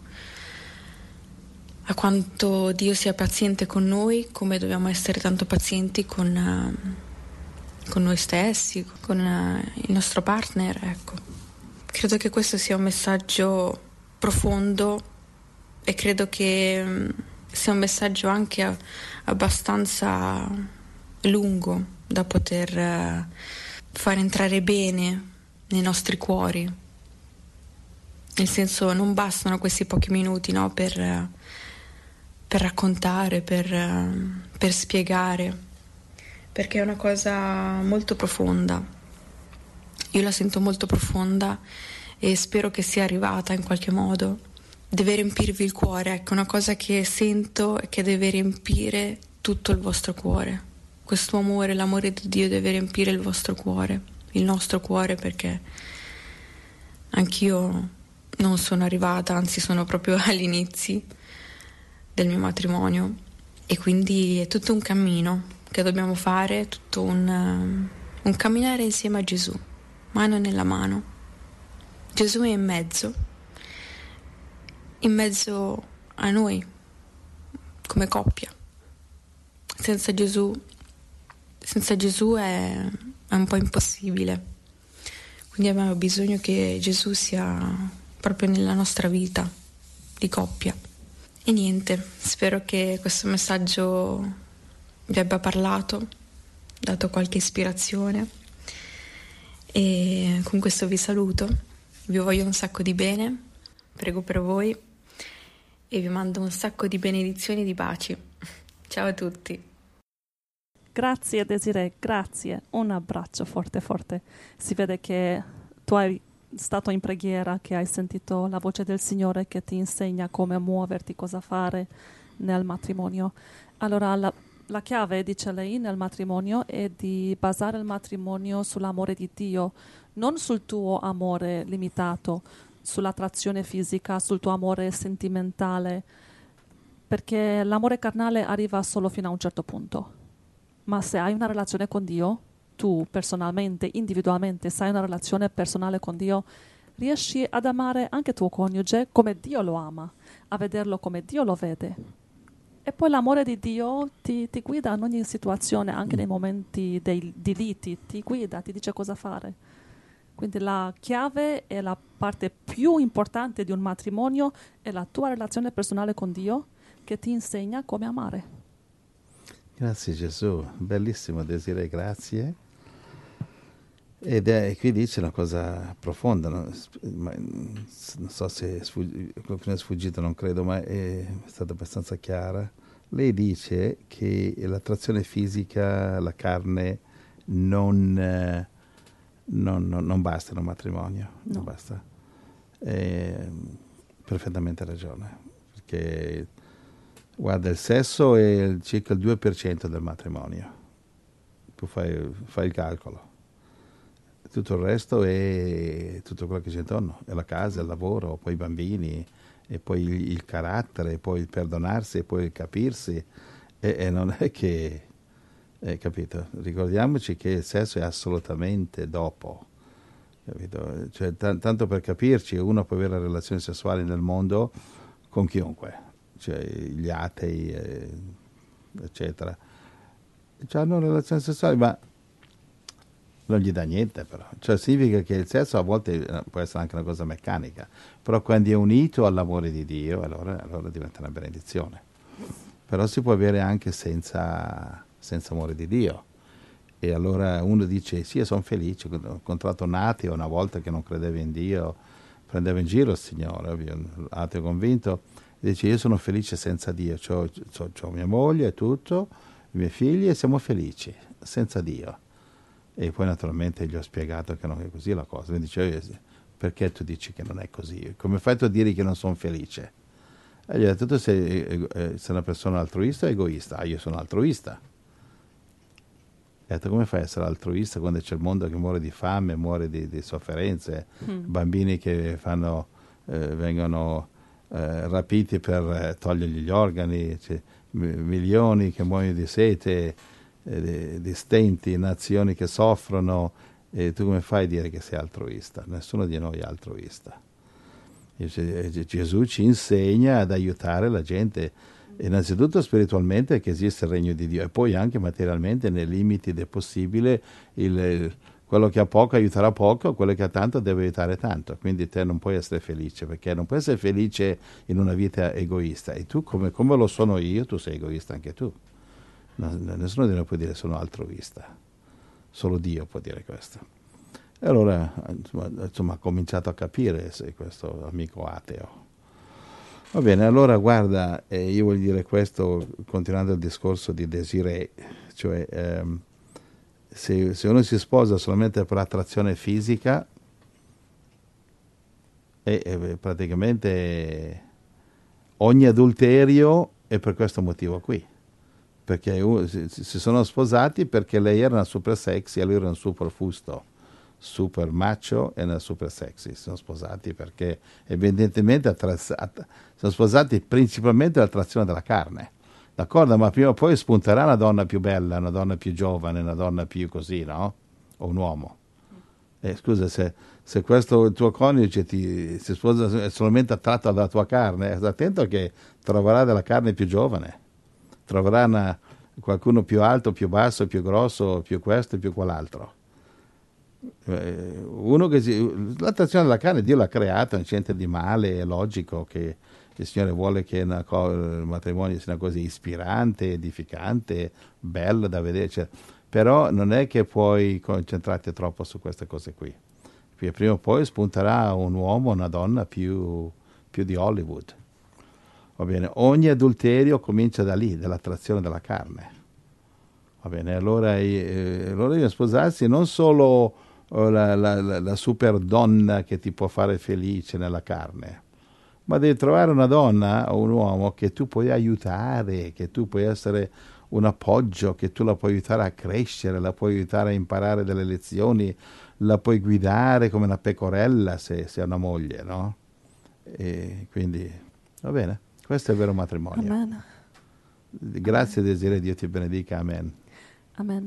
Speaker 12: a quanto Dio sia paziente con noi, come dobbiamo essere tanto pazienti con, uh, con noi stessi, con uh, il nostro partner, ecco. Credo che questo sia un messaggio profondo, e credo che um, sia un messaggio anche a, abbastanza lungo da poter uh, far entrare bene nei nostri cuori. Nel senso, non bastano questi pochi minuti, no, per, uh, per raccontare, per, uh, per spiegare, perché è una cosa molto profonda. Io la sento molto profonda e spero che sia arrivata in qualche modo. Deve riempirvi il cuore, ecco, una cosa che sento è che deve riempire tutto il vostro cuore. Questo amore, l'amore di Dio deve riempire il vostro cuore, il nostro cuore, perché anch'io non sono arrivata, anzi sono proprio agli inizi del mio matrimonio, e quindi è tutto un cammino che dobbiamo fare, tutto un, uh, un camminare insieme a Gesù, mano nella mano. Gesù è in mezzo, in mezzo a noi, come coppia. Senza Gesù, senza Gesù è, è un po' impossibile. Quindi abbiamo bisogno che Gesù sia proprio nella nostra vita di coppia. E niente, spero che questo messaggio vi abbia parlato, dato qualche ispirazione, e con questo vi saluto, vi voglio un sacco di bene, prego per voi e vi mando un sacco di benedizioni e di baci. Ciao a tutti.
Speaker 1: Grazie Desiree, grazie, un abbraccio forte forte. Si vede che tu hai stato in preghiera, che hai sentito la voce del Signore che ti insegna come muoverti, cosa fare nel matrimonio. Allora la, la chiave, dice lei, nel matrimonio è di basare il matrimonio sull'amore di Dio, non sul tuo amore limitato, sull'attrazione fisica, sul tuo amore sentimentale, perché l'amore carnale arriva solo fino a un certo punto. Ma se hai una relazione con Dio, tu personalmente, individualmente, sai una relazione personale con Dio, riesci ad amare anche tuo coniuge come Dio lo ama, a vederlo come Dio lo vede. E poi l'amore di Dio ti, ti guida in ogni situazione, anche nei momenti dei, di liti, ti guida, ti dice cosa fare. Quindi la chiave e la parte più importante di un matrimonio è la tua relazione personale con Dio, che ti insegna come amare.
Speaker 2: Grazie Gesù, bellissimo Desiree, grazie. Ed è, qui dice una cosa profonda, no? Ma, non so se è sfugg- qualcuno è sfuggito, non credo, ma è stata abbastanza chiara. Lei dice che l'attrazione fisica, la carne, non, eh, non, non, non basta in un matrimonio,
Speaker 1: No.
Speaker 2: non basta. E, perfettamente ragione, perché guarda, il sesso è circa il due per cento del matrimonio, tu fai, fai il calcolo. Tutto il resto è tutto quello che c'è intorno, è la casa, il lavoro, poi i bambini, e poi il, il carattere, e poi il perdonarsi, e poi il capirsi, e, e non è che, eh, capito? Ricordiamoci che il sesso è assolutamente dopo, capito? Cioè, t- tanto per capirci, uno può avere relazioni sessuali nel mondo con chiunque, cioè gli atei, eh, eccetera. Cioè, hanno relazioni sessuali, ma non gli dà niente, però. Cioè significa che il sesso a volte può essere anche una cosa meccanica, però quando è unito all'amore di Dio, allora, allora diventa una benedizione. Però si può avere anche senza, senza amore di Dio. E allora uno dice, sì, io sono felice, ho incontrato un ateo una volta che non credeva in Dio, prendeva in giro il Signore, un ateo convinto, e dice, io sono felice senza Dio, c'ho, c'ho, c'ho mia moglie e tutto, i miei figli, e siamo felici, senza Dio. E poi naturalmente gli ho spiegato che non è così la cosa. Mi dice, perché tu dici che non è così? Come fai tu a dire che non sono felice? E gli ho detto, tu sei, eh, sei una persona altruista o egoista? Ah, io sono altruista. E ho detto, come fai a essere altruista quando c'è il mondo che muore di fame, muore di, di sofferenze, mm. bambini che fanno, eh, vengono eh, rapiti per eh, togliergli gli organi, cioè, m- milioni che muoiono di sete, Di, di stenti, nazioni che soffrono, e tu come fai a dire che sei altruista? Nessuno di noi è altruista. Gesù ci insegna ad aiutare la gente, innanzitutto spiritualmente, che esiste il regno di Dio, e poi anche materialmente, nei limiti del possibile. Il, il, quello che ha poco aiuterà poco, quello che ha tanto deve aiutare tanto. Quindi te non puoi essere felice, perché non puoi essere felice in una vita egoista, e tu come, come lo sono io, tu sei egoista anche tu. No, nessuno di noi può dire sono altruista, solo Dio può dire questo. E allora insomma, insomma ha cominciato a capire se questo amico ateo. Va bene, allora guarda, eh, io voglio dire questo continuando il discorso di Desiree, cioè ehm, se, se uno si sposa solamente per attrazione fisica, e, e praticamente ogni adulterio è per questo motivo qui. Perché uh, si, si sono sposati perché lei era una super sexy e lui era un super fusto, super macho e una super sexy. Si sono sposati perché evidentemente attra- att- sono sposati principalmente l'attrazione della carne, d'accordo? Ma prima o poi spunterà una donna più bella, una donna più giovane, una donna più così, no? O un uomo. Eh, scusa, se, se questo tuo coniuge ti si sposa è solamente attratto dalla tua carne, stai attento che troverà della carne più giovane. Troverà una, qualcuno più alto, più basso, più grosso, più questo e più quell'altro. Eh, uno che si, l'attrazione della carne Dio l'ha creata, non c'è niente di male, è logico che il Signore vuole che una co- il matrimonio sia una cosa ispirante, edificante, bella da vedere, cioè, però non è che puoi concentrarti troppo su queste cose qui. Prima o poi spunterà un uomo o una donna più, più di Hollywood. Va bene, ogni adulterio comincia da lì, dall'attrazione della carne. Va bene, allora, eh, allora devono sposarsi non solo eh, la, la, la, la super donna che ti può fare felice nella carne, ma devi trovare una donna o un uomo che tu puoi aiutare, che tu puoi essere un appoggio, che tu la puoi aiutare a crescere, la puoi aiutare a imparare delle lezioni, la puoi guidare come una pecorella se, se è una moglie, no? E quindi, va bene. Questo è il vero matrimonio.
Speaker 1: Amen.
Speaker 2: Grazie, Desiree, Dio ti benedica. Amen.
Speaker 1: Amen.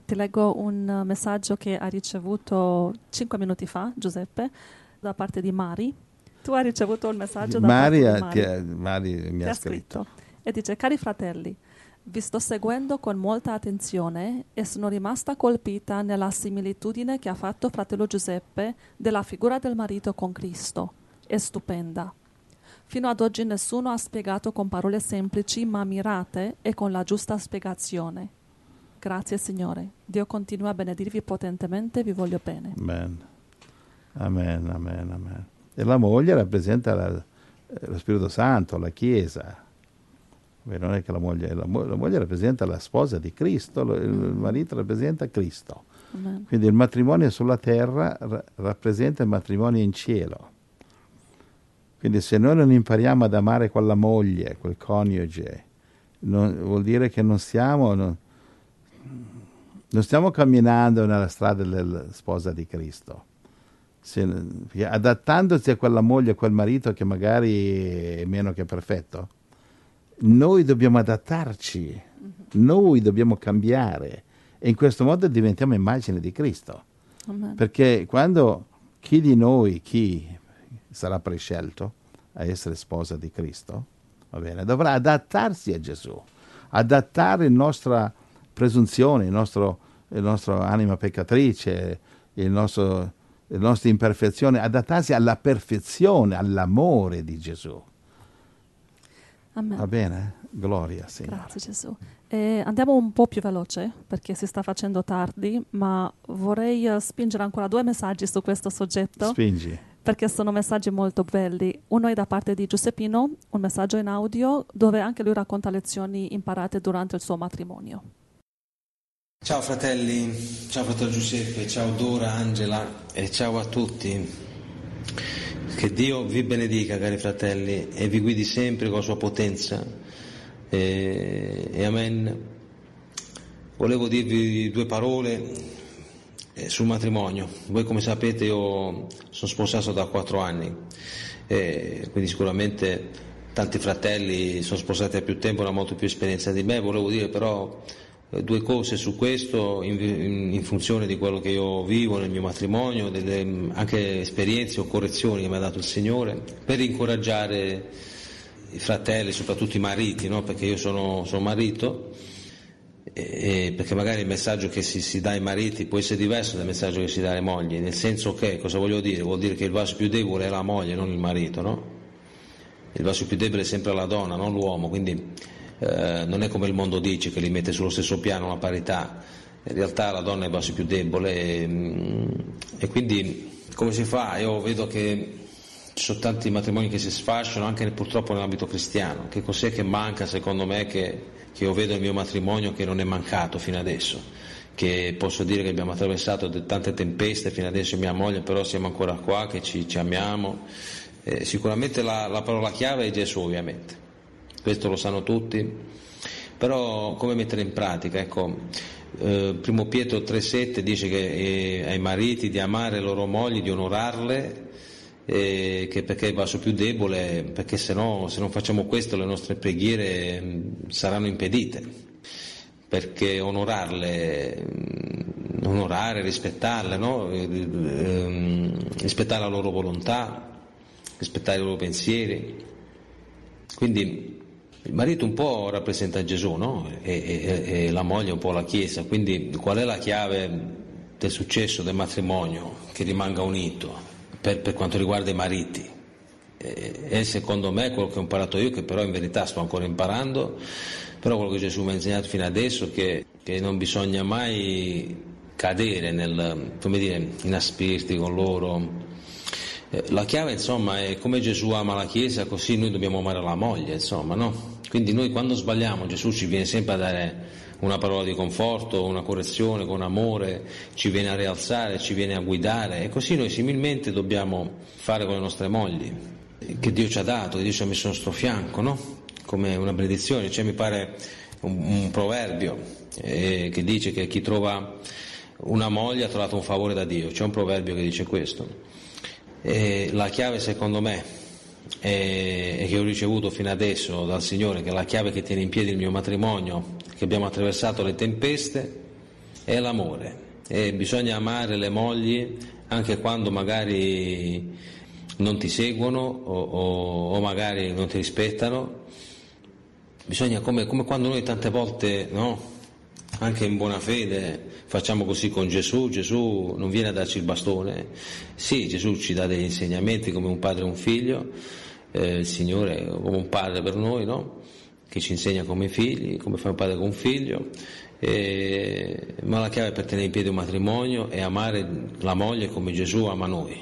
Speaker 1: Ti leggo un messaggio che ha ricevuto cinque minuti fa, Giuseppe, da parte di Mari. Tu hai ricevuto il messaggio da
Speaker 2: Maria,
Speaker 1: parte di Mari.
Speaker 2: Ti, Mari mi
Speaker 1: Ti
Speaker 2: ha
Speaker 1: ha
Speaker 2: scritto.
Speaker 1: scritto e dice: cari fratelli, vi sto seguendo con molta attenzione e sono rimasta colpita nella similitudine che ha fatto fratello Giuseppe della figura del marito con Cristo. È stupenda. Fino ad oggi nessuno ha spiegato con parole semplici ma mirate e con la giusta spiegazione. Grazie Signore. Dio continua a benedirvi potentemente, vi voglio bene.
Speaker 2: Amen. Amen, amen, amen. E la moglie rappresenta la, lo Spirito Santo, la Chiesa. Beh, non è che la moglie, la, la moglie rappresenta la sposa di Cristo, lo, il marito rappresenta Cristo.
Speaker 1: Amen.
Speaker 2: Quindi il matrimonio sulla terra ra- rappresenta il matrimonio in cielo. Quindi se noi non impariamo ad amare quella moglie, quel coniuge, non, vuol dire che non stiamo, non, non stiamo camminando nella strada della sposa di Cristo. Se, adattandosi a quella moglie, a quel marito che magari è meno che perfetto, noi dobbiamo adattarci, mm-hmm. noi dobbiamo cambiare e in questo modo diventiamo immagine di Cristo.
Speaker 1: Amen.
Speaker 2: Perché quando chi di noi, chi sarà prescelto a essere sposa di Cristo, va bene, dovrà adattarsi a Gesù, adattare la nostra presunzione, il nostro, il nostro anima peccatrice, il nostro, le nostre imperfezioni, adattarsi alla perfezione, all'amore di Gesù.
Speaker 1: Amen.
Speaker 2: Va bene? Gloria, Signore.
Speaker 1: Grazie Gesù. E andiamo un po' più veloce perché si sta facendo tardi, ma vorrei uh, spingere ancora due messaggi su questo soggetto.
Speaker 2: Spingi.
Speaker 1: Perché sono messaggi molto belli. Uno è da parte di Giuseppino, un messaggio in audio dove anche lui racconta lezioni imparate durante il suo matrimonio.
Speaker 13: Ciao fratelli, ciao fratello Giuseppe, ciao Dora, Angela e ciao a tutti. Che Dio vi benedica, cari fratelli, e vi guidi sempre con la sua potenza. E, e amen. Volevo dirvi due parole eh, sul matrimonio. Voi come sapete io sono sposato da quattro anni, e quindi sicuramente tanti fratelli sono sposati da più tempo, hanno molto più esperienza di me. Volevo dire però due cose su questo in, in, in funzione di quello che io vivo nel mio matrimonio, delle anche esperienze o correzioni che mi ha dato il Signore, per incoraggiare i fratelli, soprattutto i mariti, no? Perché io sono, sono marito e, e perché magari il messaggio che si, si dà ai mariti può essere diverso dal messaggio che si dà alle mogli, nel senso che, cosa voglio dire? Vuol dire che il vaso più debole è la moglie, non il marito, no? Il vaso più debole è sempre la donna, non l'uomo, quindi Eh, non è come il mondo dice che li mette sullo stesso piano, la parità. In realtà la donna è il vaso più debole e, e quindi come si fa? Io vedo che ci sono tanti matrimoni che si sfasciano anche purtroppo nell'ambito cristiano. Che cos'è che manca secondo me che, che io vedo nel mio matrimonio che non è mancato fino adesso? Che posso dire che abbiamo attraversato tante tempeste fino adesso, mia moglie, però siamo ancora qua, che ci, ci amiamo. Eh, sicuramente la, la parola chiave è Gesù, ovviamente. Questo lo sanno tutti, però come mettere in pratica? Ecco, eh, primo Pietro tre sette dice che eh, ai mariti di amare le loro mogli, di onorarle, eh, che perché è il vaso più debole, perché se no, se non facciamo questo le nostre preghiere mh, saranno impedite, perché onorarle, mh, onorare, rispettarle, no? eh, eh, rispettare la loro volontà, rispettare i loro pensieri, quindi il marito un po' rappresenta Gesù, no? E, e, e la moglie un po' la Chiesa, quindi qual è la chiave del successo del matrimonio che rimanga unito per, per quanto riguarda i mariti? E, e secondo me quello che ho imparato io, che però in verità sto ancora imparando, però quello che Gesù mi ha insegnato fino adesso, che, che non bisogna mai cadere nel, come dire, inaspirti con loro. La chiave insomma è come Gesù ama la Chiesa, così noi dobbiamo amare la moglie, insomma, no? Quindi noi quando sbagliamo Gesù ci viene sempre a dare una parola di conforto, una correzione con amore, ci viene a rialzare, ci viene a guidare, e così noi similmente dobbiamo fare con le nostre mogli che Dio ci ha dato, che Dio ci ha messo al nostro fianco, no? Come una benedizione. Cioè mi pare un, un proverbio eh, che dice che chi trova una moglie ha trovato un favore da Dio. C'è un proverbio che dice questo. E la chiave secondo me è, è che ho ricevuto fino adesso dal Signore, che è la chiave che tiene in piedi il mio matrimonio, che abbiamo attraversato le tempeste, è l'amore. E bisogna amare le mogli anche quando magari non ti seguono o, o, o magari non ti rispettano. Bisogna, come, come quando noi tante volte, no, anche in buona fede facciamo così con Gesù. Gesù non viene a darci il bastone. Sì, Gesù ci dà degli insegnamenti come un padre e un figlio, eh, il Signore è come un padre per noi, no? Che ci insegna come figli, come fa un padre con un figlio. E, ma la chiave per tenere in piedi un matrimonio è amare la moglie come Gesù ama noi,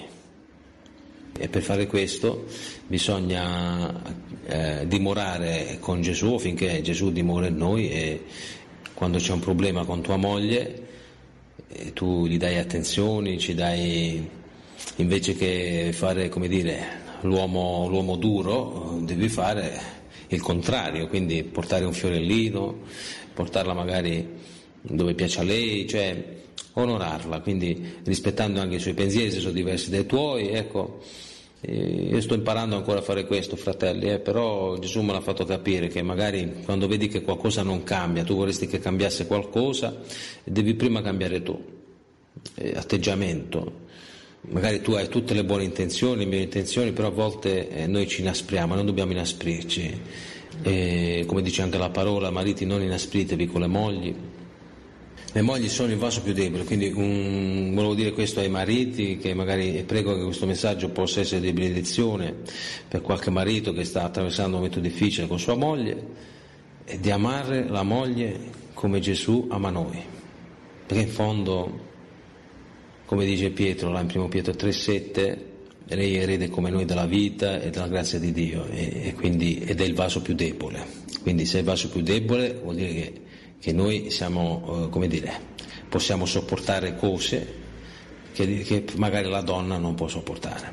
Speaker 13: e per fare questo bisogna eh, dimorare con Gesù finché Gesù dimora in noi. E quando c'è un problema con tua moglie eh, tu gli dai attenzioni, ci dai, invece che fare, come dire, l'uomo, l'uomo duro, devi fare il contrario, quindi portare un fiorellino, portarla magari dove piace a lei, cioè onorarla, quindi rispettando anche i suoi pensieri se sono diversi dai tuoi. Ecco, eh, io sto imparando ancora a fare questo, fratelli, eh, però Gesù me l'ha fatto capire che magari quando vedi che qualcosa non cambia, tu vorresti che cambiasse qualcosa, devi prima cambiare tu, eh, atteggiamento. Magari tu hai tutte le buone intenzioni, le mie intenzioni, però a volte eh, noi ci inaspriamo, non dobbiamo inasprirci. E come dice anche la parola, mariti non inaspritevi con le mogli. Le mogli sono il vaso più debole, quindi um, volevo dire questo ai mariti, che magari prego che questo messaggio possa essere di benedizione per qualche marito che sta attraversando un momento difficile con sua moglie, e di amare la moglie come Gesù ama noi, perché in fondo, come dice Pietro là in primo Pietro tre sette, lei è erede come noi della vita e della grazia di Dio, e, e quindi, ed è il vaso più debole. Quindi se è il vaso più debole vuol dire che, che noi siamo, eh, come dire, possiamo sopportare cose che, che magari la donna non può sopportare.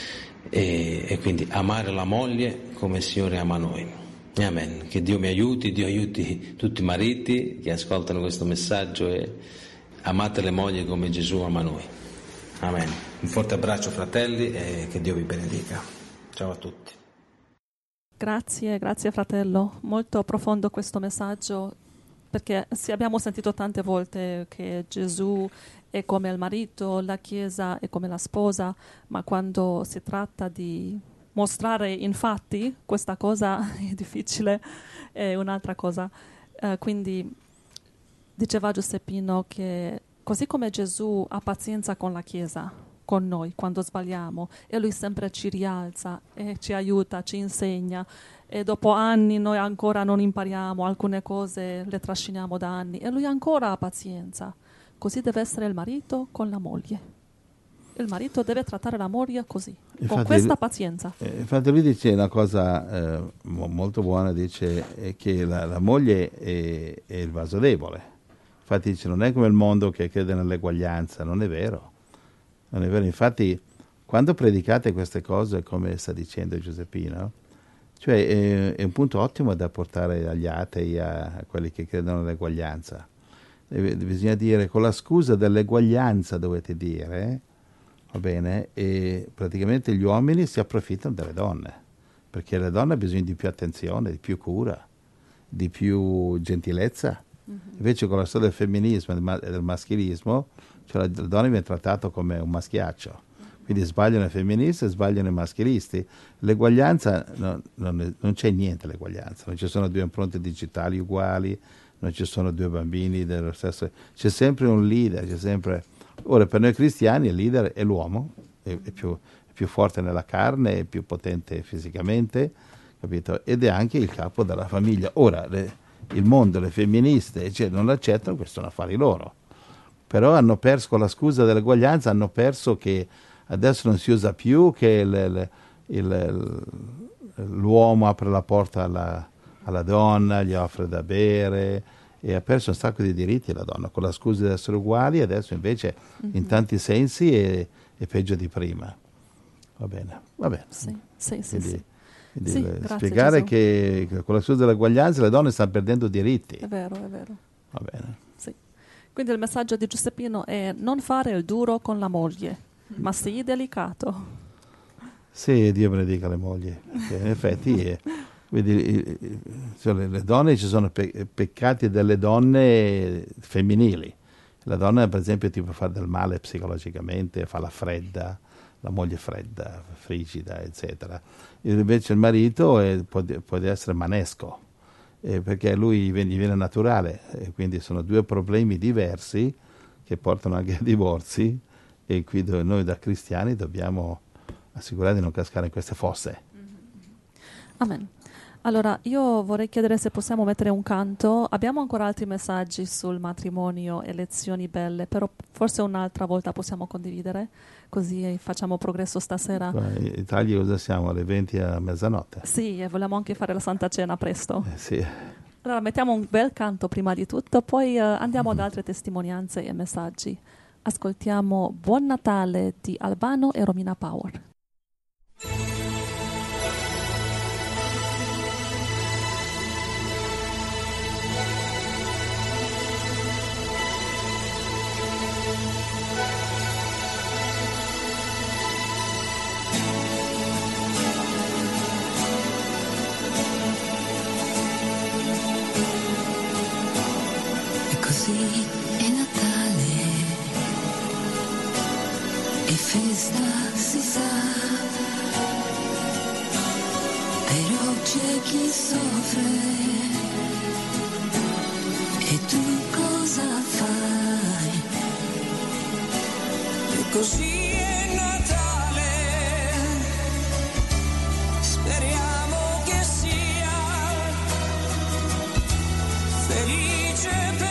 Speaker 13: E, e quindi amare la moglie come il Signore ama noi. E amen. Che Dio mi aiuti, Dio aiuti tutti i mariti che ascoltano questo messaggio, e amate le mogli come Gesù ama noi. Amen. Un forte abbraccio, fratelli, e che Dio vi benedica. Ciao a tutti.
Speaker 1: Grazie, grazie fratello. Molto profondo questo messaggio, perché sì, abbiamo sentito tante volte che Gesù è come il marito, la Chiesa è come la sposa, ma quando si tratta di mostrare in fatti questa cosa è difficile, è un'altra cosa. Uh, quindi diceva Giuseppino che così come Gesù ha pazienza con la Chiesa, con noi quando sbagliamo, e Lui sempre ci rialza e ci aiuta, ci insegna, e dopo anni noi ancora non impariamo alcune cose, le trasciniamo da anni, e Lui ancora ha pazienza. Così deve essere il marito con la moglie. Il marito deve trattare la moglie così, infatti, con questa pazienza.
Speaker 2: Eh, infatti lui dice una cosa eh, molto buona, dice eh, che la, la moglie è, è il vaso debole. Infatti dice, non è come il mondo che crede nell'eguaglianza, non è vero. Non è vero, infatti quando predicate queste cose, come sta dicendo Giuseppino, cioè è, è un punto ottimo da portare agli atei, a, a quelli che credono nell'eguaglianza. E, bisogna dire, con la scusa dell'eguaglianza dovete dire, va bene, e praticamente gli uomini si approfittano delle donne, perché le donne hanno bisogno di più attenzione, di più cura, di più gentilezza. Mm-hmm. Invece con la storia del femminismo e del maschilismo, cioè la donna viene trattata come un maschiaccio, quindi sbagliano i femministi e sbagliano i maschilisti. L'eguaglianza, no, non, è, non c'è niente l'eguaglianza, non ci sono due impronte digitali uguali, non ci sono due bambini dello stesso, c'è sempre un leader, c'è sempre... Ora per noi cristiani il leader è l'uomo, è, è, più, è più forte nella carne, è più potente fisicamente, capito? Ed è anche il capo della famiglia. Ora le, il mondo, le femministe, cioè, non l'accettano, questo sono affari loro. Però hanno perso, con la scusa dell'eguaglianza, hanno perso che adesso non si usa più che il, il, il, l'uomo apre la porta alla, alla donna, gli offre da bere, e ha perso un sacco di diritti la donna, con la scusa di essere uguali, adesso invece mm-hmm. in tanti sensi è, è peggio di prima. Va bene, va bene.
Speaker 1: Sì, sì, sì,
Speaker 2: quindi,
Speaker 1: sì.
Speaker 2: quindi
Speaker 1: Sì,
Speaker 2: le,
Speaker 1: grazie,
Speaker 2: spiegare
Speaker 1: Gesù.
Speaker 2: che, che con la scusa dell'eguaglianza le donne stanno perdendo diritti.
Speaker 1: È vero, è vero.
Speaker 2: Va bene.
Speaker 1: Sì. Quindi il messaggio di Giuseppino è non fare il duro con la moglie, ma sii delicato.
Speaker 2: Sì, Dio benedica le mogli, perché in effetti è, vedi, cioè le donne, ci sono pe- peccati delle donne femminili, La donna, per esempio, ti può fare del male psicologicamente, fa la fredda, la moglie fredda, frigida, eccetera. Invece il marito è, può, può essere manesco, eh, perché a lui gli viene, gli viene naturale, e quindi sono due problemi diversi che portano anche a divorzi, e qui noi da cristiani dobbiamo assicurare di non cascare in queste fosse.
Speaker 1: Amen. Allora, io vorrei chiedere se possiamo mettere un canto. Abbiamo ancora altri messaggi sul matrimonio e lezioni belle, però forse un'altra volta possiamo condividere, così facciamo progresso stasera.
Speaker 2: In Italia cosa siamo? Alle venti a mezzanotte?
Speaker 1: Sì, e vogliamo anche fare la Santa Cena presto.
Speaker 2: Eh, sì.
Speaker 1: Allora, mettiamo un bel canto prima di tutto, poi uh, andiamo ad altre testimonianze e messaggi. Ascoltiamo Buon Natale di Albano e Romina Power.
Speaker 14: Così è Natale e festa si sa, però c'è chi soffre e tu cosa fai? E così è Natale, speriamo che sia felice per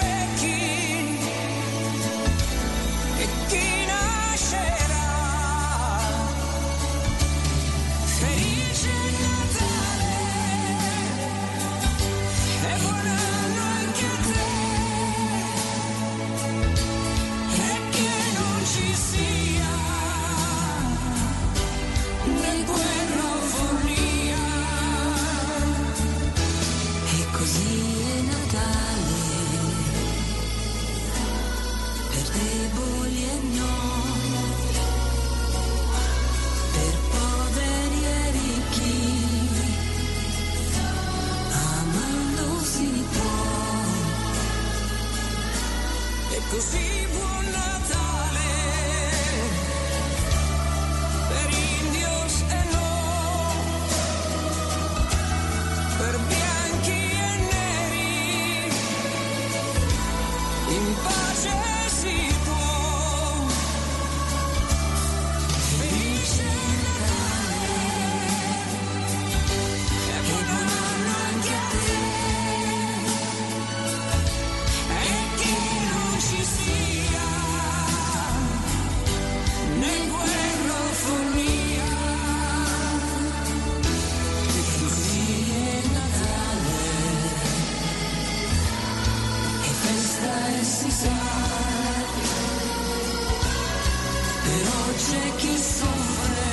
Speaker 14: così buon Natale per indios e no, per bianchi e neri, in pace si può. Felice Natale e buon anno anche a te. Però c'è chi soffre